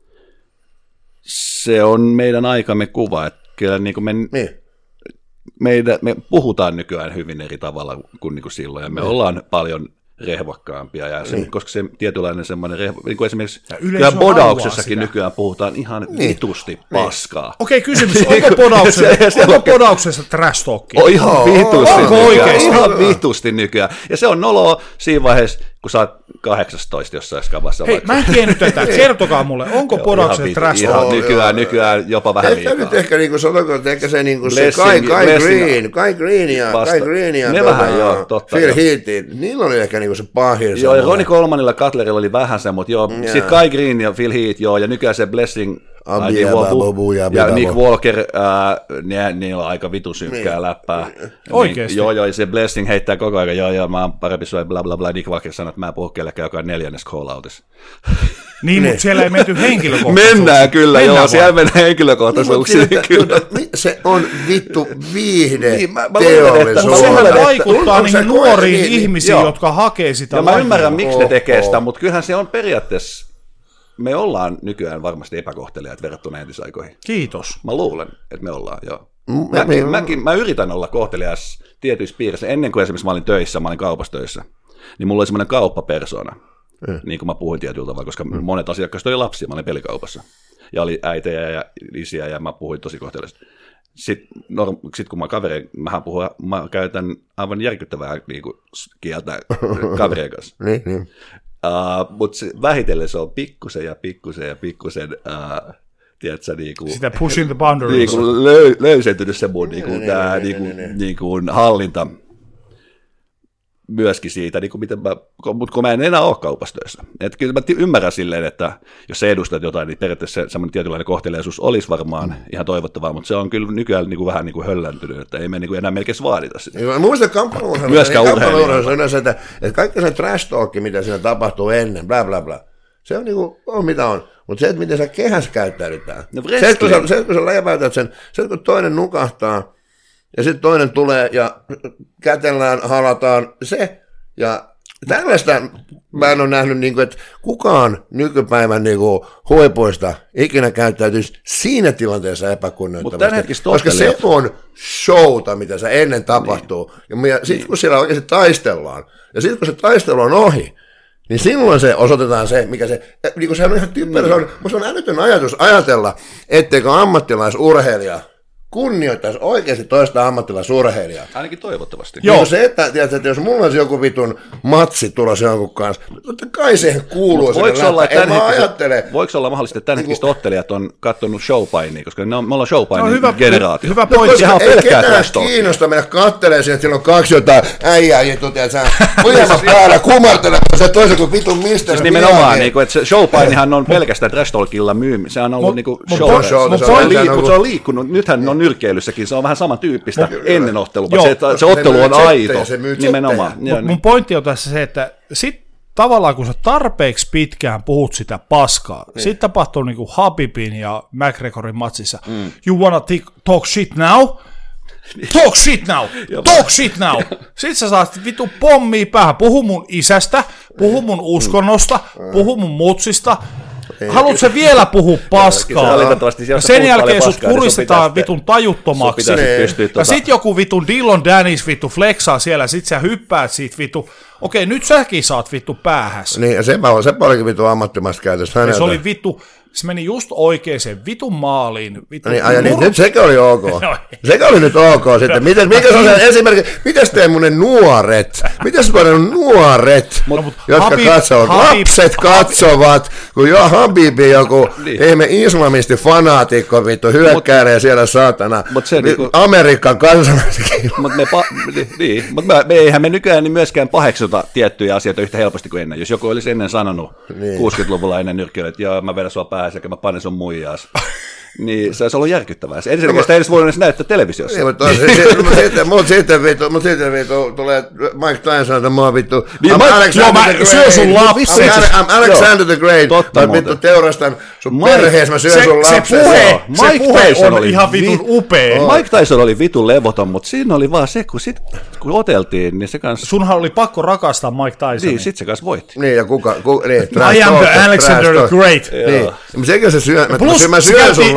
se on meidän aikamme kuva, että kyllä niin me, niin. Meidän, me puhutaan nykyään hyvin eri tavalla kuin, niin kuin silloin, ja me niin. ollaan paljon rehvakkaampia, ja se, niin. koska se tietynlainen semmoinen, rehva, niin kuin esimerkiksi kyllä bodauksessakin nykyään puhutaan ihan niin. vitusti paskaa. Niin. Okei, kysymys, onko podauksessa, onko podauksessa trash talkia? On ihan vitusti onko nykyään, ihan vitusti nykyään, ja se on noloa siinä vaiheessa, kun sä oot kahdeksantoista jossain skavassa. Hei, mä en tiennyt tätä, kertokaa mulle, onko podauksessa trash talkia? Nykyään, nykyään jopa vähän liikaa. Ehkä nyt ehkä, niin kuin sanotaan, että ehkä se, niin kuin se Kai, Kai Green, Kai Green ja, Kai Green ja ne tuota, vähän joo, totta. Phil Heath, niillä oli ehkä niin kuin se pahin. Joo, ja Ronnie Colemanilla, Cutlerilla oli vähän se, mutta joo, yeah. sitten Kai Green ja Phil Heath, joo, ja nykyään se Blessing, Nick Walker, ja Nick Walker, äh, niillä on aika vitu synkkää niin. läppää. Oikeesti? Niin, joo, joo, ja se Blessing heittää koko ajan, joo, joo, mä oon parempi sua, bla bla bla, Nick Walker sanoo, että mä en puhu kellekään, joka on neljännes call-outissa. Niin, mutta siellä ei menty henkilökohtaisuuksiin. Mennään kyllä, Mennään joo, vaan. siellä mennään henkilökohtaisuuksiin. No, kyllä. Se on vittu viihde niin, mä, mä teollisuus. Se vaikuttaa on, niihin nuoriin niin, ihmisiin, joo. jotka hakee sitä. Ja mä ymmärrän, miksi ne tekee sitä, mutta kyllähän se on periaatteessa, me ollaan nykyään varmasti epäkohteliaat verrattuna entisaikoihin. Kiitos. Mä luulen, että me ollaan, joo. Mäkin, mäkin, mä yritän olla kohtelias tietyissä piirissä. Ennen kuin esimerkiksi mä olin töissä, mä olin kaupassa töissä, niin mulla oli semmoinen kauppapersona. Mm. Niin kuin mä puhuin tietyllä tavalla, koska mm. monet asiakkaista oli lapsia, mä olin pelikaupassa. Ja oli äitejä ja isiä ja mä puhuin tosi kohteliaasti. Sitten no, sit kun mä kaverin, mähän puhun, mä käytän aivan järkyttävää niin kuin, kieltä kaverien kanssa. niin, niin. Uh, mutta vähitellen se on pikkusen ja pikkusen ja pikkusen, uh, tiedätkö, niinku, sitä pushing the boundaries. Niinku löy, löysentynyt se mun niinku, tää, niinku, niinku, hallinta. Myöskin siitä, niin kuin miten mä, mutta kun mä en enää ole kaupassa töissä. Että kyllä mä ymmärrän silleen, että jos sä edustat jotain, niin periaatteessa semmoinen tietynlainen kohteliaisuus olisi varmaan mm. ihan toivottavaa, mutta se on kyllä nykyään niin kuin vähän niin kuin hölläntynyt, että ei me niin kuin enää melkein vaadita sitä. Mä muistan kamppailuurheilussa, myöskään urheilijoilla. Yleensä, että, että kaikki se trash talk, mitä siinä tapahtuu ennen, bla bla bla, se on niin kuin, on mitä on. Mutta se, että miten sä kehässä käyttäydytään. No, se, että kun sä, se, kun sä läjäpäytät sen, se, että kun toinen nukahtaa, ja sitten toinen tulee ja kätellään, halataan, se. Ja tällaista mä en ole nähnyt, niin kuin, että kukaan nykypäivän niin kuin, huipuista ikinä käyttäytyisi siinä tilanteessa epäkunnioittavasti. Koska se on showta, mitä se ennen tapahtuu. Niin. Ja sitten kun siellä oikeasti taistellaan, ja sitten kun se taistelu on ohi, niin silloin se osoitetaan se, mikä se, niin kuin se on ihan typerä, se on, se on älytön ajatus ajatella, etteikö ammattilaisurheilija kunnioittaisi oikeasti toista ammattilaisurheilijaa. Ainakin toivottavasti. Joo. Niin se, että, tiedätkö, että jos mulla olisi joku vitun matsi tulossa jonkun kanssa, totta kai siihen kuuluu sinne läppä. En mä ajattele. Voiko olla mahdollista, että tämänhetkiset niin, ottelijat on katsonut showpainia, koska ne on, me ollaan showpainin no, generaatio. Hyvä pointti. No, ei ketään kiinnosta mennä kattelemaan siihen, että siellä on kaksi jotain äijää, juttu, tiedätkö, pujama päällä, kumartelemassa se toisen kuin vitun mistä. Siis nimenomaan, niin että se showpainihan on pelkästään trash talkilla myyminen. Se on ollut niinku show. Mutta se on liikkunut. Nythän on nyrkkeilyssäkin, se on vähän samantyyppistä ennen ottelua, se, että se ottelu on aito, nimenomaan. Mun, mun pointti on tässä se, että sit tavallaan kun sä tarpeeksi pitkään puhut sitä paskaa, niin. Sitten tapahtuu niin kuin Habibin ja McGregorin matsissa, mm. you wanna talk shit now? Talk shit now! Talk shit now! Sitten sä saat vitu pommia päähän, puhu mun isästä, puhu mun uskonnosta, puhu mun mutsista. Haluatko sä vielä puhua paskaa? Ja sen jälkeen sut kuristetaan niin vitun tajuttomaksi. Ja tuota... sit joku vitun Dillon Dennis vittu flexaa siellä, sit sä hyppäät siitä vittu. Okei, nyt säkin saat vittu päähäs. Niin, ja sepä, sepä olikin vittu ammattimaista käytöstä. Se oli vittu, se meni just oikeeseen vitun maaliin. Vittu, niin, ja niin, nyt sekä oli ok. Sekä oli nyt ok sitten. Miten, mikä se on se esimerkki? Mitäs teidän nuoret? Mitäs teidän nuoret, no, jotka Habib, katsovat? Habib, lapset katsovat, kun jo Habibi joku niin. Ihme islamisti fanaatikko vittu hyökkäilee siellä saatana. Niinku... Amerikan kansalaisikin. Mutta me, pa- niin, mut me, me eihän me nykyään niin myöskään paheksuta tiettyjä asioita yhtä helposti kuin ennen. Jos joku olisi ennen sanonut niin. kuusikymmentäluvulla ennen nyrkkiä, että joo, mä vedän sua päähän sekä mä panen sun muijaas. Niin se olisi ollut järkyttävää. Se ensinnäkin sitä ei edes voinut edes näyttää televisiossa. Niin, mutta sitten, mut sitten vittu, mut sitten vittu tulee Mike Tyson, että mä oon vittu, niin, I'm Alexander the Great. Syö sun lapset. I'm Alexander the Great. Mä vittu teurastan sun perhees, mä syön sun lapset. Se puhe, se puhe on ihan vitun upea. Mike Tyson oli vitun levoton, mutta siinä oli vaan se, kun sit kun oteltiin, niin se kanssa... Sunhan oli pakko rakastaa Mike Tysonia. Niin, sit se kanssa voitti. Niin, ja kuka... Niin, I am the Alexander the Great. Niin, sekin se syö, mä syön sun lapset.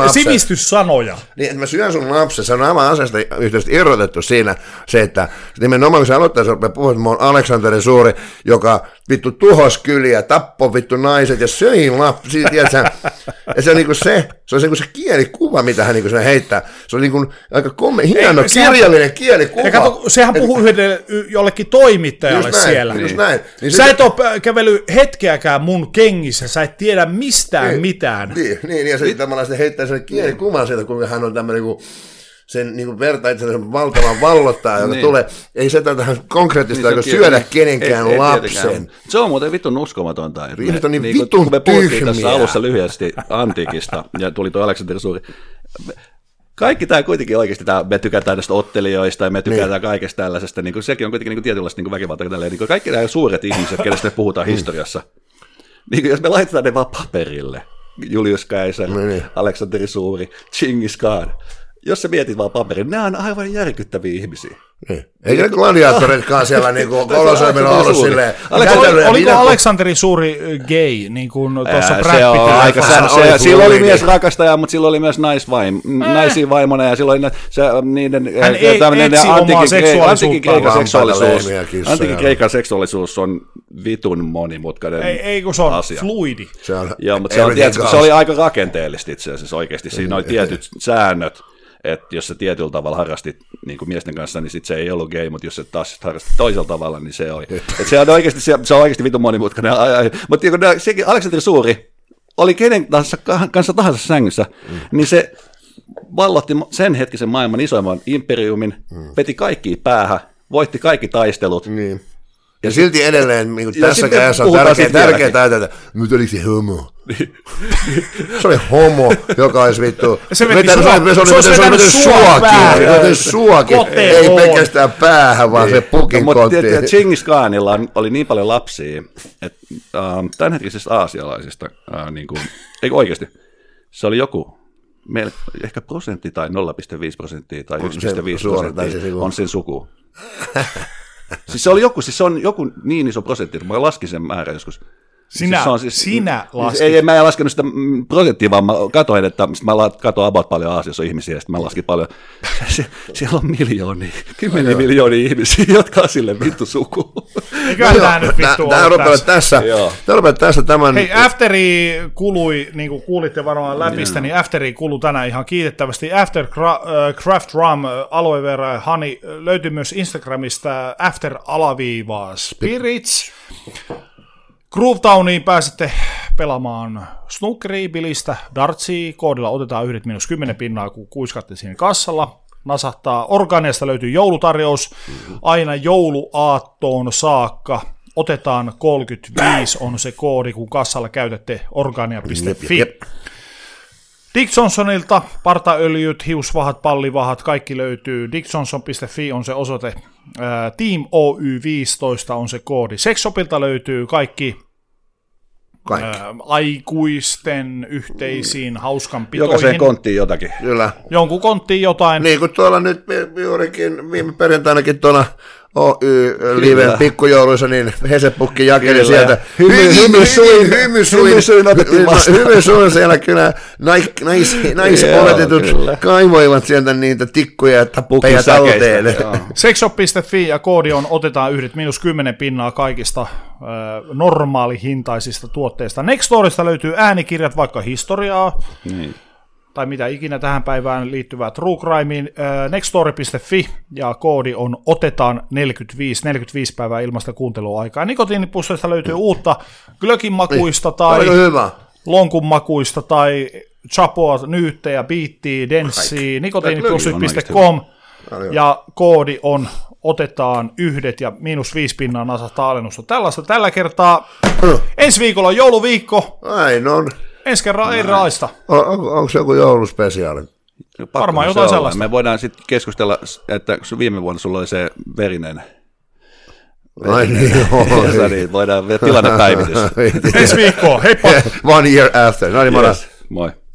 lapsen. Sivistyssanoja. Niin, että mä syön sun lapsen, se on aivan asiasta yhteydessä irrotettu siinä se, että nimenomaan kun se aloittaisi, että puhut, että mä oon Aleksanteri Suuri, joka vittu tuhos kyliä, tappoi vittu naiset ja söi lapsi, tiedätkö? Ja se on niinku se, se on niinku se kielikuva, mitä hän niinku heittää. Se on niinku aika komme, hieno Ei, kirjallinen kielikuva. Ja kato, sehän puhuu yhdelle jollekin toimittajalle just näin, siellä. Just näin. Niin sä se, et ole kävellyt hetkeäkään mun kengissä, sä et tiedä mistään niin, mitään. Niin, niin ja sitten tavallaan se heittää sen kielikuvan sieltä, kuinka hän on tämmöinen kuin sen niin verta itselleen valtavan vallottaja, joka niin. tulee, ei se tähän konkreettista, niin, syödä kenenkään ei, lapsen. Ei se on muuten vittun uskomatonta. Ihmiset on niin, niin vitun kun me puhuttiin tässä alussa lyhyesti antiikista, ja tuli tuo Aleksanteri Suuri, kaikki tämä kuitenkin oikeasti, tämä, me tykätään tästä ottelijoista, ja me tykätään niin. kaikesta tällaisesta, niin sekin on kuitenkin niin tietynlaista niin väkivaltaa, niin kaikki nämä suuret ihmiset, kenestä me puhutaan historiassa, niin jos me laitetaan ne vaan paperille, Julius Caesar, niin. Aleksanteri Suuri, Chingis Khan, jos sä mietit vaan paperin, nämä on aivan järkyttäviä ihmisiä. Niin. Eikä ne gladiaattoritkaan siellä niinku kolosoimilla ollut silleen. Oliko, oliko Aleksanteri Suuri gay, niin kuin tuossa präppityössä? Sillä oli mies rakastaja, mutta sillä oli myös naisvaim, naisia vaimona, ja silloin se niiden... Hän ei etsi omaa seksuaalisuutta. Antiikin Kreikan seksuaalisuus on vitun monimutkainen asia. Ei, kun se on fluidi. Joo, mutta se oli aika rakenteellista itse asiassa oikeasti. Siinä oli tietyt säännöt. Että jos sä tietyllä tavalla harrastit niin kuin miesten kanssa, niin sit se ei ollut gay, mutta jos sä taas harrastit toisella tavalla, niin se oli. Et se on oikeasti, se, se on oikeasti vitun monimutkainen. Mutta sekin Aleksanteri Suuri oli kenen tahansa, kanssa tahansa sängyssä, mm. niin se vallotti sen hetkisen maailman isoimman imperiumin, mm. veti kaikki päähän, voitti kaikki taistelut. Niin. Ja silti edelleen niin tässä kädessä on tärkeä, tärkeä täytätä, mutta oliko se homo? Se oli homo, joka olisi vittu. Se veti suakin. suakin. Ei pelkästään päähän, vaan se pukin kotiin. Chingis Khanilla oli niin paljon lapsia, että tämänhetkisistä aasialaisista, eikö oikeasti, se oli joku, ehkä prosentti tai nolla pilkku viisi prosenttia tai yksi pilkku viisi prosenttia on sen suku. Siis se oli joku, siis se on joku niin iso prosentti, että mä laskin sen määrän joskus. Sinä, siis siis, sinä laskit. Ei, ei, mä en laskenut sitä prosenttia, vaan mä katsoin, että mä katsoin about paljon Aasiassa ihmisiä, ja sitten mä laskin paljon. Se, siellä on miljoonia, kymmeniä no, miljoonia ihmisiä, jotka on sille vittu suku. Eiköhän no, tämä nyt vittu tämä ole tässä. tässä. Tämä tässä tämän. Hei, Afteri kului, niin kuin kuulitte varmaan läpistä, niin Afteri kului tänään ihan kiitettävästi. After Craft Rum, Aloe Vera, Honey, löytyy myös Instagramista After alaviivaa Spirits. Groovetowniin pääsette pelaamaan snookeria, bilistä, dartsia, koodilla otetaan yhdet miinus kymmenen pinnaa, kun kuiskatte siinä kassalla. Nasahtaa. Organiasta löytyy joulutarjous, aina jouluaattoon saakka. Otetaan kolmekymmentäviisi on se koodi, kun kassalla käytätte organia piste fi. Jep, jep. Dick Johnsonilta partaöljyt, hiusvahat, pallivahat, kaikki löytyy. dick johnson piste fi on se osoite. Team O Y viisitoista on se koodi. Sexshopilta löytyy kaikki, kaikki. Ää, aikuisten yhteisiin hauskanpitoihin. Jokaiseen konttiin jotakin. Kyllä. Jonkun konttiin jotain. Niin kuin tuolla nyt juurikin viime perjantainakin tuolla O Y-liven pikkujouluissa, niin Hesepukki jakeli sieltä. Hymysuin, hymysuin, hymysuin siellä kyllä naisoletetut kaivoivat sieltä niitä tikkuja ja tappeja talteen. Sexshop piste fi ja koodi on otetaan yhdet miinus kymmenen pinnaa kaikista äh, normaalihintaisista tuotteista. Nextorista löytyy äänikirjat, vaikka historiaa. Niin. Tai mitä ikinä tähän päivään liittyvää True Crimeen, äh, nextstory piste fi ja koodi on otetaan neljäkymmentäviisi, neljäkymmentäviisi päivää ilmaista kuunteluaikaa. Nikotiinipusseista löytyy uutta glökin makuista tai lonkun makuista tai chapoa, nyyttejä, biittiä, denssiä, nikotiinipussit piste com ja koodi on otetaan yhdet ja miinus viisi pinnaa nasahtaa alennusta. Tällaista tällä kertaa. Ensi viikolla on jouluviikko. Näin on. Ensi kerran ei raista. On, on, onko se joku jouluspesiaali? Varmaan jotain sellaista. Me voidaan sitten keskustella, että viime vuonna sulla oli se verinen. Ai niin, joo. Niin, voidaan tilanne päivitys. Ensi viikkoa, heippa! One year after. No niin, yes. Moi.